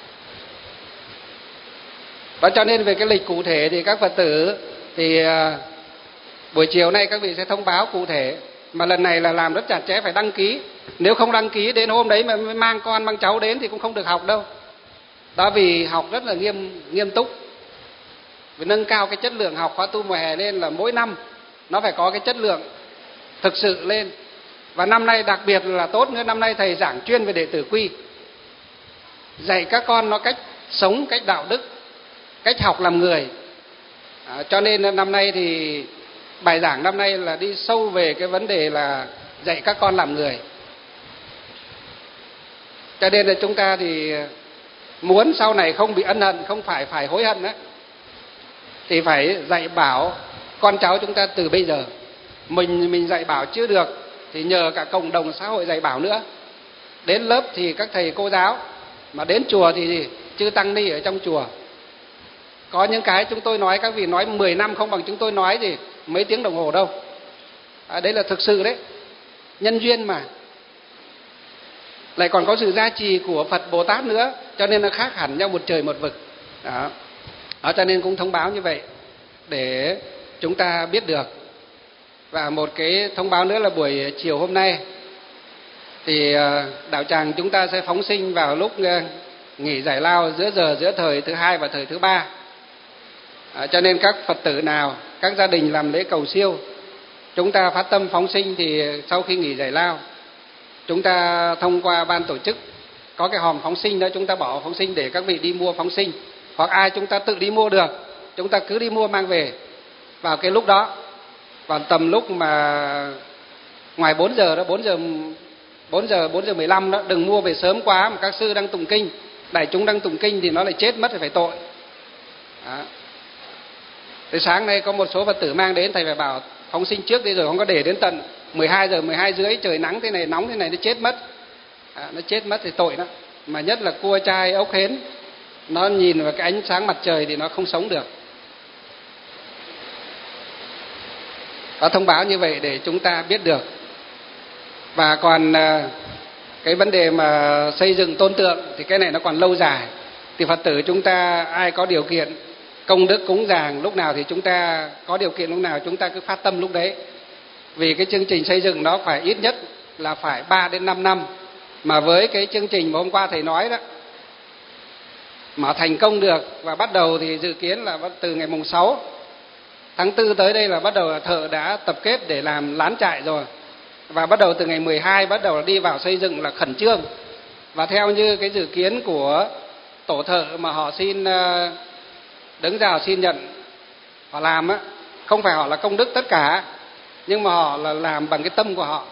Và cho nên về cái lịch cụ thể thì các Phật tử thì uh, buổi chiều nay các vị sẽ thông báo cụ thể. Mà lần này là làm rất chặt chẽ, phải đăng ký. Nếu không đăng ký đến hôm đấy mà mang con mang cháu đến thì cũng không được học đâu. Đó, vì học rất là nghiêm nghiêm túc. Vì nâng cao cái chất lượng học khóa tu mùa hè lên là mỗi năm nó phải có cái chất lượng thực sự lên. Và năm nay đặc biệt là tốt nữa, năm nay thầy giảng chuyên về đệ tử quy, dạy các con nó cách sống, cách đạo đức, cách học làm người. À, cho nên năm nay thì bài giảng năm nay là đi sâu về cái vấn đề là dạy các con làm người. Cho nên là chúng ta thì muốn sau này không bị ân hận, không phải phải hối hận đó, thì phải dạy bảo con cháu chúng ta từ bây giờ. Mình mình dạy bảo chưa được thì nhờ cả cộng đồng xã hội dạy bảo nữa. Đến lớp thì các thầy cô giáo, mà đến chùa thì gì? Chư tăng ni ở trong chùa. Có những cái chúng tôi nói các vị nói mười năm không bằng chúng tôi nói gì mấy tiếng đồng hồ đâu. À, đấy là thực sự đấy. Nhân duyên mà. Lại còn có sự gia trì của Phật Bồ Tát nữa, cho nên nó khác hẳn nhau một trời một vực. Đó. Đó, cho nên cũng thông báo như vậy để chúng ta biết được. Và một cái thông báo nữa là buổi chiều hôm nay thì đạo tràng chúng ta sẽ phóng sinh vào lúc nghỉ giải lao giữa giờ giữa thời thứ hai và thời thứ ba. À, cho nên các Phật tử nào, các gia đình làm lễ cầu siêu, chúng ta phát tâm phóng sinh thì sau khi nghỉ giải lao, chúng ta thông qua ban tổ chức có cái hòm phóng sinh đó, chúng ta bỏ phóng sinh để các vị đi mua phóng sinh. Hoặc ai chúng ta tự đi mua được, chúng ta cứ đi mua mang về vào cái lúc đó. Vào tầm lúc mà ngoài bốn giờ đó, bốn giờ bốn giờ bốn giờ mười lăm đó, đừng mua về sớm quá mà các sư đang tụng kinh, đại chúng đang tụng kinh thì nó lại chết mất thì phải tội. Đó. Từ sáng nay có một số Phật tử mang đến, thầy phải bảo phóng sinh trước đi rồi không có để đến tận mười hai giờ, mười hai rưỡi trời nắng thế này, nóng thế này nó chết mất. À, nó chết mất thì tội đó. Mà nhất là cua trai ốc hến, nó nhìn vào cái ánh sáng mặt trời thì nó không sống được. Có thông báo như vậy để chúng ta biết được. Và còn cái vấn đề mà xây dựng tôn tượng thì cái này nó còn lâu dài. Thì Phật tử chúng ta ai có điều kiện công đức cúng dường lúc nào thì chúng ta có điều kiện lúc nào chúng ta cứ phát tâm lúc đấy. Vì cái chương trình xây dựng nó phải ít nhất là phải ba đến năm năm. Mà với cái chương trình mà hôm qua thầy nói đó mà thành công được, và bắt đầu thì dự kiến là từ ngày mùng sáu tháng tư tới đây là bắt đầu là thợ đã tập kết để làm lán trại rồi. Và bắt đầu từ ngày mười hai bắt đầu là đi vào xây dựng là khẩn trương. Và theo như cái dự kiến của tổ thợ mà họ xin đứng ra họ xin nhận họ làm á, không phải họ là công đức tất cả, nhưng mà họ là làm bằng cái tâm của họ.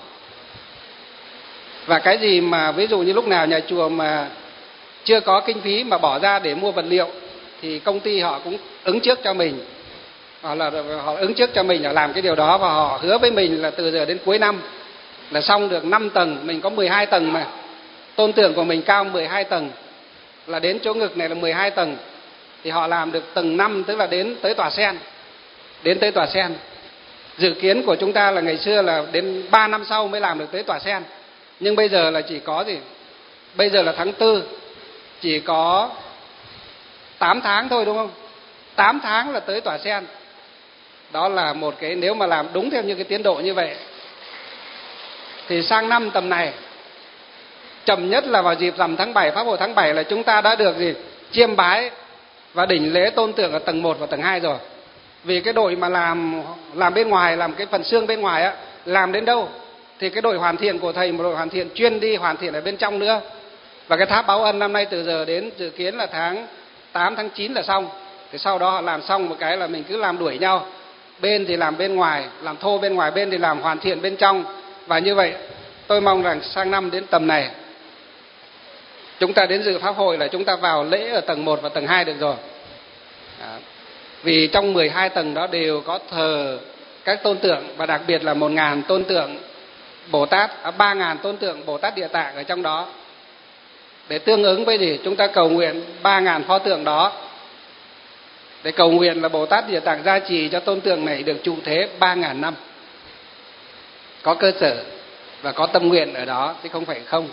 Và cái gì mà ví dụ như lúc nào nhà chùa mà chưa có kinh phí mà bỏ ra để mua vật liệu thì công ty họ cũng ứng trước cho mình. Họ là họ ứng trước cho mình là làm cái điều đó, và họ hứa với mình là từ giờ đến cuối năm là xong được năm tầng, mình có mười hai tầng mà. Tôn tượng của mình cao mười hai tầng, là đến chỗ ngực này là mười hai tầng. Thì họ làm được tầng năm, tức là đến tới tòa sen. Đến tới tòa sen. Dự kiến của chúng ta là ngày xưa là đến ba năm sau mới làm được tới tòa sen. Nhưng bây giờ là chỉ có gì? Bây giờ là tháng tư, chỉ có tám tháng thôi đúng không? tám tháng là tới tòa sen. Đó là một cái, nếu mà làm đúng theo như cái tiến độ như vậy thì sang năm tầm này, chậm nhất là vào dịp rằm tháng bảy, pháp hội tháng bảy là chúng ta đã được gì? Chiêm bái và đỉnh lễ tôn tượng ở tầng một và tầng hai rồi. Vì cái đội mà làm làm bên ngoài, làm cái phần xương bên ngoài á, làm đến đâu thì cái đội hoàn thiện của thầy, một đội hoàn thiện chuyên đi hoàn thiện ở bên trong nữa. Và cái tháp báo ân năm nay từ giờ đến dự kiến là tháng tám, tháng chín là xong. Thì sau đó họ làm xong một cái là mình cứ làm đuổi nhau. Bên thì làm bên ngoài, làm thô bên ngoài, bên thì làm hoàn thiện bên trong. Và như vậy tôi mong rằng sang năm đến tầm này chúng ta đến dự pháp hội là chúng ta vào lễ ở tầng một và tầng hai được rồi. À, vì trong mười hai tầng đó đều có thờ các tôn tượng, và đặc biệt là một nghìn tôn tượng Bồ Tát, à, ba nghìn tôn tượng Bồ Tát Địa Tạng ở trong đó. Để tương ứng với gì? Chúng ta cầu nguyện ba nghìn pho tượng đó. Để cầu nguyện là Bồ Tát Địa Tạng gia trì cho tôn tượng này được trụ thế ba nghìn năm. Có cơ sở và có tâm nguyện ở đó, chứ không phải không.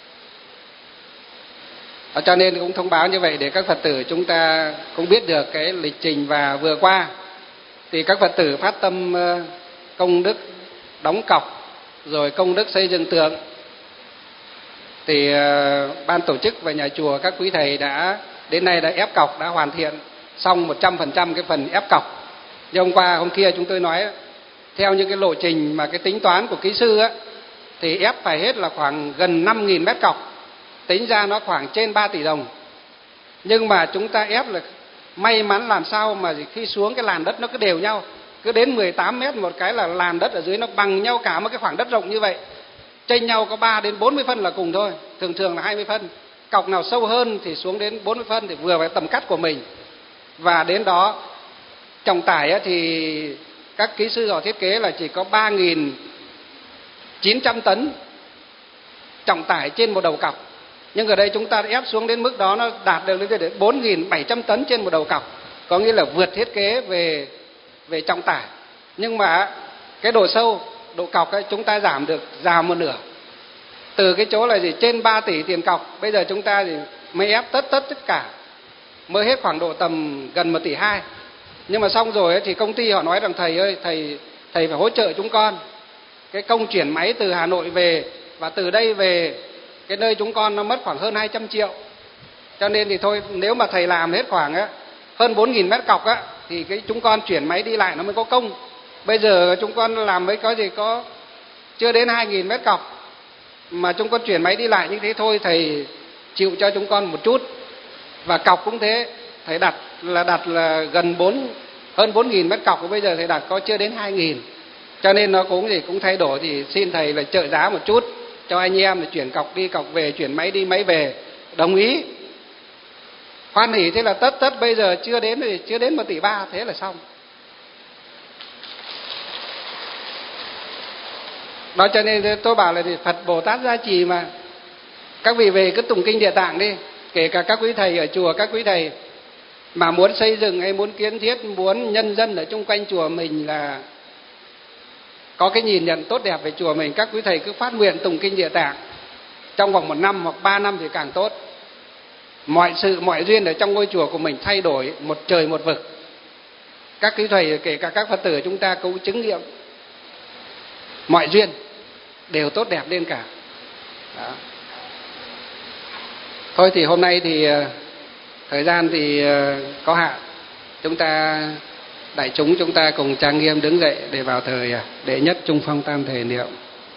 Và cho nên cũng thông báo như vậy để các Phật tử chúng ta cũng biết được cái lịch trình. Và vừa qua thì các Phật tử phát tâm công đức đóng cọc, rồi công đức xây dựng tượng. Thì ban tổ chức và nhà chùa các quý thầy đã đến nay đã ép cọc, đã hoàn thiện xong một trăm phần trăm cái phần ép cọc. Như hôm qua hôm kia chúng tôi nói, theo những cái lộ trình mà cái tính toán của kỹ sư á, thì ép phải hết là khoảng gần năm nghìn mét cọc, tính ra nó khoảng trên ba tỷ đồng. Nhưng mà chúng ta ép là may mắn làm sao mà khi xuống cái làn đất nó cứ đều nhau, cứ đến mười tám mét một cái là làn đất ở dưới nó bằng nhau cả một cái khoảng đất rộng như vậy, chênh nhau có ba đến bốn mươi phân là cùng thôi, thường thường là hai mươi phân. Cọc nào sâu hơn thì xuống đến bốn mươi phân thì vừa với tầm cắt của mình. Và đến đó trọng tải thì các kỹ sư họ thiết kế là chỉ có ba nghìn chín trăm tấn trọng tải trên một đầu cọc. Nhưng ở đây chúng ta ép xuống đến mức đó, nó đạt được đến bốn nghìn bảy trăm tấn trên một đầu cọc, có nghĩa là vượt thiết kế về về trọng tải. Nhưng mà cái độ sâu, độ cọc ấy, chúng ta giảm được giảm một nửa. Từ cái chỗ là gì trên ba tỷ tiền cọc, bây giờ chúng ta thì mới ép tất tất tất cả mới hết khoảng độ tầm gần một tỷ hai. Nhưng mà xong rồi ấy, thì công ty họ nói rằng thầy ơi, thầy thầy phải hỗ trợ chúng con. Cái công chuyển máy từ Hà Nội về và từ đây về cái nơi chúng con nó mất khoảng hơn hai trăm triệu. Cho nên thì thôi, nếu mà thầy làm hết khoảng á, hơn bốn nghìn mét cọc á, thì cái chúng con chuyển máy đi lại nó mới có công. Bây giờ chúng con làm mấy có gì có chưa đến hai nghìn mét cọc mà chúng con chuyển máy đi lại như thế thôi, thầy chịu cho chúng con một chút. Và cọc cũng thế, thầy đặt là đặt là gần bốn hơn bốn nghìn mét cọc, bây giờ thầy đặt có chưa đến hai nghìn. Cho nên nó cũng gì cũng thay đổi, thì xin thầy là trợ giá một chút cho anh em để chuyển cọc đi cọc về, chuyển máy đi máy về. Đồng ý, hoan hỉ. Thế là tất tất bây giờ chưa đến thì chưa đến một tỷ ba, thế là xong. Đó, cho nên tôi bảo là thì Phật Bồ Tát gia trì mà. Các vị về cứ tụng kinh Địa Tạng đi. Kể cả các quý thầy ở chùa, các quý thầy mà muốn xây dựng hay muốn kiến thiết, muốn nhân dân ở chung quanh chùa mình là có cái nhìn nhận tốt đẹp về chùa mình, các quý thầy cứ phát nguyện tụng kinh Địa Tạng trong vòng một năm hoặc ba năm thì càng tốt. Mọi sự mọi duyên ở trong ngôi chùa của mình thay đổi một trời một vực. Các quý thầy kể cả các Phật tử chúng ta cũng chứng nghiệm mọi duyên đều tốt đẹp lên cả. Đó. Thôi thì hôm nay thì thời gian thì có hạn, chúng ta đại chúng chúng ta cùng trang nghiêm đứng dậy để vào thời đệ nhất trung phong tam thể niệm.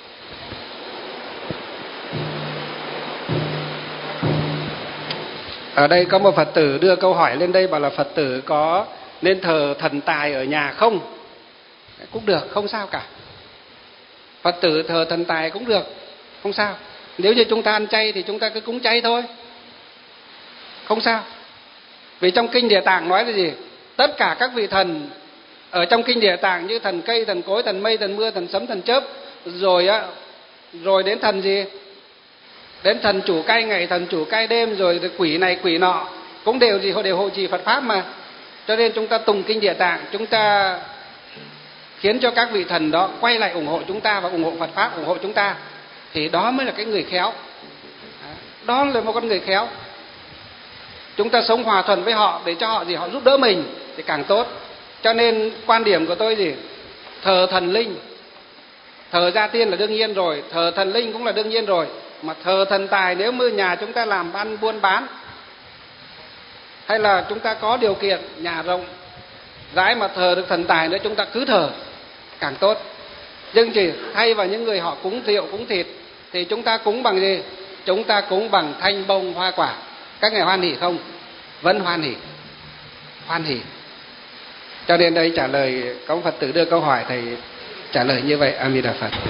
Ở đây có một Phật tử đưa câu hỏi lên đây, bảo là Phật tử có nên thờ thần tài ở nhà không? Cũng được, không sao cả. Phật tử thờ thần tài cũng được, không sao. Nếu như chúng ta ăn chay thì chúng ta cứ cúng chay thôi, không sao. Vì trong kinh Địa Tạng nói là gì? Tất cả các vị thần ở trong kinh Địa Tạng như thần cây, thần cối, thần mây, thần mưa, thần sấm, thần chớp, rồi á, rồi đến thần gì? Đến thần chủ cai ngày, thần chủ cai đêm, rồi quỷ này quỷ nọ cũng đều gì đều hộ trì Phật pháp mà. Cho nên chúng ta tụng kinh Địa Tạng, chúng ta khiến cho các vị thần đó quay lại ủng hộ chúng ta và ủng hộ Phật pháp, ủng hộ chúng ta, thì đó mới là cái người khéo. Đó là một con người khéo. Chúng ta sống hòa thuận với họ để cho họ gì họ giúp đỡ mình thì càng tốt. Cho nên quan điểm của tôi gì? Thờ thần linh, thờ gia tiên là đương nhiên rồi, thờ thần linh cũng là đương nhiên rồi, mà thờ thần tài nếu như nhà chúng ta làm ăn buôn bán, hay là chúng ta có điều kiện nhà rộng rãi mà thờ được thần tài nữa, chúng ta cứ thờ càng tốt. Nhưng chỉ thay vào những người họ cúng rượu cúng thịt thì chúng ta cúng bằng gì? Chúng ta cúng bằng thanh bông hoa quả. Các ngài hoan hỉ không? Vẫn hoan hỉ, hoan hỉ. Cho nên đây trả lời có Phật tử đưa câu hỏi, thầy trả lời như vậy. A Di Đà Phật.